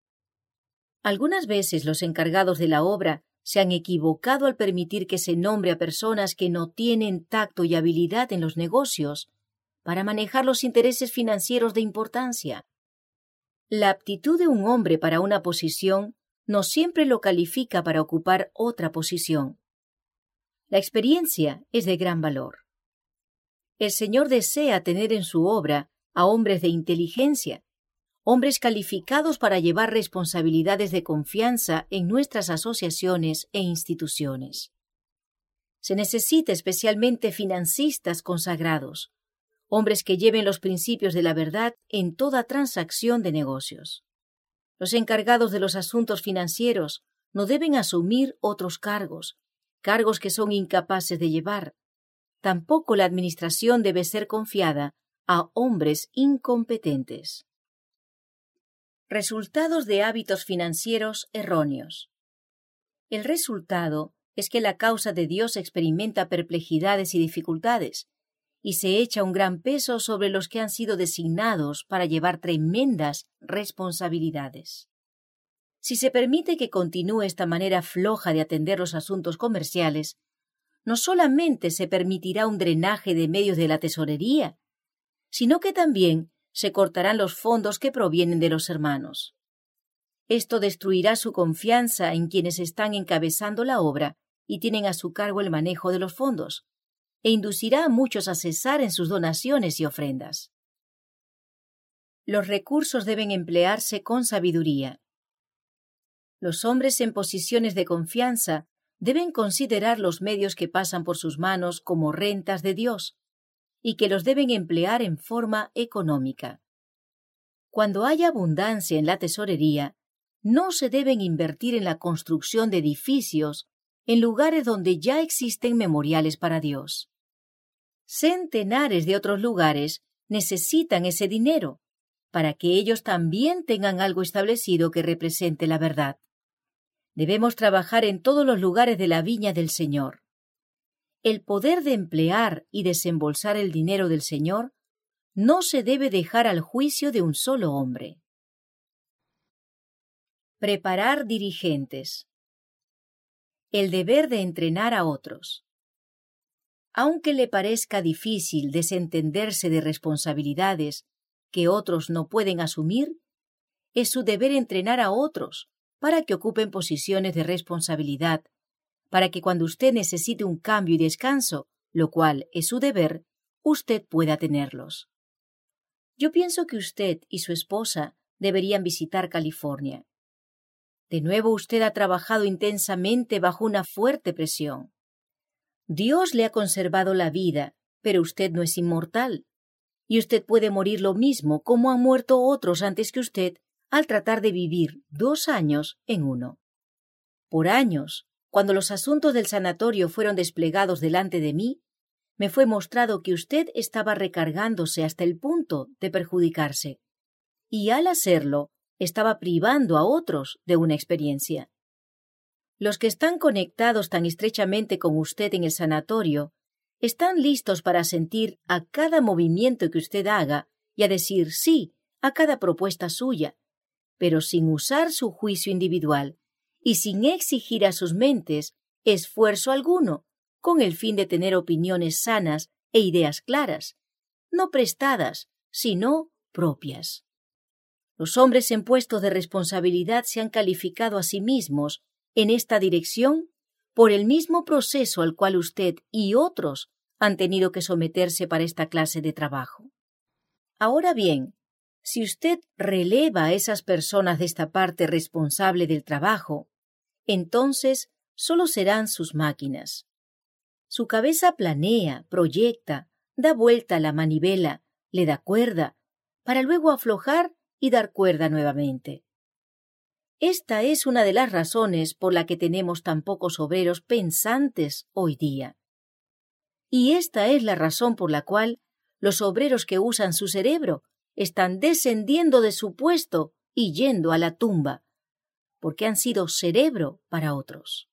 Algunas veces los encargados de la obra se han equivocado al permitir que se nombre a personas que no tienen tacto y habilidad en los negocios para manejar los intereses financieros de importancia. La aptitud de un hombre para una posición no siempre lo califica para ocupar otra posición. La experiencia es de gran valor. El Señor desea tener en su obra a hombres de inteligencia, hombres calificados para llevar responsabilidades de confianza en nuestras asociaciones e instituciones. Se necesita especialmente financistas consagrados, hombres que lleven los principios de la verdad en toda transacción de negocios. Los encargados de los asuntos financieros no deben asumir otros cargos, cargos que son incapaces de llevar. Tampoco la administración debe ser confiada a hombres incompetentes. Resultados de hábitos financieros erróneos. El resultado es que la causa de Dios experimenta perplejidades y dificultades, y se echa un gran peso sobre los que han sido designados para llevar tremendas responsabilidades. Si se permite que continúe esta manera floja de atender los asuntos comerciales, no solamente se permitirá un drenaje de medios de la tesorería, sino que también se cortarán los fondos que provienen de los hermanos. Esto destruirá su confianza en quienes están encabezando la obra y tienen a su cargo el manejo de los fondos, e inducirá a muchos a cesar en sus donaciones y ofrendas. Los recursos deben emplearse con sabiduría. Los hombres en posiciones de confianza deben considerar los medios que pasan por sus manos como rentas de Dios, y que los deben emplear en forma económica. Cuando haya abundancia en la tesorería, no se deben invertir en la construcción de edificios en lugares donde ya existen memoriales para Dios. Centenares de otros lugares necesitan ese dinero para que ellos también tengan algo establecido que represente la verdad. Debemos trabajar en todos los lugares de la viña del Señor. El poder de emplear y desembolsar el dinero del Señor no se debe dejar al juicio de un solo hombre. Preparar dirigentes. El deber de entrenar a otros. Aunque le parezca difícil desentenderse de responsabilidades que otros no pueden asumir, es su deber entrenar a otros para que ocupen posiciones de responsabilidad, para que cuando usted necesite un cambio y descanso, lo cual es su deber, usted pueda tenerlos. Yo pienso que usted y su esposa deberían visitar California. De nuevo usted ha trabajado intensamente bajo una fuerte presión. Dios le ha conservado la vida, pero usted no es inmortal, y usted puede morir lo mismo como han muerto otros antes que usted al tratar de vivir dos años en uno. Por años, cuando los asuntos del sanatorio fueron desplegados delante de mí, me fue mostrado que usted estaba recargándose hasta el punto de perjudicarse, y al hacerlo, estaba privando a otros de una experiencia. Los que están conectados tan estrechamente con usted en el sanatorio están listos para sentir a cada movimiento que usted haga y a decir sí a cada propuesta suya, pero sin usar su juicio individual y sin exigir a sus mentes esfuerzo alguno, con el fin de tener opiniones sanas e ideas claras, no prestadas, sino propias. Los hombres en puestos de responsabilidad se han calificado a sí mismos en esta dirección por el mismo proceso al cual usted y otros han tenido que someterse para esta clase de trabajo. Ahora bien, si usted releva a esas personas de esta parte responsable del trabajo, entonces solo serán sus máquinas. Su cabeza planea, proyecta, da vuelta a la manivela, le da cuerda, para luego aflojar y dar cuerda nuevamente. Esta es una de las razones por la que tenemos tan pocos obreros pensantes hoy día. Y esta es la razón por la cual los obreros que usan su cerebro están descendiendo de su puesto y yendo a la tumba, porque han sido cerebro para otros.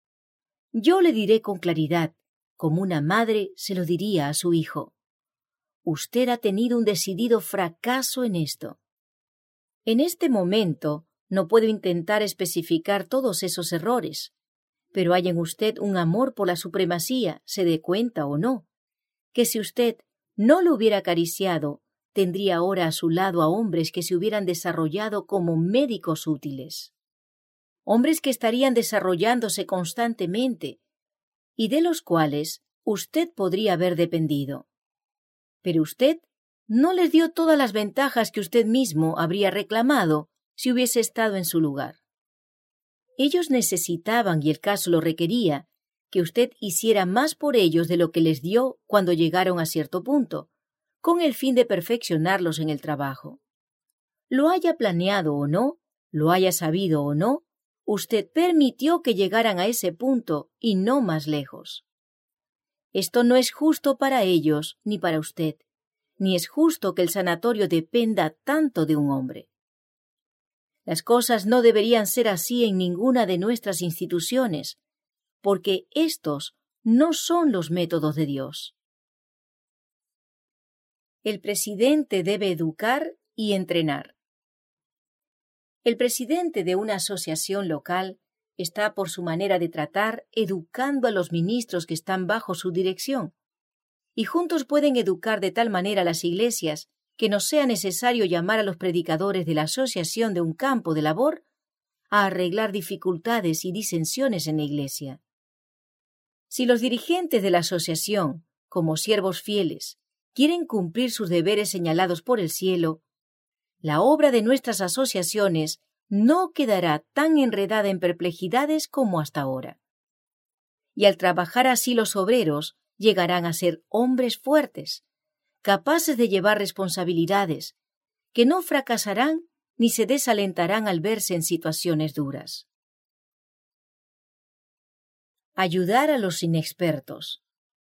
Yo le diré con claridad, como una madre se lo diría a su hijo: usted ha tenido un decidido fracaso en esto. En este momento no puedo intentar especificar todos esos errores, pero hay en usted un amor por la supremacía, se dé cuenta o no, que si usted no lo hubiera acariciado, tendría ahora a su lado a hombres que se hubieran desarrollado como médicos útiles. Hombres que estarían desarrollándose constantemente y de los cuales usted podría haber dependido. Pero usted no les dio todas las ventajas que usted mismo habría reclamado si hubiese estado en su lugar. Ellos necesitaban, y el caso lo requería, que usted hiciera más por ellos de lo que les dio cuando llegaron a cierto punto, con el fin de perfeccionarlos en el trabajo. Lo haya planeado o no, lo haya sabido o no, Usted permitió que llegaran a ese punto y no más lejos. Esto no es justo para ellos ni para usted, ni es justo que el sanatorio dependa tanto de un hombre. Las cosas no deberían ser así en ninguna de nuestras instituciones, porque estos no son los métodos de Dios. El presidente debe educar y entrenar. El presidente de una asociación local está, por su manera de tratar, educando a los ministros que están bajo su dirección, y juntos pueden educar de tal manera a las iglesias que no sea necesario llamar a los predicadores de la asociación de un campo de labor a arreglar dificultades y disensiones en la iglesia. Si los dirigentes de la asociación, como siervos fieles, quieren cumplir sus deberes señalados por el cielo, la obra de nuestras asociaciones no quedará tan enredada en perplejidades como hasta ahora. Y al trabajar así los obreros llegarán a ser hombres fuertes, capaces de llevar responsabilidades, que no fracasarán ni se desalentarán al verse en situaciones duras. Ayudar a los inexpertos.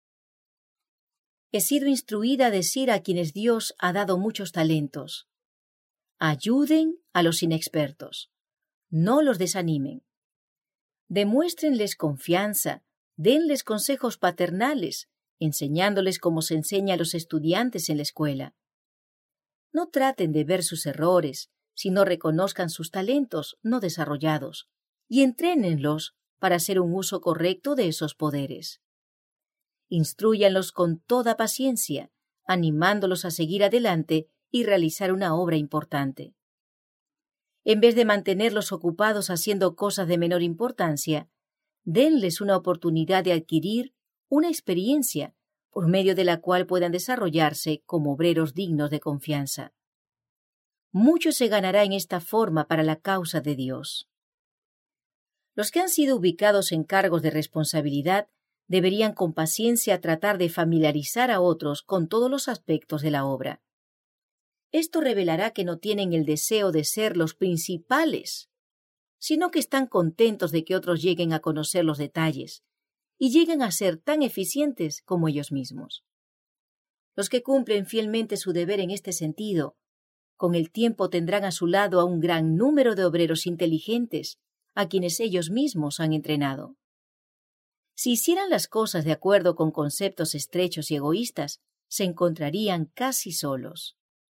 He sido instruida a decir a quienes Dios ha dado muchos talentos: ayuden a los inexpertos, no los desanimen. Demuéstrenles confianza, denles consejos paternales, enseñándoles como se enseña a los estudiantes en la escuela. No traten de ver sus errores, sino reconozcan sus talentos no desarrollados y entrénenlos para hacer un uso correcto de esos poderes. Instrúyanlos con toda paciencia, animándolos a seguir adelante y realizar una obra importante. En vez de mantenerlos ocupados haciendo cosas de menor importancia, denles una oportunidad de adquirir una experiencia por medio de la cual puedan desarrollarse como obreros dignos de confianza. Mucho se ganará en esta forma para la causa de Dios. Los que han sido ubicados en cargos de responsabilidad deberían con paciencia tratar de familiarizar a otros con todos los aspectos de la obra. Esto revelará que no tienen el deseo de ser los principales, sino que están contentos de que otros lleguen a conocer los detalles y lleguen a ser tan eficientes como ellos mismos. Los que cumplen fielmente su deber en este sentido, con el tiempo tendrán a su lado a un gran número de obreros inteligentes a quienes ellos mismos han entrenado. Si hicieran las cosas de acuerdo con conceptos estrechos y egoístas, se encontrarían casi solos.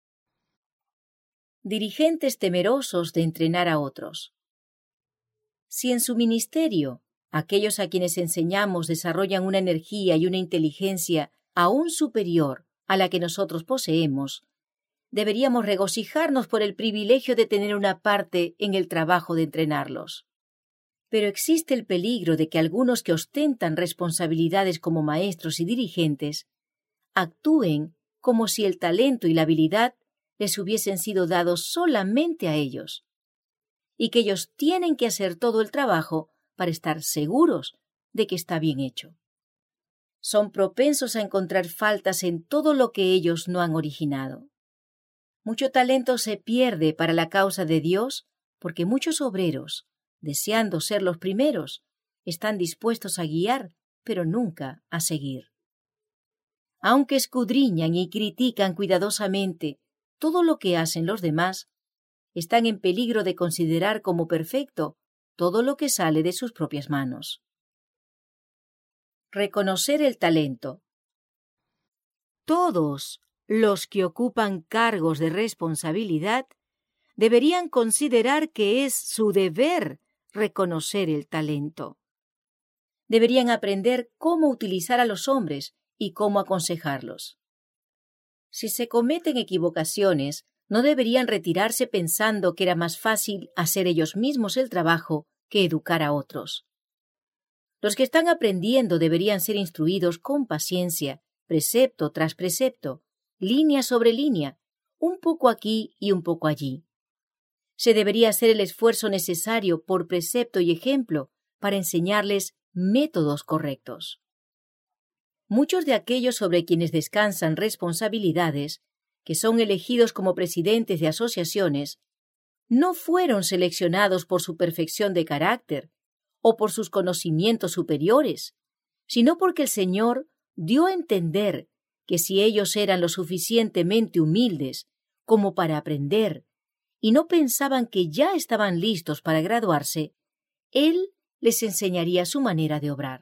Dirigentes temerosos de entrenar a otros. Si en su ministerio aquellos a quienes enseñamos desarrollan una energía y una inteligencia aún superior a la que nosotros poseemos, deberíamos regocijarnos por el privilegio de tener una parte en el trabajo de entrenarlos. Pero existe el peligro de que algunos que ostentan responsabilidades como maestros y dirigentes actúen como si el talento y la habilidad les hubiesen sido dados solamente a ellos, y que ellos tienen que hacer todo el trabajo para estar seguros de que está bien hecho. Son propensos a encontrar faltas en todo lo que ellos no han originado. Mucho talento se pierde para la causa de Dios porque muchos obreros, deseando ser los primeros, están dispuestos a guiar, pero nunca a seguir. Aunque escudriñan y critican cuidadosamente todo lo que hacen los demás, están en peligro de considerar como perfecto todo lo que sale de sus propias manos. Reconocer el talento. Todos los que ocupan cargos de responsabilidad deberían considerar que es su deber reconocer el talento. Deberían aprender cómo utilizar a los hombres y cómo aconsejarlos. Si se cometen equivocaciones, no deberían retirarse pensando que era más fácil hacer ellos mismos el trabajo que educar a otros. Los que están aprendiendo deberían ser instruidos con paciencia, precepto tras precepto, línea sobre línea, un poco aquí y un poco allí. Se debería hacer el esfuerzo necesario por precepto y ejemplo para enseñarles métodos correctos. Muchos de aquellos sobre quienes descansan responsabilidades, que son elegidos como presidentes de asociaciones, no fueron seleccionados por su perfección de carácter o por sus conocimientos superiores, sino porque el Señor dio a entender que si ellos eran lo suficientemente humildes como para aprender y no pensaban que ya estaban listos para graduarse, Él les enseñaría su manera de obrar.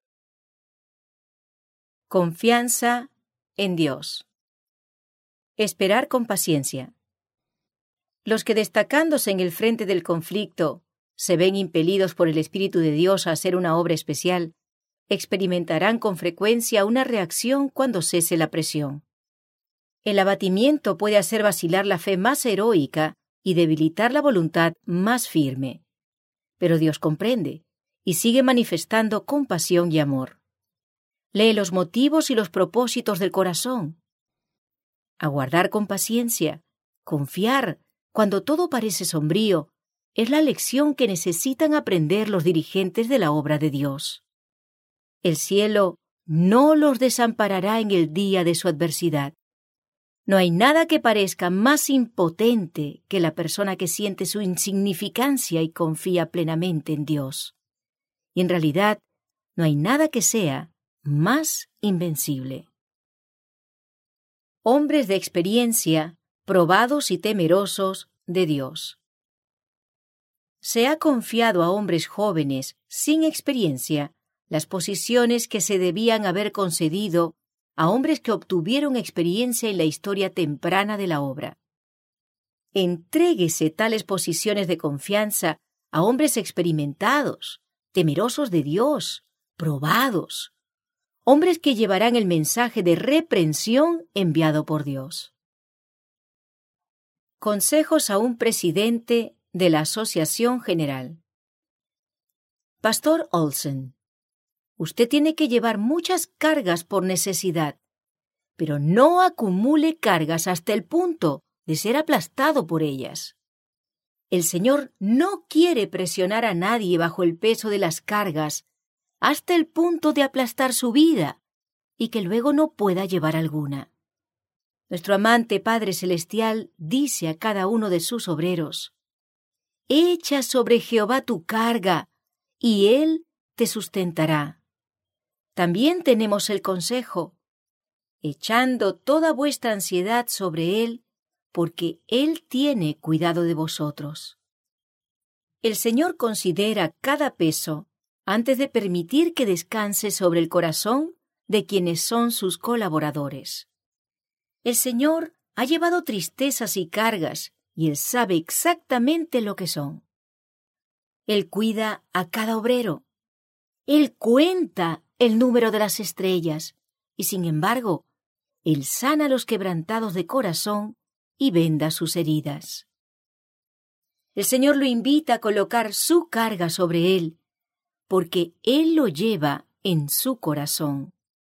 Confianza en Dios. Esperar con paciencia. Los que, destacándose en el frente del conflicto, se ven impelidos por el Espíritu de Dios a hacer una obra especial, experimentarán con frecuencia una reacción cuando cese la presión. El abatimiento puede hacer vacilar la fe más heroica y debilitar la voluntad más firme. Pero Dios comprende y sigue manifestando compasión y amor. Lee los motivos y los propósitos del corazón. Aguardar con paciencia, confiar, cuando todo parece sombrío, es la lección que necesitan aprender los dirigentes de la obra de Dios. El cielo no los desamparará en el día de su adversidad. No hay nada que parezca más impotente que la persona que siente su insignificancia y confía plenamente en Dios. Y en realidad, no hay nada que sea más invencible. Hombres de experiencia, probados y temerosos de Dios. Se ha confiado a hombres jóvenes, sin experiencia, las posiciones que se debían haber concedido a hombres que obtuvieron experiencia en la historia temprana de la obra. Entréguese tales posiciones de confianza a hombres experimentados, temerosos de Dios, probados, hombres que llevarán el mensaje de reprensión enviado por Dios. Consejos a un presidente de la Asociación General. Pastor Olsen, usted tiene que llevar muchas cargas por necesidad, pero no acumule cargas hasta el punto de ser aplastado por ellas. El Señor no quiere presionar a nadie bajo el peso de las cargas hasta el punto de aplastar su vida y que luego no pueda llevar alguna. Nuestro amante Padre Celestial dice a cada uno de sus obreros: «Echa sobre Jehová tu carga, y Él te sustentará». También tenemos el consejo: «Echando toda vuestra ansiedad sobre Él, porque Él tiene cuidado de vosotros». El Señor considera cada peso antes de permitir que descanse sobre el corazón de quienes son sus colaboradores. El Señor ha llevado tristezas y cargas, y Él sabe exactamente lo que son. Él cuida a cada obrero. Él cuenta el número de las estrellas, y sin embargo, Él sana a los quebrantados de corazón y venda sus heridas. El Señor lo invita a colocar su carga sobre Él, porque Él lo lleva en su corazón.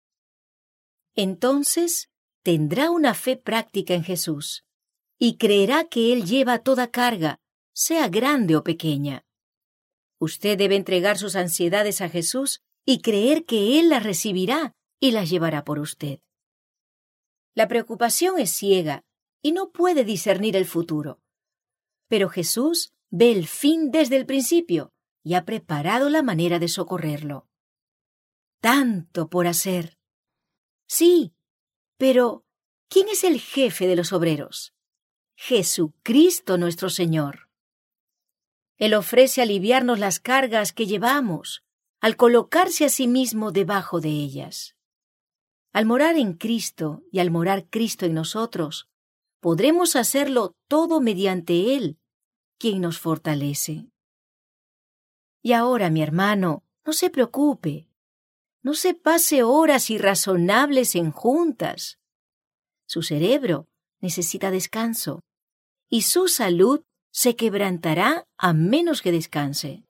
Entonces tendrá una fe práctica en Jesús y creerá que Él lleva toda carga, sea grande o pequeña. Usted debe entregar sus ansiedades a Jesús y creer que Él las recibirá y las llevará por usted. La preocupación es ciega y no puede discernir el futuro. Pero Jesús ve el fin desde el principio y ha preparado la manera de socorrerlo. Tanto por hacer. Sí, pero ¿quién es el jefe de los obreros? Jesucristo nuestro Señor. Él ofrece aliviarnos las cargas que llevamos, al colocarse a sí mismo debajo de ellas. Al morar en Cristo y al morar Cristo en nosotros, podremos hacerlo todo mediante Él, quien nos fortalece. Y ahora, mi hermano, no se preocupe. No se pase horas irrazonables en juntas. Su cerebro necesita descanso y su salud se quebrantará a menos que descanse.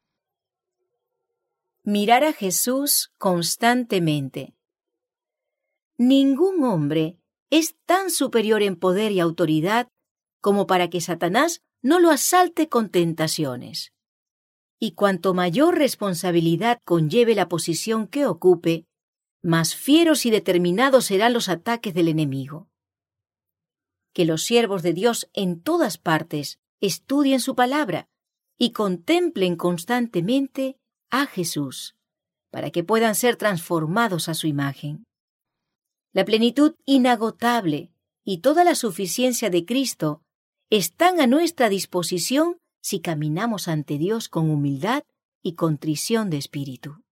Mirar a Jesús constantemente. Ningún hombre es tan superior en poder y autoridad como para que Satanás no lo asalte con tentaciones. Y cuanto mayor responsabilidad conlleve la posición que ocupe, más fieros y determinados serán los ataques del enemigo. Que los siervos de Dios en todas partes estudien su palabra y contemplen constantemente a Jesús, para que puedan ser transformados a su imagen. La plenitud inagotable y toda la suficiencia de Cristo están a nuestra disposición si caminamos ante Dios con humildad y contrición de espíritu.